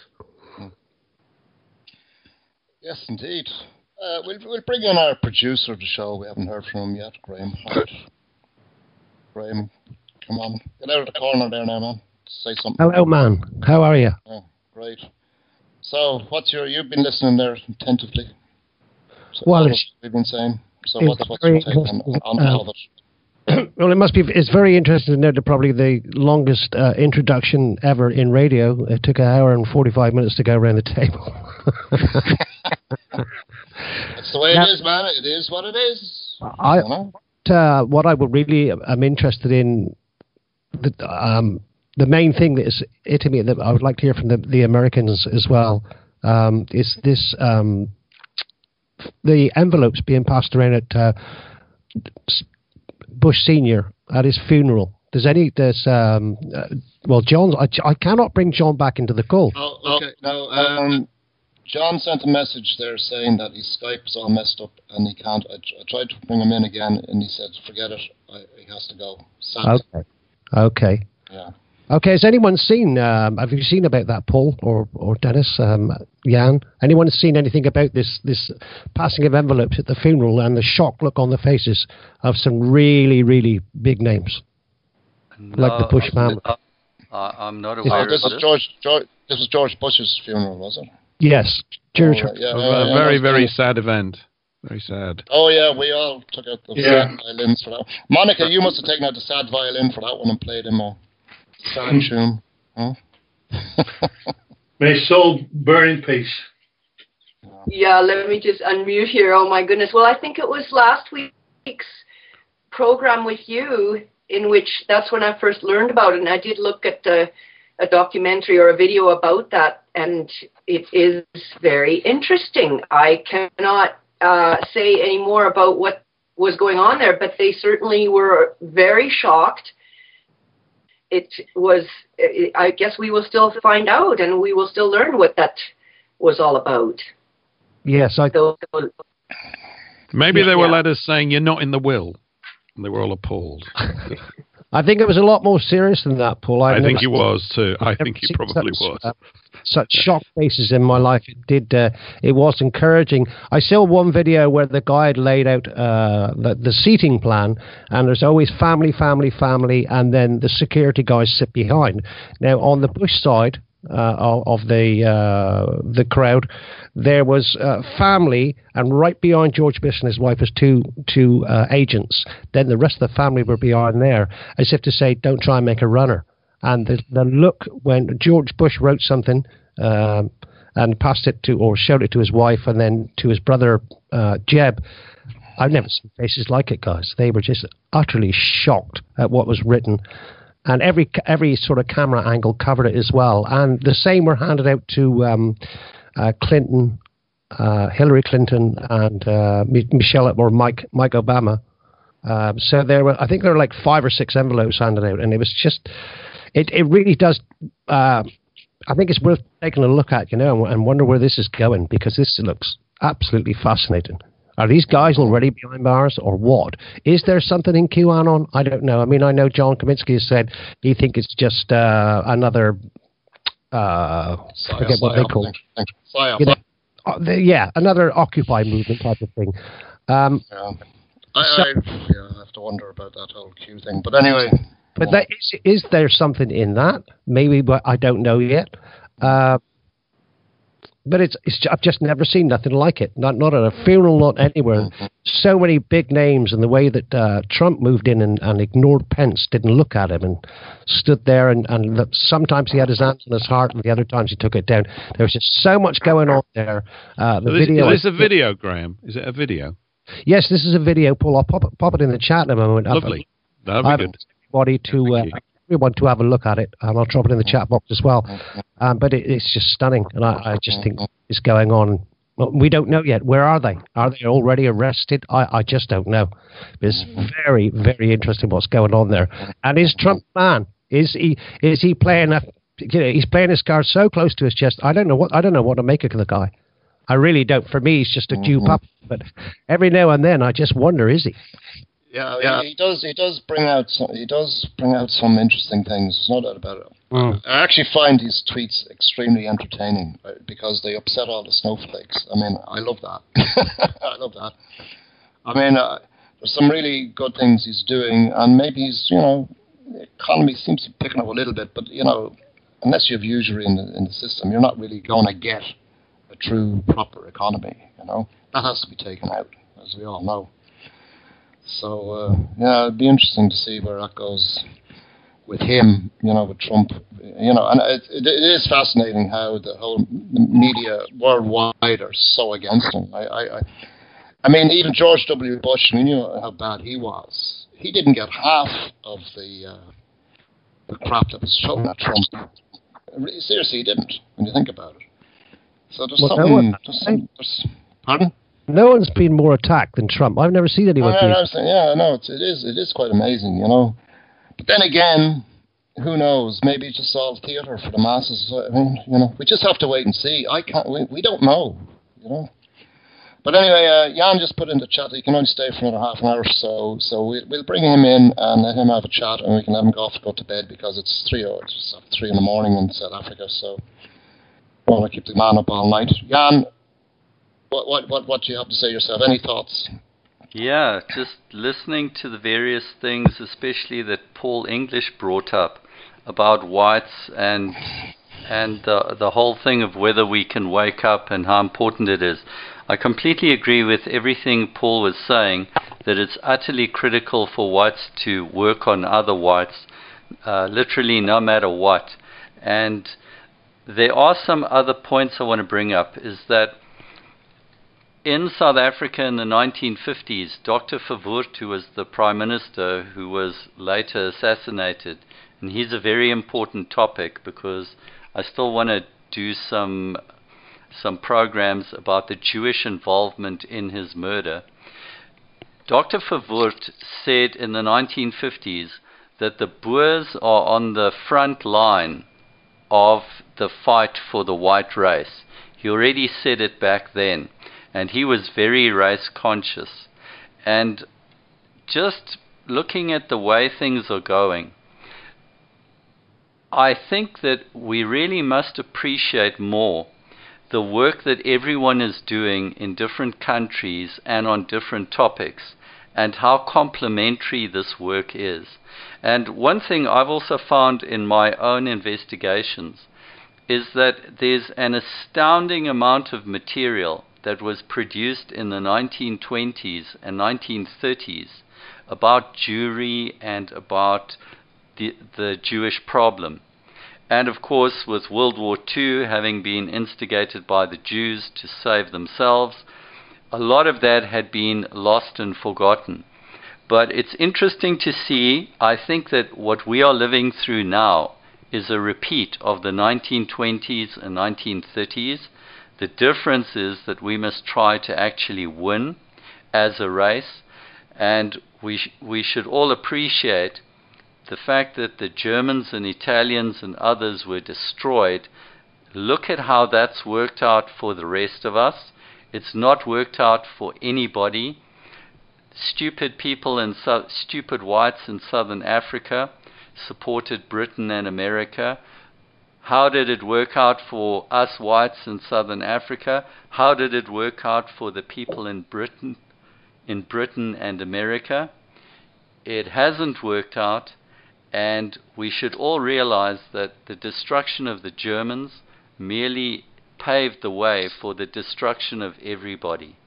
Yes, indeed. We'll bring in our producer of the show. We haven't heard from him yet, Graham Hart. Graham, come on. Get out of the corner there now, man. Say something. Hello, man. How are you? Oh, great. So, you've been listening there attentively. So well, we've been saying. So what's your take on all of it? Well, it's very interesting to know that probably the longest introduction ever in radio. It took 1 hour and 45 minutes to go around the table. That's the way it is, man. It is what it is. What I would really am interested in, the main thing that is hitting me that I would like to hear from the Americans as well, is this the envelopes being passed around at Bush Senior at his funeral. John, I cannot bring John back into the call. Oh, okay. No, John sent a message there saying that his Skype is all messed up and he can't. I tried to bring him in again and he said, forget it, he has to go. Sadly. Okay. Yeah. Okay, has anyone seen, have you seen about that, Paul or Dennis, Jan? Anyone seen anything about this passing of envelopes at the funeral and the shocked look on the faces of some really, really big names? No, like the Bush family. I'm not aware of this was George Bush's funeral, was it? Yes. George. Very, very sad event. Very sad. Oh, yeah, we all took out the sad violins for that. Monica, you must have taken out the sad violin for that one and played him a sad tune. Huh? May his soul burn in peace. Yeah, let me just unmute here. Oh, my goodness. Well, I think it was last week's program with you in which that's when I first learned about it. And I did look at a documentary or a video about that, and it is very interesting. I cannot say any more about what was going on there, but they certainly were very shocked. It was, I guess we will still find out, and we will still learn what that was all about. Yes, maybe there were letters saying you're not in the will, and they were all appalled. I think it was a lot more serious than that, Paul. I think he was too. I think he probably was. Such shocked faces in my life. It was encouraging. I saw one video where the guy had laid out the seating plan, and there's always family, and then the security guys sit behind. Now, on the Bush side of the crowd, there was family, and right behind George Bush and his wife was two agents. Then the rest of the family were behind there, as if to say, don't try and make a runner. And the look when George Bush wrote something and passed it to, or showed it to his wife and then to his brother, Jeb, I've never seen faces like it, guys. They were just utterly shocked at what was written. And every sort of camera angle covered it as well. And the same were handed out to Clinton, Hillary Clinton, and Michelle or Mike Obama. So I think there were like 5 or 6 envelopes handed out, and it was just, it really does. I think it's worth taking a look at, and wonder where this is going, because this looks absolutely fascinating. Are these guys already behind bars, or what? Is there something in QAnon? I don't know. I mean, I know John Kaminsky has said he thinks it's just another, forget what they call it. Another Occupy movement type of thing. I have to wonder about that whole Q thing. But anyway. But is there something in that? Maybe, but I don't know yet. But I've just never seen nothing like it. Not at a funeral, not anywhere. So many big names, and the way that Trump moved in and ignored Pence, didn't look at him and stood there, and sometimes he had his hand on his heart, and the other times he took it down. There was just so much going on there. Is this a video, Graham? Is it a video? Yes, this is a video, Paul. I'll pop it in the chat in a moment. Lovely. That'd be good. Everyone to have a look at it, and I'll drop it in the chat box as well. But it's just stunning, and I just think it's going on. Well, we don't know yet. Where are they? Are they already arrested? I just don't know. It's very, very interesting what's going on there. And is Trump man? Is he playing he's playing his cards so close to his chest. I don't know what to make of the guy. I really don't. For me, he's just a Jew puppet. But every now and then, I just wonder, is he? Yeah, he does bring out some interesting things. There's no doubt about it. I actually find his tweets extremely entertaining because they upset all the snowflakes. I mean, I love that. I love that. I mean, there's some really good things he's doing, and maybe he's, the economy seems to be picking up a little bit, but unless you have usury in the system, you're not really going to get a true proper economy. That has to be taken out, as we all know. So, it'd be interesting to see where that goes with him, with Trump, and it is fascinating how the whole media worldwide are so against him. I mean, even George W. Bush, we knew how bad he was. He didn't get half of the crap that was thrown at Trump. Seriously, he didn't, when you think about it. So there's pardon? No one's been more attacked than Trump. I've never seen anyone. It is quite amazing, But then again, who knows? Maybe it's just all theatre for the masses. I mean, we just have to wait and see. We don't know, But anyway, Jan just put in the chat that he can only stay for another half an hour or so. So we'll bring him in and let him have a chat, and we can let him go to bed because it's 3 in the morning in South Africa. So I want to keep the man up all night. Jan, what do you have to say yourself? Any thoughts? Yeah, just listening to the various things, especially that Paul English brought up about whites and the whole thing of whether we can wake up and how important it is. I completely agree with everything Paul was saying, that it's utterly critical for whites to work on other whites, literally no matter what. And there are some other points I want to bring up, is that in South Africa in the 1950s, Dr. Verwoerd, who was the Prime Minister, who was later assassinated, and he's a very important topic because I still want to do some programs about the Jewish involvement in his murder. Dr. Verwoerd said in the 1950s that the Boers are on the front line of the fight for the white race. He already said it back then. And he was very race conscious. And just looking at the way things are going, I think that we really must appreciate more the work that everyone is doing in different countries and on different topics, and how complementary this work is. And one thing I've also found in my own investigations is that there's an astounding amount of material that was produced in the 1920s and 1930s about Jewry and about the Jewish problem. And of course, with World War II having been instigated by the Jews to save themselves, a lot of that had been lost and forgotten. But it's interesting to see, I think that what we are living through now is a repeat of the 1920s and 1930s. The difference is that we must try to actually win as a race, and we should all appreciate the fact that the Germans and Italians and others were destroyed. Look at how that's worked out for the rest of us. It's not worked out for anybody. Stupid people and stupid whites in Southern Africa supported Britain and America. How did it work out for us whites in Southern Africa? How did it work out for the people in Britain and America? It hasn't worked out, and we should all realize that the destruction of the Germans merely paved the way for the destruction of everybody.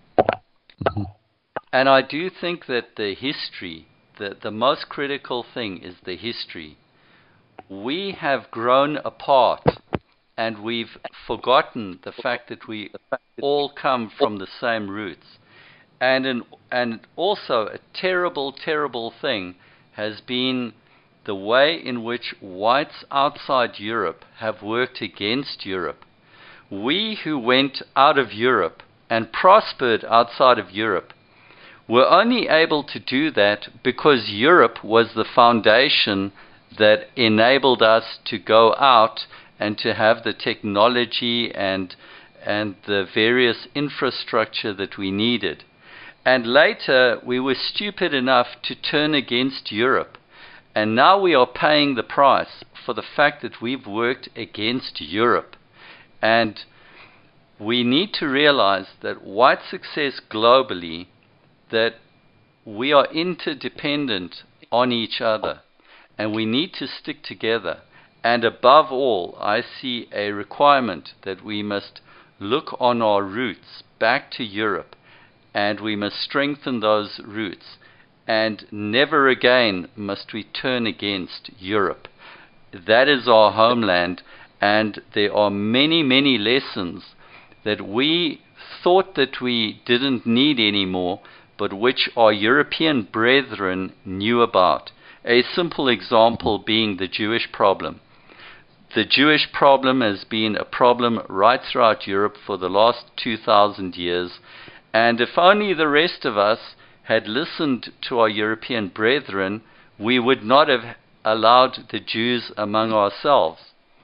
And I do think that the history, the most critical thing is the history. We have grown apart, and we've forgotten the fact that we all come from the same roots. And also a terrible, terrible thing has been the way in which whites outside Europe have worked against Europe. We who went out of Europe and prospered outside of Europe were only able to do that because Europe was the foundation that enabled us to go out and to have the technology and the various infrastructure that we needed. And later, we were stupid enough to turn against Europe. And now we are paying the price for the fact that we've worked against Europe. And we need to realize that white success globally, that we are interdependent on each other. And we need to stick together. And above all, I see a requirement that we must look on our roots back to Europe. And we must strengthen those roots. And never again must we turn against Europe. That is our homeland, and there are many, many lessons that we thought that we didn't need anymore, but which our European brethren knew about. A simple example being the Jewish problem. The Jewish problem has been a problem right throughout Europe for the last 2,000 years, and if only the rest of us had listened to our European brethren, we would not have allowed the Jews among ourselves.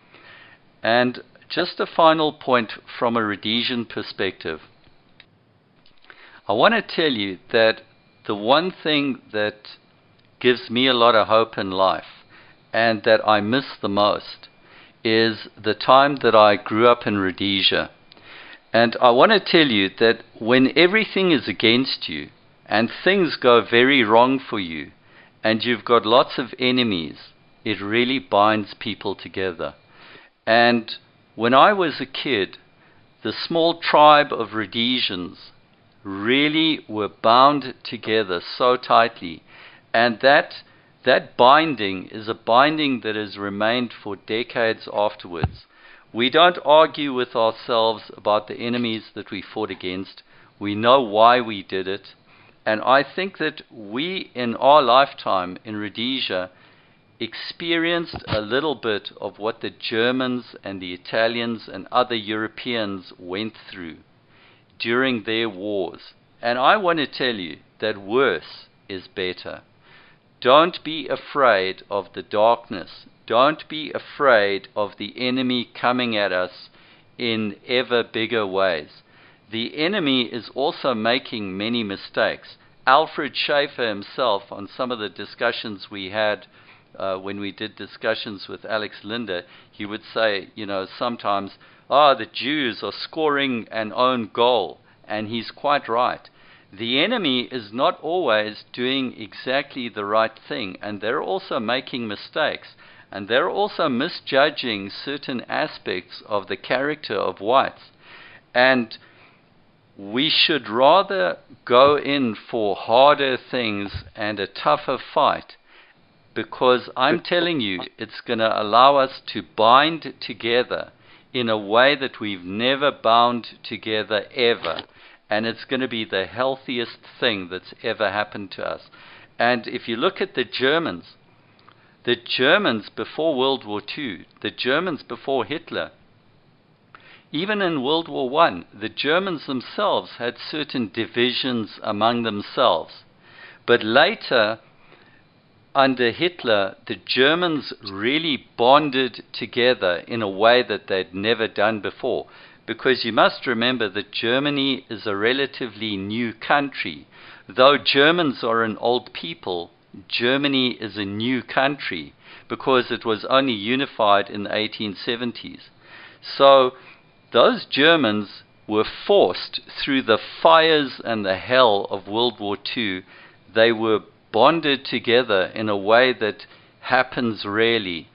And just a final point from a Rhodesian perspective. I want to tell you that the one thing that gives me a lot of hope in life and that I miss the most is the time that I grew up in Rhodesia. And I want to tell you that when everything is against you, and things go very wrong for you, and you've got lots of enemies, it really binds people together. And when I was a kid, the small tribe of Rhodesians really were bound together so tightly, and that binding is a binding that has remained for decades afterwards. We don't argue with ourselves about the enemies that we fought against. We know why we did it. And I think that we, in our lifetime in Rhodesia, experienced a little bit of what the Germans and the Italians and other Europeans went through during their wars. And I want to tell you that worse is better. Don't be afraid of the darkness. Don't be afraid of the enemy coming at us in ever bigger ways. The enemy is also making many mistakes. Alfred Schaefer himself, on some of the discussions we had when we did discussions with Alex Linder, he would say, sometimes, the Jews are scoring an own goal. And he's quite right. The enemy is not always doing exactly the right thing, and they're also making mistakes. And they're also misjudging certain aspects of the character of whites. And we should rather go in for harder things and a tougher fight, because I'm telling you, it's going to allow us to bind together in a way that we've never bound together ever. And it's going to be the healthiest thing that's ever happened to us. And if you look at the Germans before World War II, the Germans before Hitler, even in World War I, the Germans themselves had certain divisions among themselves. But later, under Hitler, the Germans really bonded together in a way that they'd never done before. Because you must remember that Germany is a relatively new country. Though Germans are an old people, Germany is a new country because it was only unified in the 1870s. So those Germans were forced through the fires and the hell of World War II. They were bonded together in a way that happens rarely.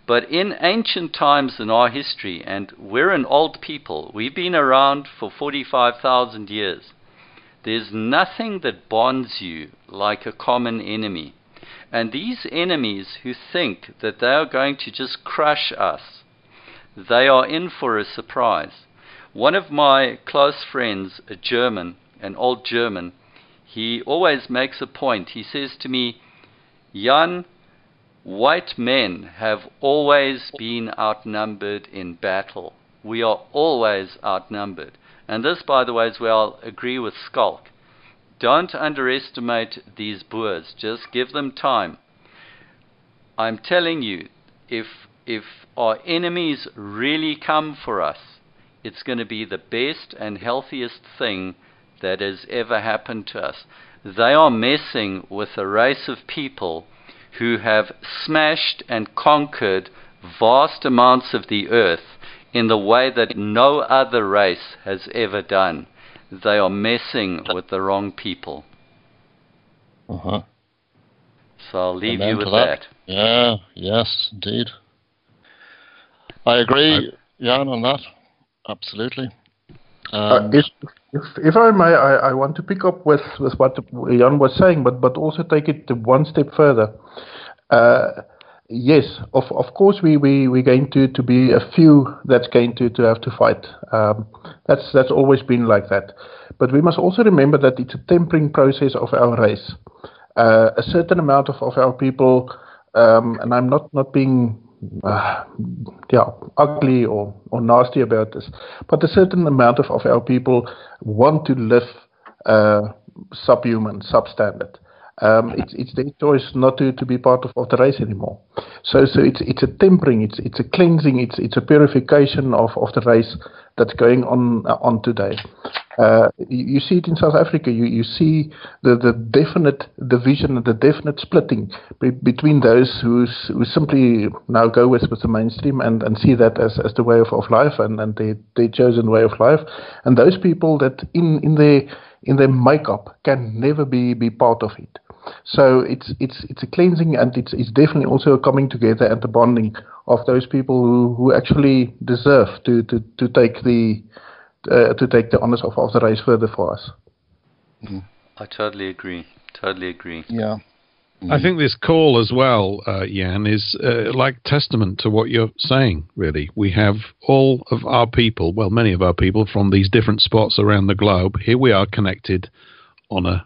But in ancient times in our history, and we're an old people, we've been around for 45,000 years, there's nothing that bonds you like a common enemy. And these enemies who think that they are going to just crush us, they are in for a surprise. One of my close friends, a German, an old German, he always makes a point. He says to me, Jan, white men have always been outnumbered in battle. We are always outnumbered. And this, by the way, is where I'll agree with Skulk. Don't underestimate these Boers. Just give them time. I'm telling you, if our enemies really come for us, it's going to be the best and healthiest thing that has ever happened to us. They are messing with a race of people who have smashed and conquered vast amounts of the earth in the way that no other race has ever done. They are messing with the wrong people. Uh-huh. So I'll leave you with that. Yeah, yes, indeed. I agree, Jan, on that. Absolutely. If I may, I want to pick up with what Jan was saying, but also take it one step further. Yes, of course we're going to be a few that's going to have to fight. That's always been like that. But we must also remember that it's a tempering process of our race. A certain amount of our people, and I'm not being ugly or nasty about this, but a certain amount of our people want to live subhuman, substandard. It's their choice not to be part of the race anymore. So it's a tempering, it's a cleansing, it's a purification of the race that's going on today. You see it in South Africa. You see the definite division, the definite splitting between those who simply now go with the mainstream and see that as the way of life and their chosen way of life, and those people that in their makeup can never be part of it. So it's a cleansing, and it's definitely also a coming together and the bonding of those people who actually deserve to take the honors of the race further for us. Mm. I totally agree. Yeah. I think this call as well, Jan, is like testament to what you're saying, really. We have all of our people, well, many of our people from these different spots around the globe. Here we are connected on a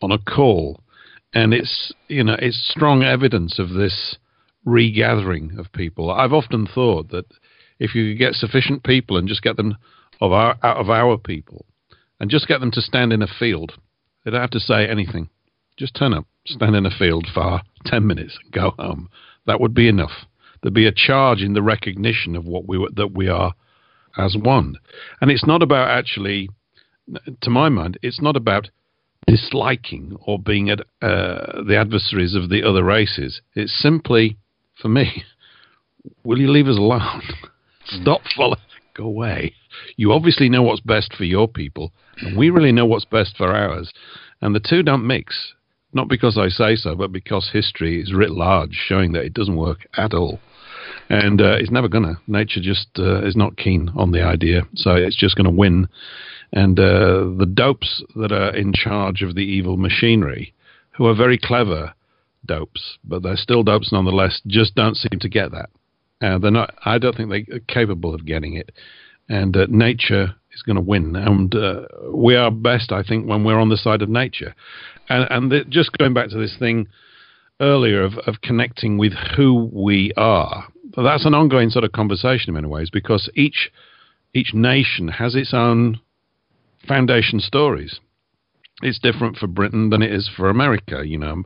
call. And it's strong evidence of this regathering of people. I've often thought that if you could get sufficient people and just get them out of our people and just get them to stand in a field, they don't have to say anything. Just turn up, stand in a field for 10 minutes and go home. That would be enough. There'd be a charge in the recognition of that we are as one. And it's not about actually, to my mind, it's not about disliking or being the adversaries of the other races. It's simply, for me, will you leave us alone? Stop following. Go away. You obviously know what's best for your people, and we really know what's best for ours. And the two don't mix. Not because I say so, but because history is writ large, showing that it doesn't work at all. And it's never going to. Nature just is not keen on the idea, so it's just going to win. And the dopes that are in charge of the evil machinery, who are very clever dopes, but they're still dopes nonetheless, just don't seem to get that. They're not. I don't think they're capable of getting it. And nature is going to win. And we are best, I think, when we're on the side of nature. And just going back to this thing earlier of connecting with who we are, that's an ongoing sort of conversation in many ways, because each nation has its own foundation stories. It's different for Britain than it is for America.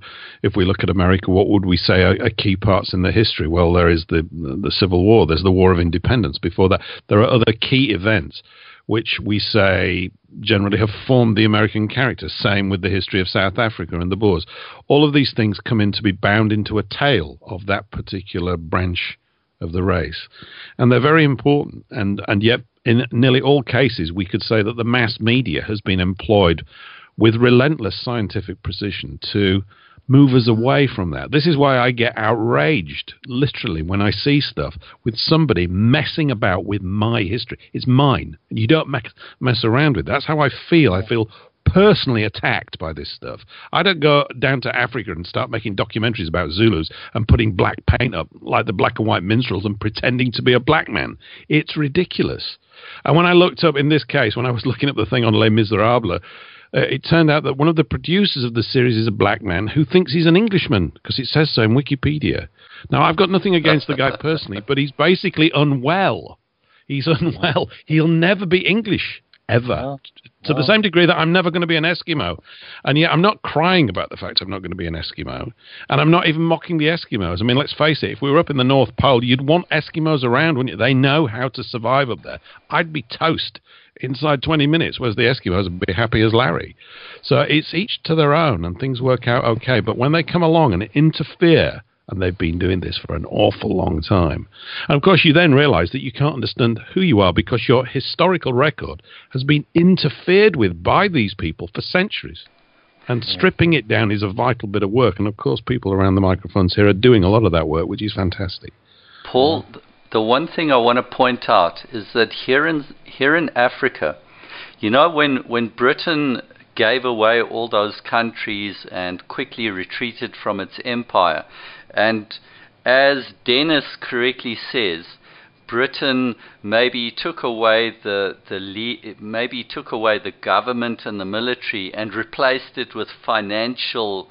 If we look at America, what would we say are key parts in the history? Well, there is the Civil War. There's the War of Independence. Before that, there are other key events which we say generally have formed the American character. Same with the history of South Africa and the Boers. All of these things come in to be bound into a tale of that particular branch of the race. And they're very important. And yet, in nearly all cases, we could say that the mass media has been employed with relentless scientific precision to move us away from that. This is why I get outraged, literally, when I see stuff with somebody messing about with my history. It's mine, and you don't mess around with it. That's how I feel. I feel personally attacked by this stuff. I don't go down to Africa and start making documentaries about Zulus and putting black paint up like the black and white minstrels and pretending to be a black man. It's ridiculous. And when I looked up, in this case, when I was looking up the thing on Les Miserables, it turned out that one of the producers of the series is a black man who thinks he's an Englishman because it says so in Wikipedia. Now, I've got nothing against the guy personally, but he's basically unwell. He's unwell. He'll never be English, ever. To the same degree that I'm never going to be an Eskimo. And yet I'm not crying about the fact I'm not going to be an Eskimo. And I'm not even mocking the Eskimos. I mean, let's face it, if we were up in the North Pole, you'd want Eskimos around, wouldn't you? They know how to survive up there. I'd be toast inside 20 minutes, whereas the Eskimos would be happy as Larry. So it's each to their own, and things work out okay. But when they come along and interfere, and they've been doing this for an awful long time, and of course you then realize that you can't understand who you are because your historical record has been interfered with by these people for centuries. And stripping it down is a vital bit of work, and of course people around the microphones here are doing a lot of that work, which is fantastic. Paul, the one thing I want to point out is that here in Africa, you know, when Britain gave away all those countries and quickly retreated from its empire, and as Dennis correctly says, Britain maybe took away the government and the military and replaced it with financial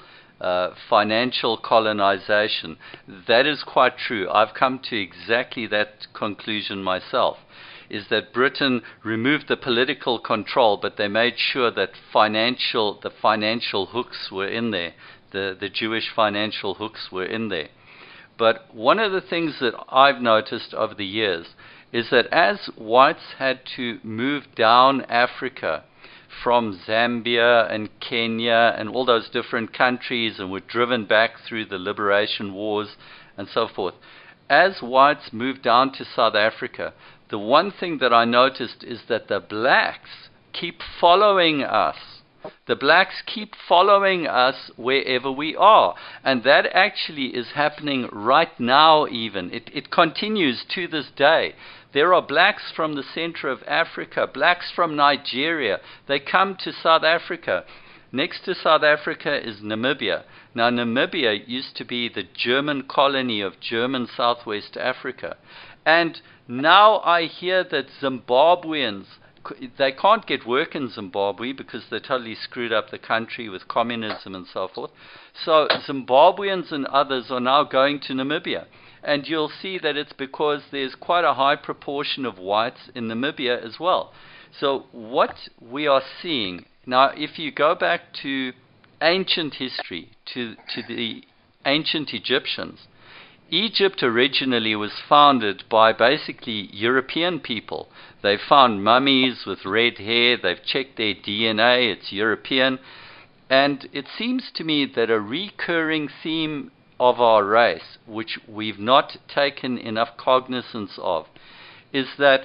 colonization. That is quite true. I've come to exactly that conclusion myself, is that Britain removed the political control, but they made sure that the financial hooks were in there. The Jewish financial hooks were in there. But one of the things that I've noticed over the years is that as whites had to move down Africa from Zambia and Kenya and all those different countries and were driven back through the liberation wars and so forth, as whites moved down to South Africa, the one thing that I noticed is that the blacks keep following us. The blacks keep following us wherever we are. And that actually is happening right now even. It continues to this day. There are blacks from the center of Africa, blacks from Nigeria. They come to South Africa. Next to South Africa is Namibia. Now, Namibia used to be the German colony of German Southwest Africa. And now I hear that Zimbabweans, they can't get work in Zimbabwe because they totally screwed up the country with communism and so forth. So Zimbabweans and others are now going to Namibia. And you'll see that it's because there's quite a high proportion of whites in Namibia as well. So what we are seeing, now if you go back to ancient history, to the ancient Egyptians, Egypt originally was founded by basically European people. They found mummies with red hair, they've checked their DNA, it's European. And it seems to me that a recurring theme of our race, which we've not taken enough cognizance of, is that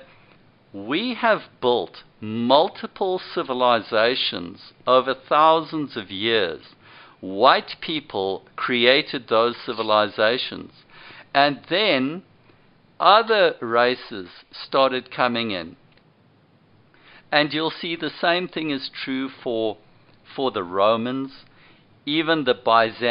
we have built multiple civilizations over thousands of years. White people created those civilizations. And then other races started coming in. And you'll see the same thing is true for the Romans. Even the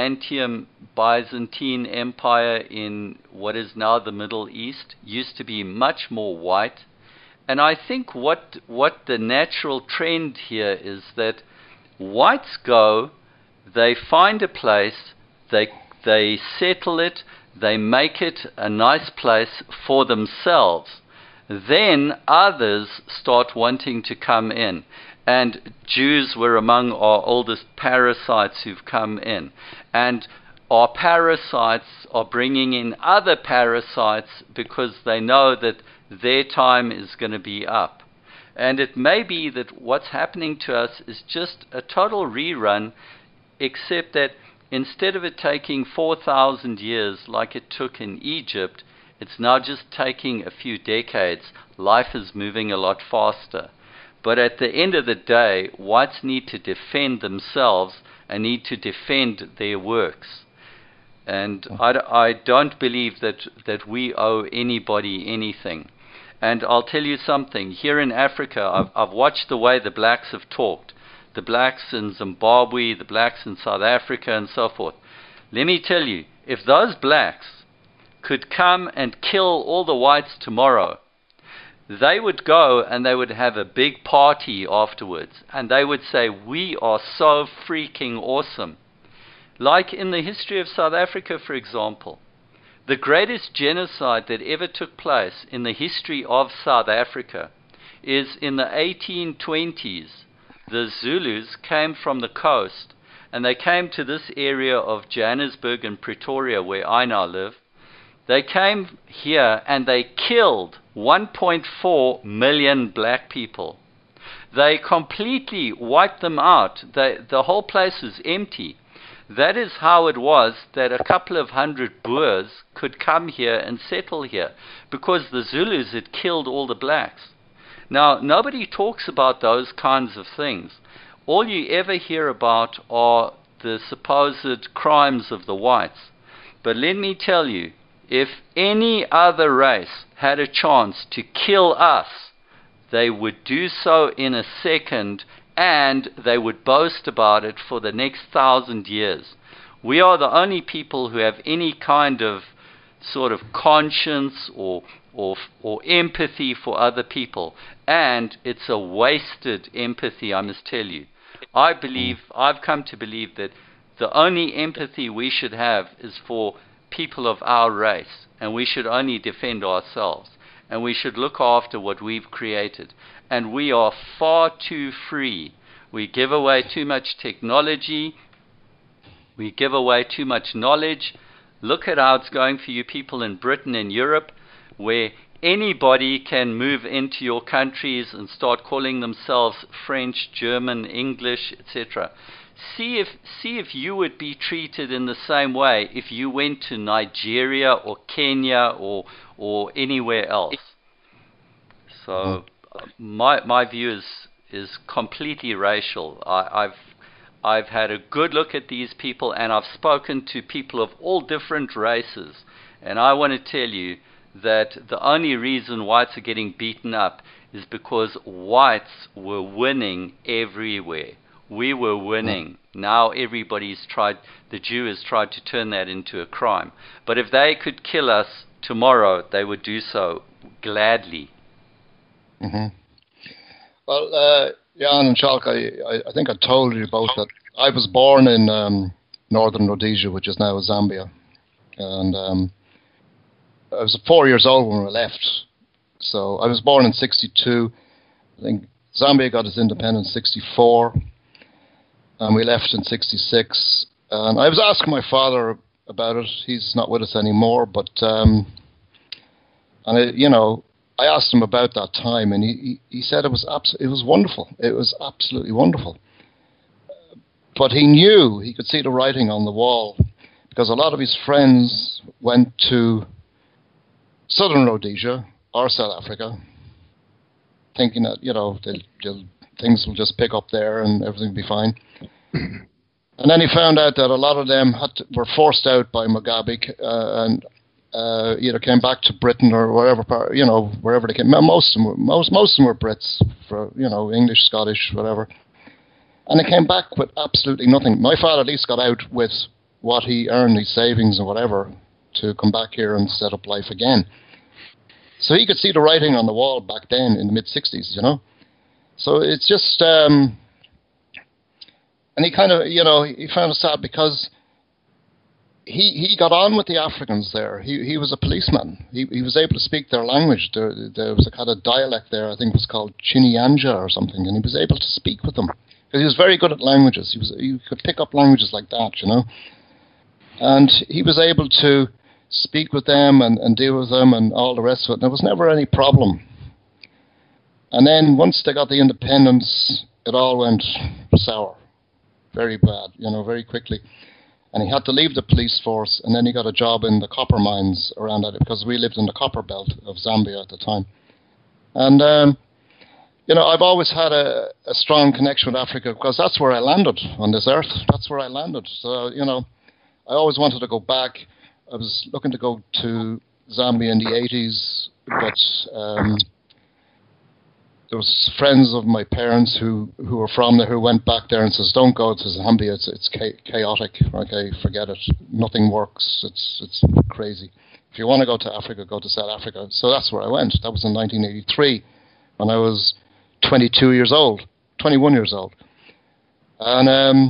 Byzantine Empire in what is now the Middle East used to be much more white. And I think what the natural trend here is that whites go, they find a place, they settle it, they make it a nice place for themselves. Then others start wanting to come in. And Jews were among our oldest parasites who've come in. And our parasites are bringing in other parasites because they know that their time is going to be up. And it may be that what's happening to us is just a total rerun, except that instead of it taking 4,000 years like it took in Egypt, it's now just taking a few decades. Life is moving a lot faster. But at the end of the day, whites need to defend themselves and need to defend their works. And I don't believe that we owe anybody anything. And I'll tell you something. Here in Africa, I've watched the way the blacks have talked. The blacks in Zimbabwe, the blacks in South Africa, and so forth. Let me tell you, if those blacks could come and kill all the whites tomorrow, they would go and they would have a big party afterwards, and they would say, we are so freaking awesome. Like in the history of South Africa, for example, the greatest genocide that ever took place in the history of South Africa is in the 1820s. The Zulus came from the coast, and they came to this area of Johannesburg and Pretoria, where I now live. They came here and they killed 1.4 million black people. They completely wiped them out. The whole place was empty. That is how it was that a couple of hundred Boers could come here and settle here, because the Zulus had killed all the blacks. Now, nobody talks about those kinds of things. All you ever hear about are the supposed crimes of the whites. But let me tell you, if any other race had a chance to kill us, they would do so in a second, and they would boast about it for the next 1,000 years. We are the only people who have any kind of sort of conscience or empathy for other people, and it's a wasted empathy, I must tell you. I've come to believe that the only empathy we should have is for people of our race, and we should only defend ourselves, and we should look after what we've created. And we are far too free. We give away too much technology. We give away too much knowledge. Look at how it's going for you people in Britain and Europe, where anybody can move into your countries and start calling themselves French, German, English, etc. See if you would be treated in the same way if you went to Nigeria or Kenya or anywhere else. So my view is completely racial. I've had a good look at these people, and I've spoken to people of all different races, and I want to tell you that the only reason whites are getting beaten up is because whites were winning everywhere. We were winning. Now the Jew has tried to turn that into a crime. But if they could kill us tomorrow, they would do so gladly. Mm-hmm. Well, Jan and Schalk, I think I told you both that I was born in northern Rhodesia, which is now Zambia. And I was 4 years old when we left. So I was born in 62. I think Zambia got its independence in 64. And we left in 66. And I was asking my father about it. He's not with us anymore. But, I asked him about that time, and he said it was wonderful. It was absolutely wonderful. But he knew, he could see the writing on the wall, because a lot of his friends went to southern Rhodesia or South Africa, thinking that, things will just pick up there and everything will be fine. And then he found out that a lot of them were forced out by Mugabe and either came back to Britain or wherever they came. Most of them were Brits, English, Scottish, whatever. And they came back with absolutely nothing. My father at least got out with what he earned, his savings and whatever, to come back here and set up life again. So he could see the writing on the wall back then in the mid-60s, So it's just, and he kind of, he found it sad because he got on with the Africans there. He was a policeman. He was able to speak their language. There was a kind of dialect there, I think it was called Chinyanja or something, and he was able to speak with them. Because he was very good at languages. He could pick up languages like that, And he was able to speak with them and deal with them and all the rest of it. And there was never any problem. And then once they got the independence, it all went sour. Very bad, very quickly. And he had to leave the police force, and then he got a job in the copper mines around that, because we lived in the copper belt of Zambia at the time. And I've always had a strong connection with Africa because that's where I landed on this earth. That's where I landed. So, I always wanted to go back. I was looking to go to Zambia in the 80s, but there was friends of my parents who were from there who went back there and says, don't go to Zambia, it's chaotic. Okay, forget it. Nothing works. It's crazy. If you want to go to Africa, go to South Africa. So that's where I went. That was in 1983 when I was 21 years old. And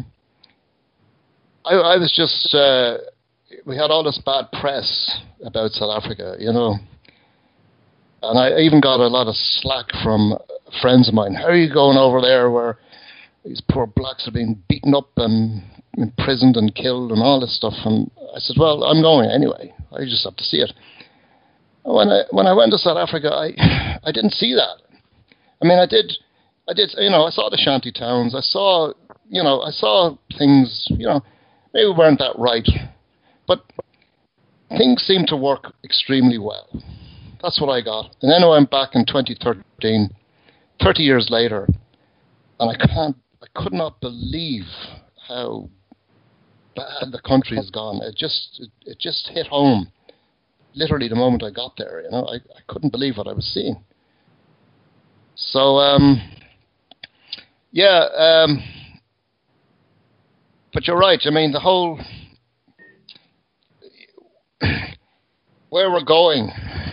I was just, we had all this bad press about South Africa, And I even got a lot of slack from friends of mine. How are you going over there where these poor blacks are being beaten up and imprisoned and killed and all this stuff? And I said, well, I'm going anyway. I just have to see it. When I went to South Africa, I didn't see that. I mean, I did. I saw the shanty towns. I saw things. Maybe weren't that right, but things seemed to work extremely well. That's what I got. And then I went back in 2013, 30 years later, and I could not believe how bad the country has gone. It just hit home, literally the moment I got there. I couldn't believe what I was seeing. So, but you're right. I mean, the whole where we're going.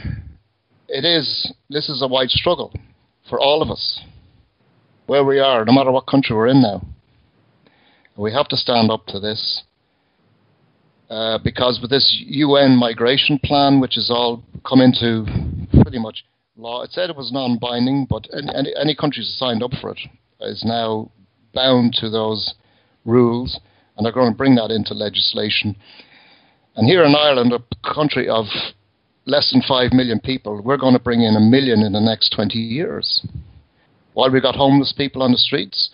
This is a wide struggle for all of us, where we are, no matter what country we're in now. We have to stand up to this, because with this UN migration plan, which has all come into pretty much law, it said it was non-binding, but any countries that signed up for it is now bound to those rules, and they're going to bring that into legislation. And here in Ireland, a country of less than 5 million people, we're going to bring in 1 million in the next 20 years. While we got homeless people on the streets.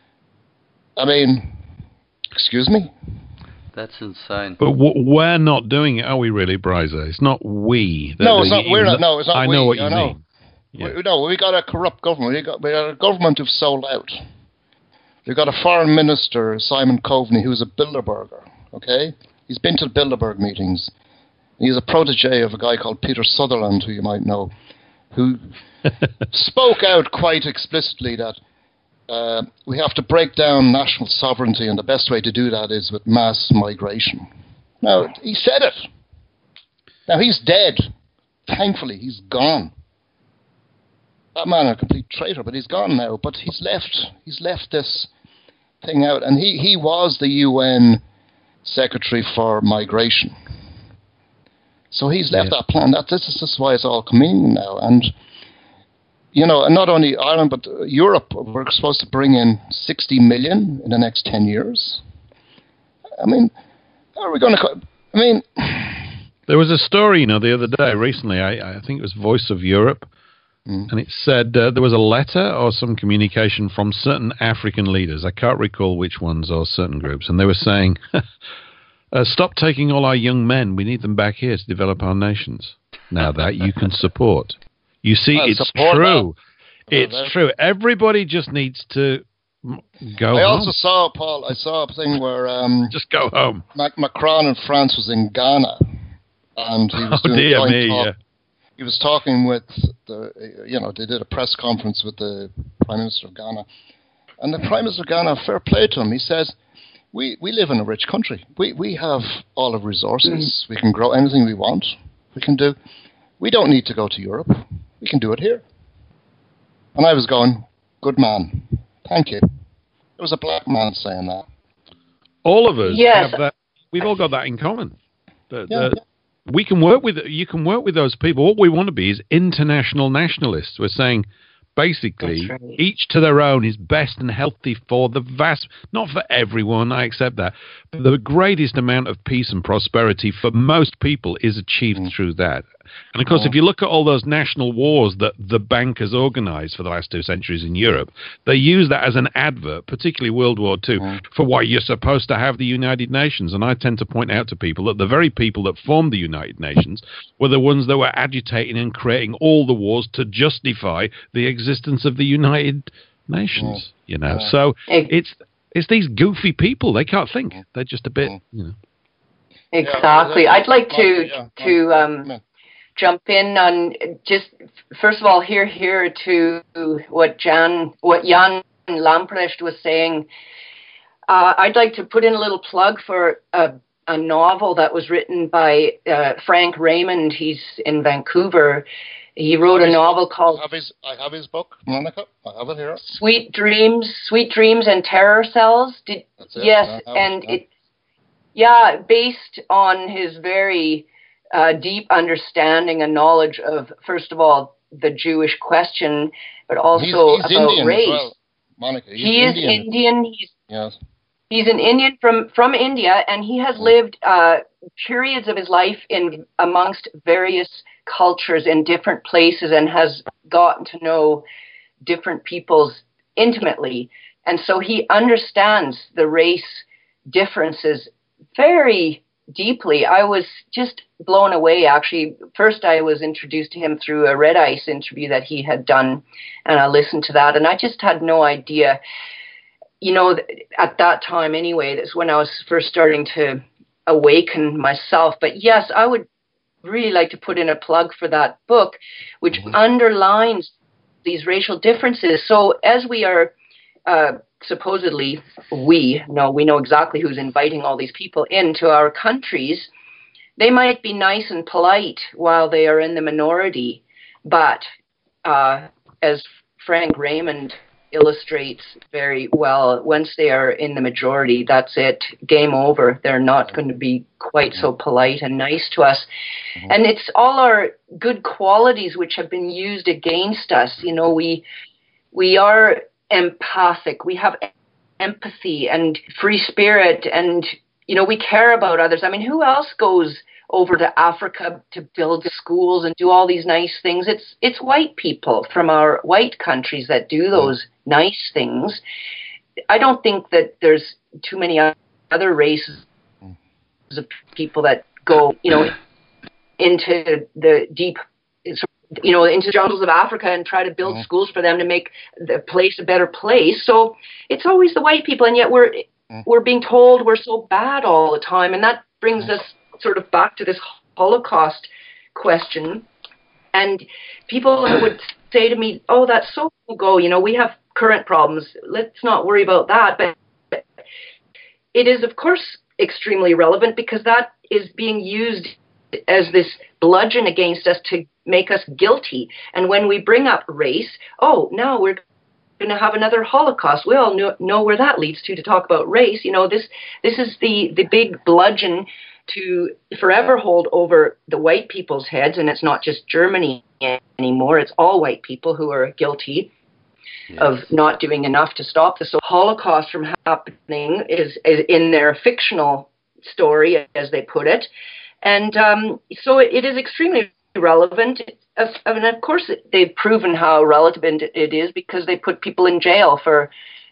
I mean, excuse me? That's insane. But we're not doing it, are we really, Bryza? It's not we. No, it's not. We're not. No, it's not. I know what you mean. Yeah. We got a corrupt government. We got a government who've sold out. We've got a foreign minister, Simon Coveney, who's a Bilderberger. Okay, he's been to the Bilderberg meetings. He's a protege of a guy called Peter Sutherland, who you might know, who spoke out quite explicitly that we have to break down national sovereignty, and the best way to do that is with mass migration. Now, he said it. Now, he's dead. Thankfully, he's gone. That man a complete traitor, but he's gone now. But he's left this thing out. And he was the UN Secretary for Migration. So he's left that plan. This is why it's all coming now. And, and not only Ireland, but Europe, we're supposed to bring in 60 million in the next 10 years. I mean, how are we going to... There was a story, the other day, recently, I think it was Voice of Europe, and it said there was a letter or some communication from certain African leaders. I can't recall which ones or certain groups. And they were saying... stop taking all our young men. We need them back here to develop our nations. Now that you can support. You see, it's true. It's true. Everybody just needs to go home. I also saw, Paul, a thing where... just go home. Macron in France was in Ghana. And he was doing a joint talk. He was talking with they did a press conference with the Prime Minister of Ghana. And the Prime Minister of Ghana, fair play to him, he says... We live in a rich country. We have all of resources. We can grow anything we want. We can do. We don't need to go to Europe. We can do it here. And I was going, good man. Thank you. There was a black man saying that. All of us have that. We've all got that in common. We can work with. You can work with those people. What we want to be is international nationalists. We're saying, basically, each to their own is best and healthy for the vast, not for everyone, I accept that, but the greatest amount of peace and prosperity for most people is achieved through that. And of course, if you look at all those national wars that the bankers organized for the last 2 centuries in Europe, they use that as an advert, particularly World War II, for why you're supposed to have the United Nations. And I tend to point out to people that the very people that formed the United Nations were the ones that were agitating and creating all the wars to justify the existence of the United Nations. You know, so it's these goofy people. They can't think. They're just a bit, you know. Exactly. I'd like to jump in on just first of all here to what Jan Lamprecht was saying. I'd like to put in a little plug for a novel that was written by Frank Raymond. He's in Vancouver. He wrote a novel called I have his book, Monica. I have it here. Sweet Dreams and Terror Cells. Yes, and based on his very deep understanding and knowledge of, first of all, the Jewish question, but also he's about Indian race. As well, Monica. He is Indian. He's an Indian from India, and he has lived periods of his life in amongst various cultures in different places and has gotten to know different peoples intimately. And so he understands the race differences very deeply. I was just blown away, actually. First, I was introduced to him through a Red Ice interview that he had done, and I listened to that, and I just had no idea. You know, at that time anyway, that's when I was first starting to awaken myself. But yes, I would really like to put in a plug for that book, which underlines these racial differences. So as we are supposedly, we know exactly who's inviting all these people into our countries, they might be nice and polite while they are in the minority. But as Frank Raymond illustrates very well, once they are in the majority, that's it, game over. They're not going to be quite so polite and nice to us. And it's all our good qualities which have been used against us. You know, we are empathic, we have empathy and free spirit, and you know, we care about others. I mean, who else goes over to Africa to build schools and do all these nice things? It's white people from our white countries that do those nice things. I don't think that there's too many other races of people that go, you know, into the deep, you know, into the jungles of Africa and try to build schools for them to make the place a better place. So it's always the white people, and yet we're being told we're so bad all the time, and that brings us sort of back to this Holocaust question. And people would say to me, oh, that's so long ago, you know, we have current problems, let's not worry about that. But it is, of course, extremely relevant, because that is being used as this bludgeon against us to make us guilty. And when we bring up race, oh, now we're going to have another Holocaust. We all know where that leads to talk about race. You know, this is the big bludgeon to forever hold over the white people's heads. And it's not just Germany anymore. It's all white people who are guilty of not doing enough to stop the Holocaust from happening, is in their fictional story, as they put it. And so it is extremely relevant. And of course, they've proven how relevant it is, because they put people in jail for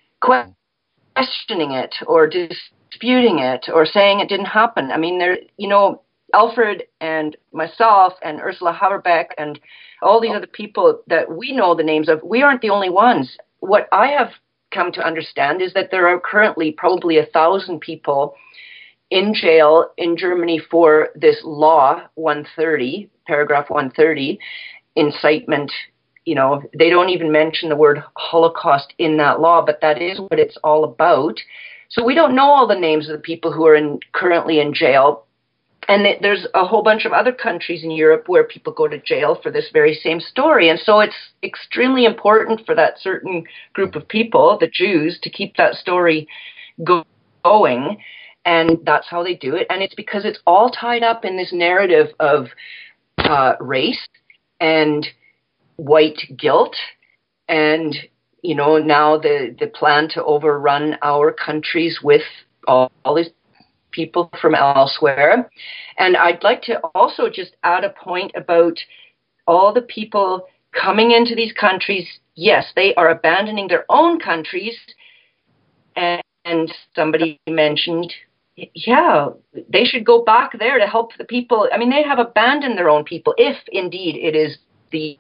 questioning it or disputing it or saying it didn't happen. I mean, you know, Alfred and myself and Ursula Haberbeck and all these other people that we know the names of, we aren't the only ones. What I have come to understand is that there are currently probably 1,000 people in jail in Germany for this law 130, paragraph 130, incitement. You know, they don't even mention the word Holocaust in that law, but that is what it's all about. So we don't know all the names of the people who are currently in jail. And there's a whole bunch of other countries in Europe where people go to jail for this very same story. And so it's extremely important for that certain group of people, the Jews, to keep that story going. And that's how they do it. And it's because it's all tied up in this narrative of race and white guilt, and, you know, now the plan to overrun our countries with all these people from elsewhere. And I'd like to also just add a point about all the people coming into these countries. Yes, they are abandoning their own countries. And somebody mentioned, yeah, they should go back there to help the people. I mean, they have abandoned their own people, if indeed it is the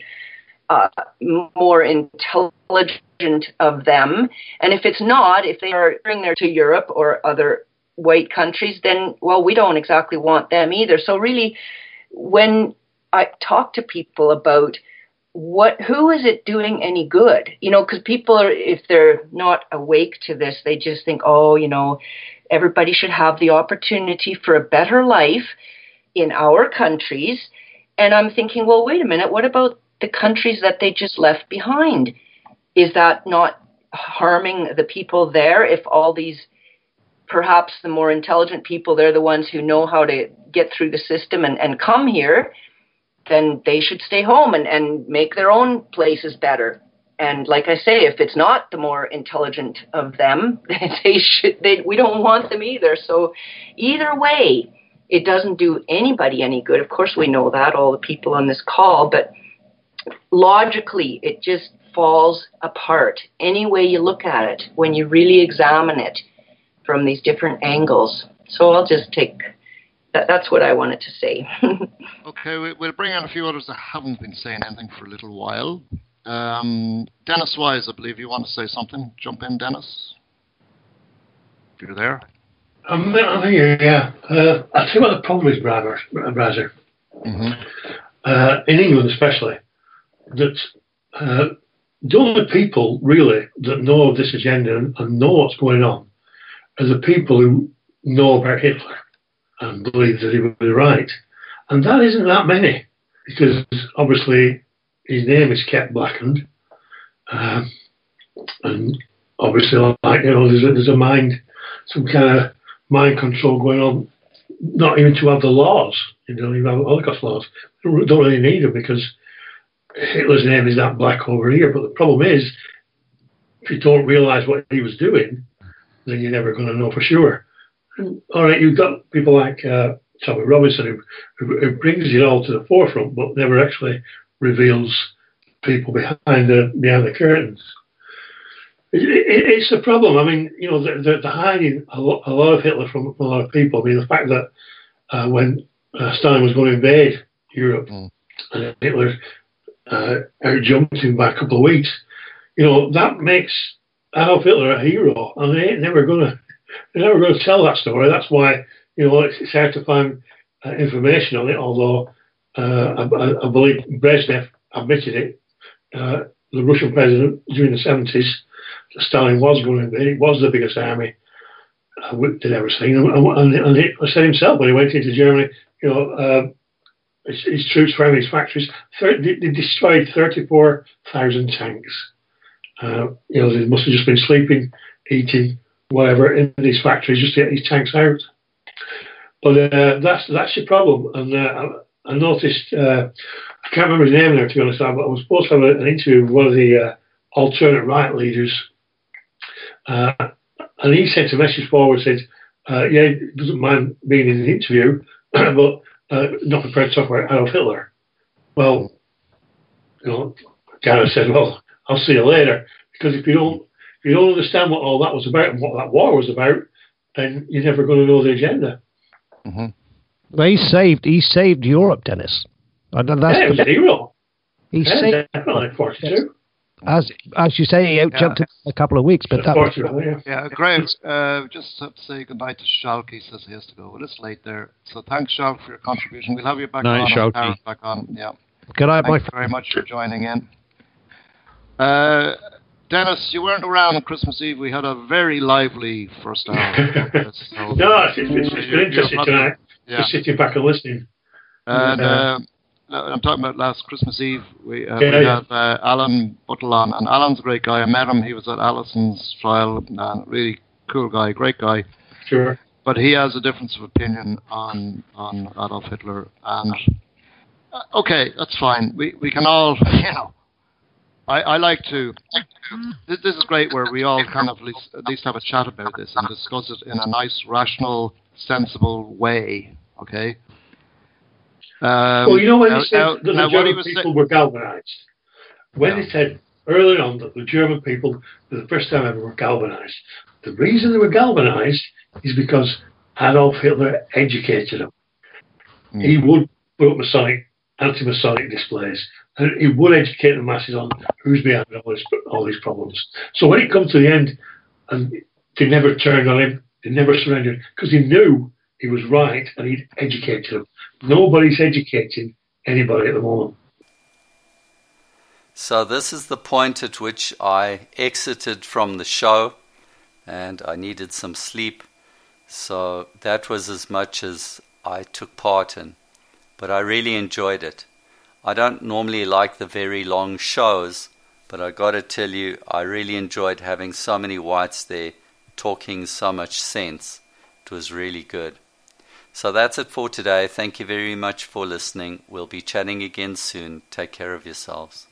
more intelligent of them. And if it's not, if they are going there to Europe or other white countries, then, well, we don't exactly want them either. So really, when I talk to people about who is it doing any good? You know, because people are, if they're not awake to this, they just think, oh, you know, everybody should have the opportunity for a better life in our countries. And I'm thinking, well, wait a minute, what about the countries that they just left behind? Is that not harming the people there if all these, perhaps the more intelligent people, they're the ones who know how to get through the system and come here? Then they should stay home and make their own places better. And like I say, if it's not the more intelligent of them, we don't want them either. So either way, it doesn't do anybody any good. Of course, we know that, all the people on this call, but logically, it just falls apart any way you look at it when you really examine it from these different angles. So I'll just take... That's what I wanted to say. Okay, we'll bring in a few others that haven't been saying anything for a little while. Dennis Wise, I believe you want to say something. Jump in, Dennis. If you're there. I'm here, yeah. I'll tell you what the problem is, Brazer. In England especially, that the only people really that know of this agenda and know what's going on are the people who know about Hitler and believe that he was right. And that isn't that many, because obviously his name is kept blackened. And obviously, like, you know, there's some kind of mind control going on, not even to have the laws. You don't even have Holocaust laws. Don't really need them because Hitler's name is that black over here. But the problem is, if you don't realise what he was doing, then you're never going to know for sure. All right, you've got people like Tommy Robinson who brings it all to the forefront, but never actually reveals people behind the curtains. It's a problem. I mean, you know, they're hiding a lot of Hitler from a lot of people. I mean, the fact that when Stalin was going to invade Europe and Hitler outjumped him by a couple of weeks, you know, that makes Adolf Hitler a hero, and they're never going to tell that story. That's why, you know, it's hard to find information on it, although I believe Brezhnev admitted it. The Russian president during the 70s, Stalin was going to invade. It was the biggest army they'd ever seen. And he said himself when he went into Germany, you know, his troops found his factories. They destroyed 34,000 tanks. You know, they must have just been sleeping, eating, whatever, in these factories just to get these tanks out. But that's your problem. And I noticed, I can't remember his name now, to be honest, but I was supposed to have an interview with one of the alternate right leaders. And he sent a message forward, said, yeah, he doesn't mind being in the interview, but not prepared to talk about Adolf Hitler. Well, you know, Gareth said, well, I'll see you later. Because if you don't understand what all that was about and what that war was about, then you're never going to know the agenda. Mm-hmm. Well, he saved Europe, Dennis. He was a hero. He saved definitely 42. As you say, he outjumped it a couple of weeks, but that was... Yeah, Graham, just have to say goodbye to Schalke. He says he has to go. Well, it's late there. So thanks, Schalke, for your contribution. We'll have you back on. Schalke. Back on. Yeah. Good night, Thanks very much for joining in. Dennis, you weren't around on Christmas Eve. We had a very lively first hour. No, it's been interesting tonight. Yeah. Just sitting back and listening. And I'm talking about last Christmas Eve. We have Alan Buttle on, and Alan's a great guy. I met him. He was at Allison's trial, and really cool guy, great guy. Sure. But he has a difference of opinion on Adolf Hitler, and okay, that's fine. We can all, you know. I like to. This is great where we all kind of at least have a chat about this and discuss it in a nice, rational, sensible way. Okay. Well, you know when they said that the German people were galvanized? When they said earlier on that the German people, for the first time ever, were galvanized, the reason they were galvanized is because Adolf Hitler educated them. He would put up anti-Masonic displays, and he would educate the masses on who's behind all these problems. So when it comes to the end, and they never turned on him, they never surrendered, because he knew he was right and he'd educated them. Nobody's educating anybody at the moment. So this is the point at which I exited from the show, and I needed some sleep. So that was as much as I took part in. But I really enjoyed it. I don't normally like the very long shows, but I got to tell you, I really enjoyed having so many whites there talking so much sense. It was really good. So that's it for today. Thank you very much for listening. We'll be chatting again soon. Take care of yourselves.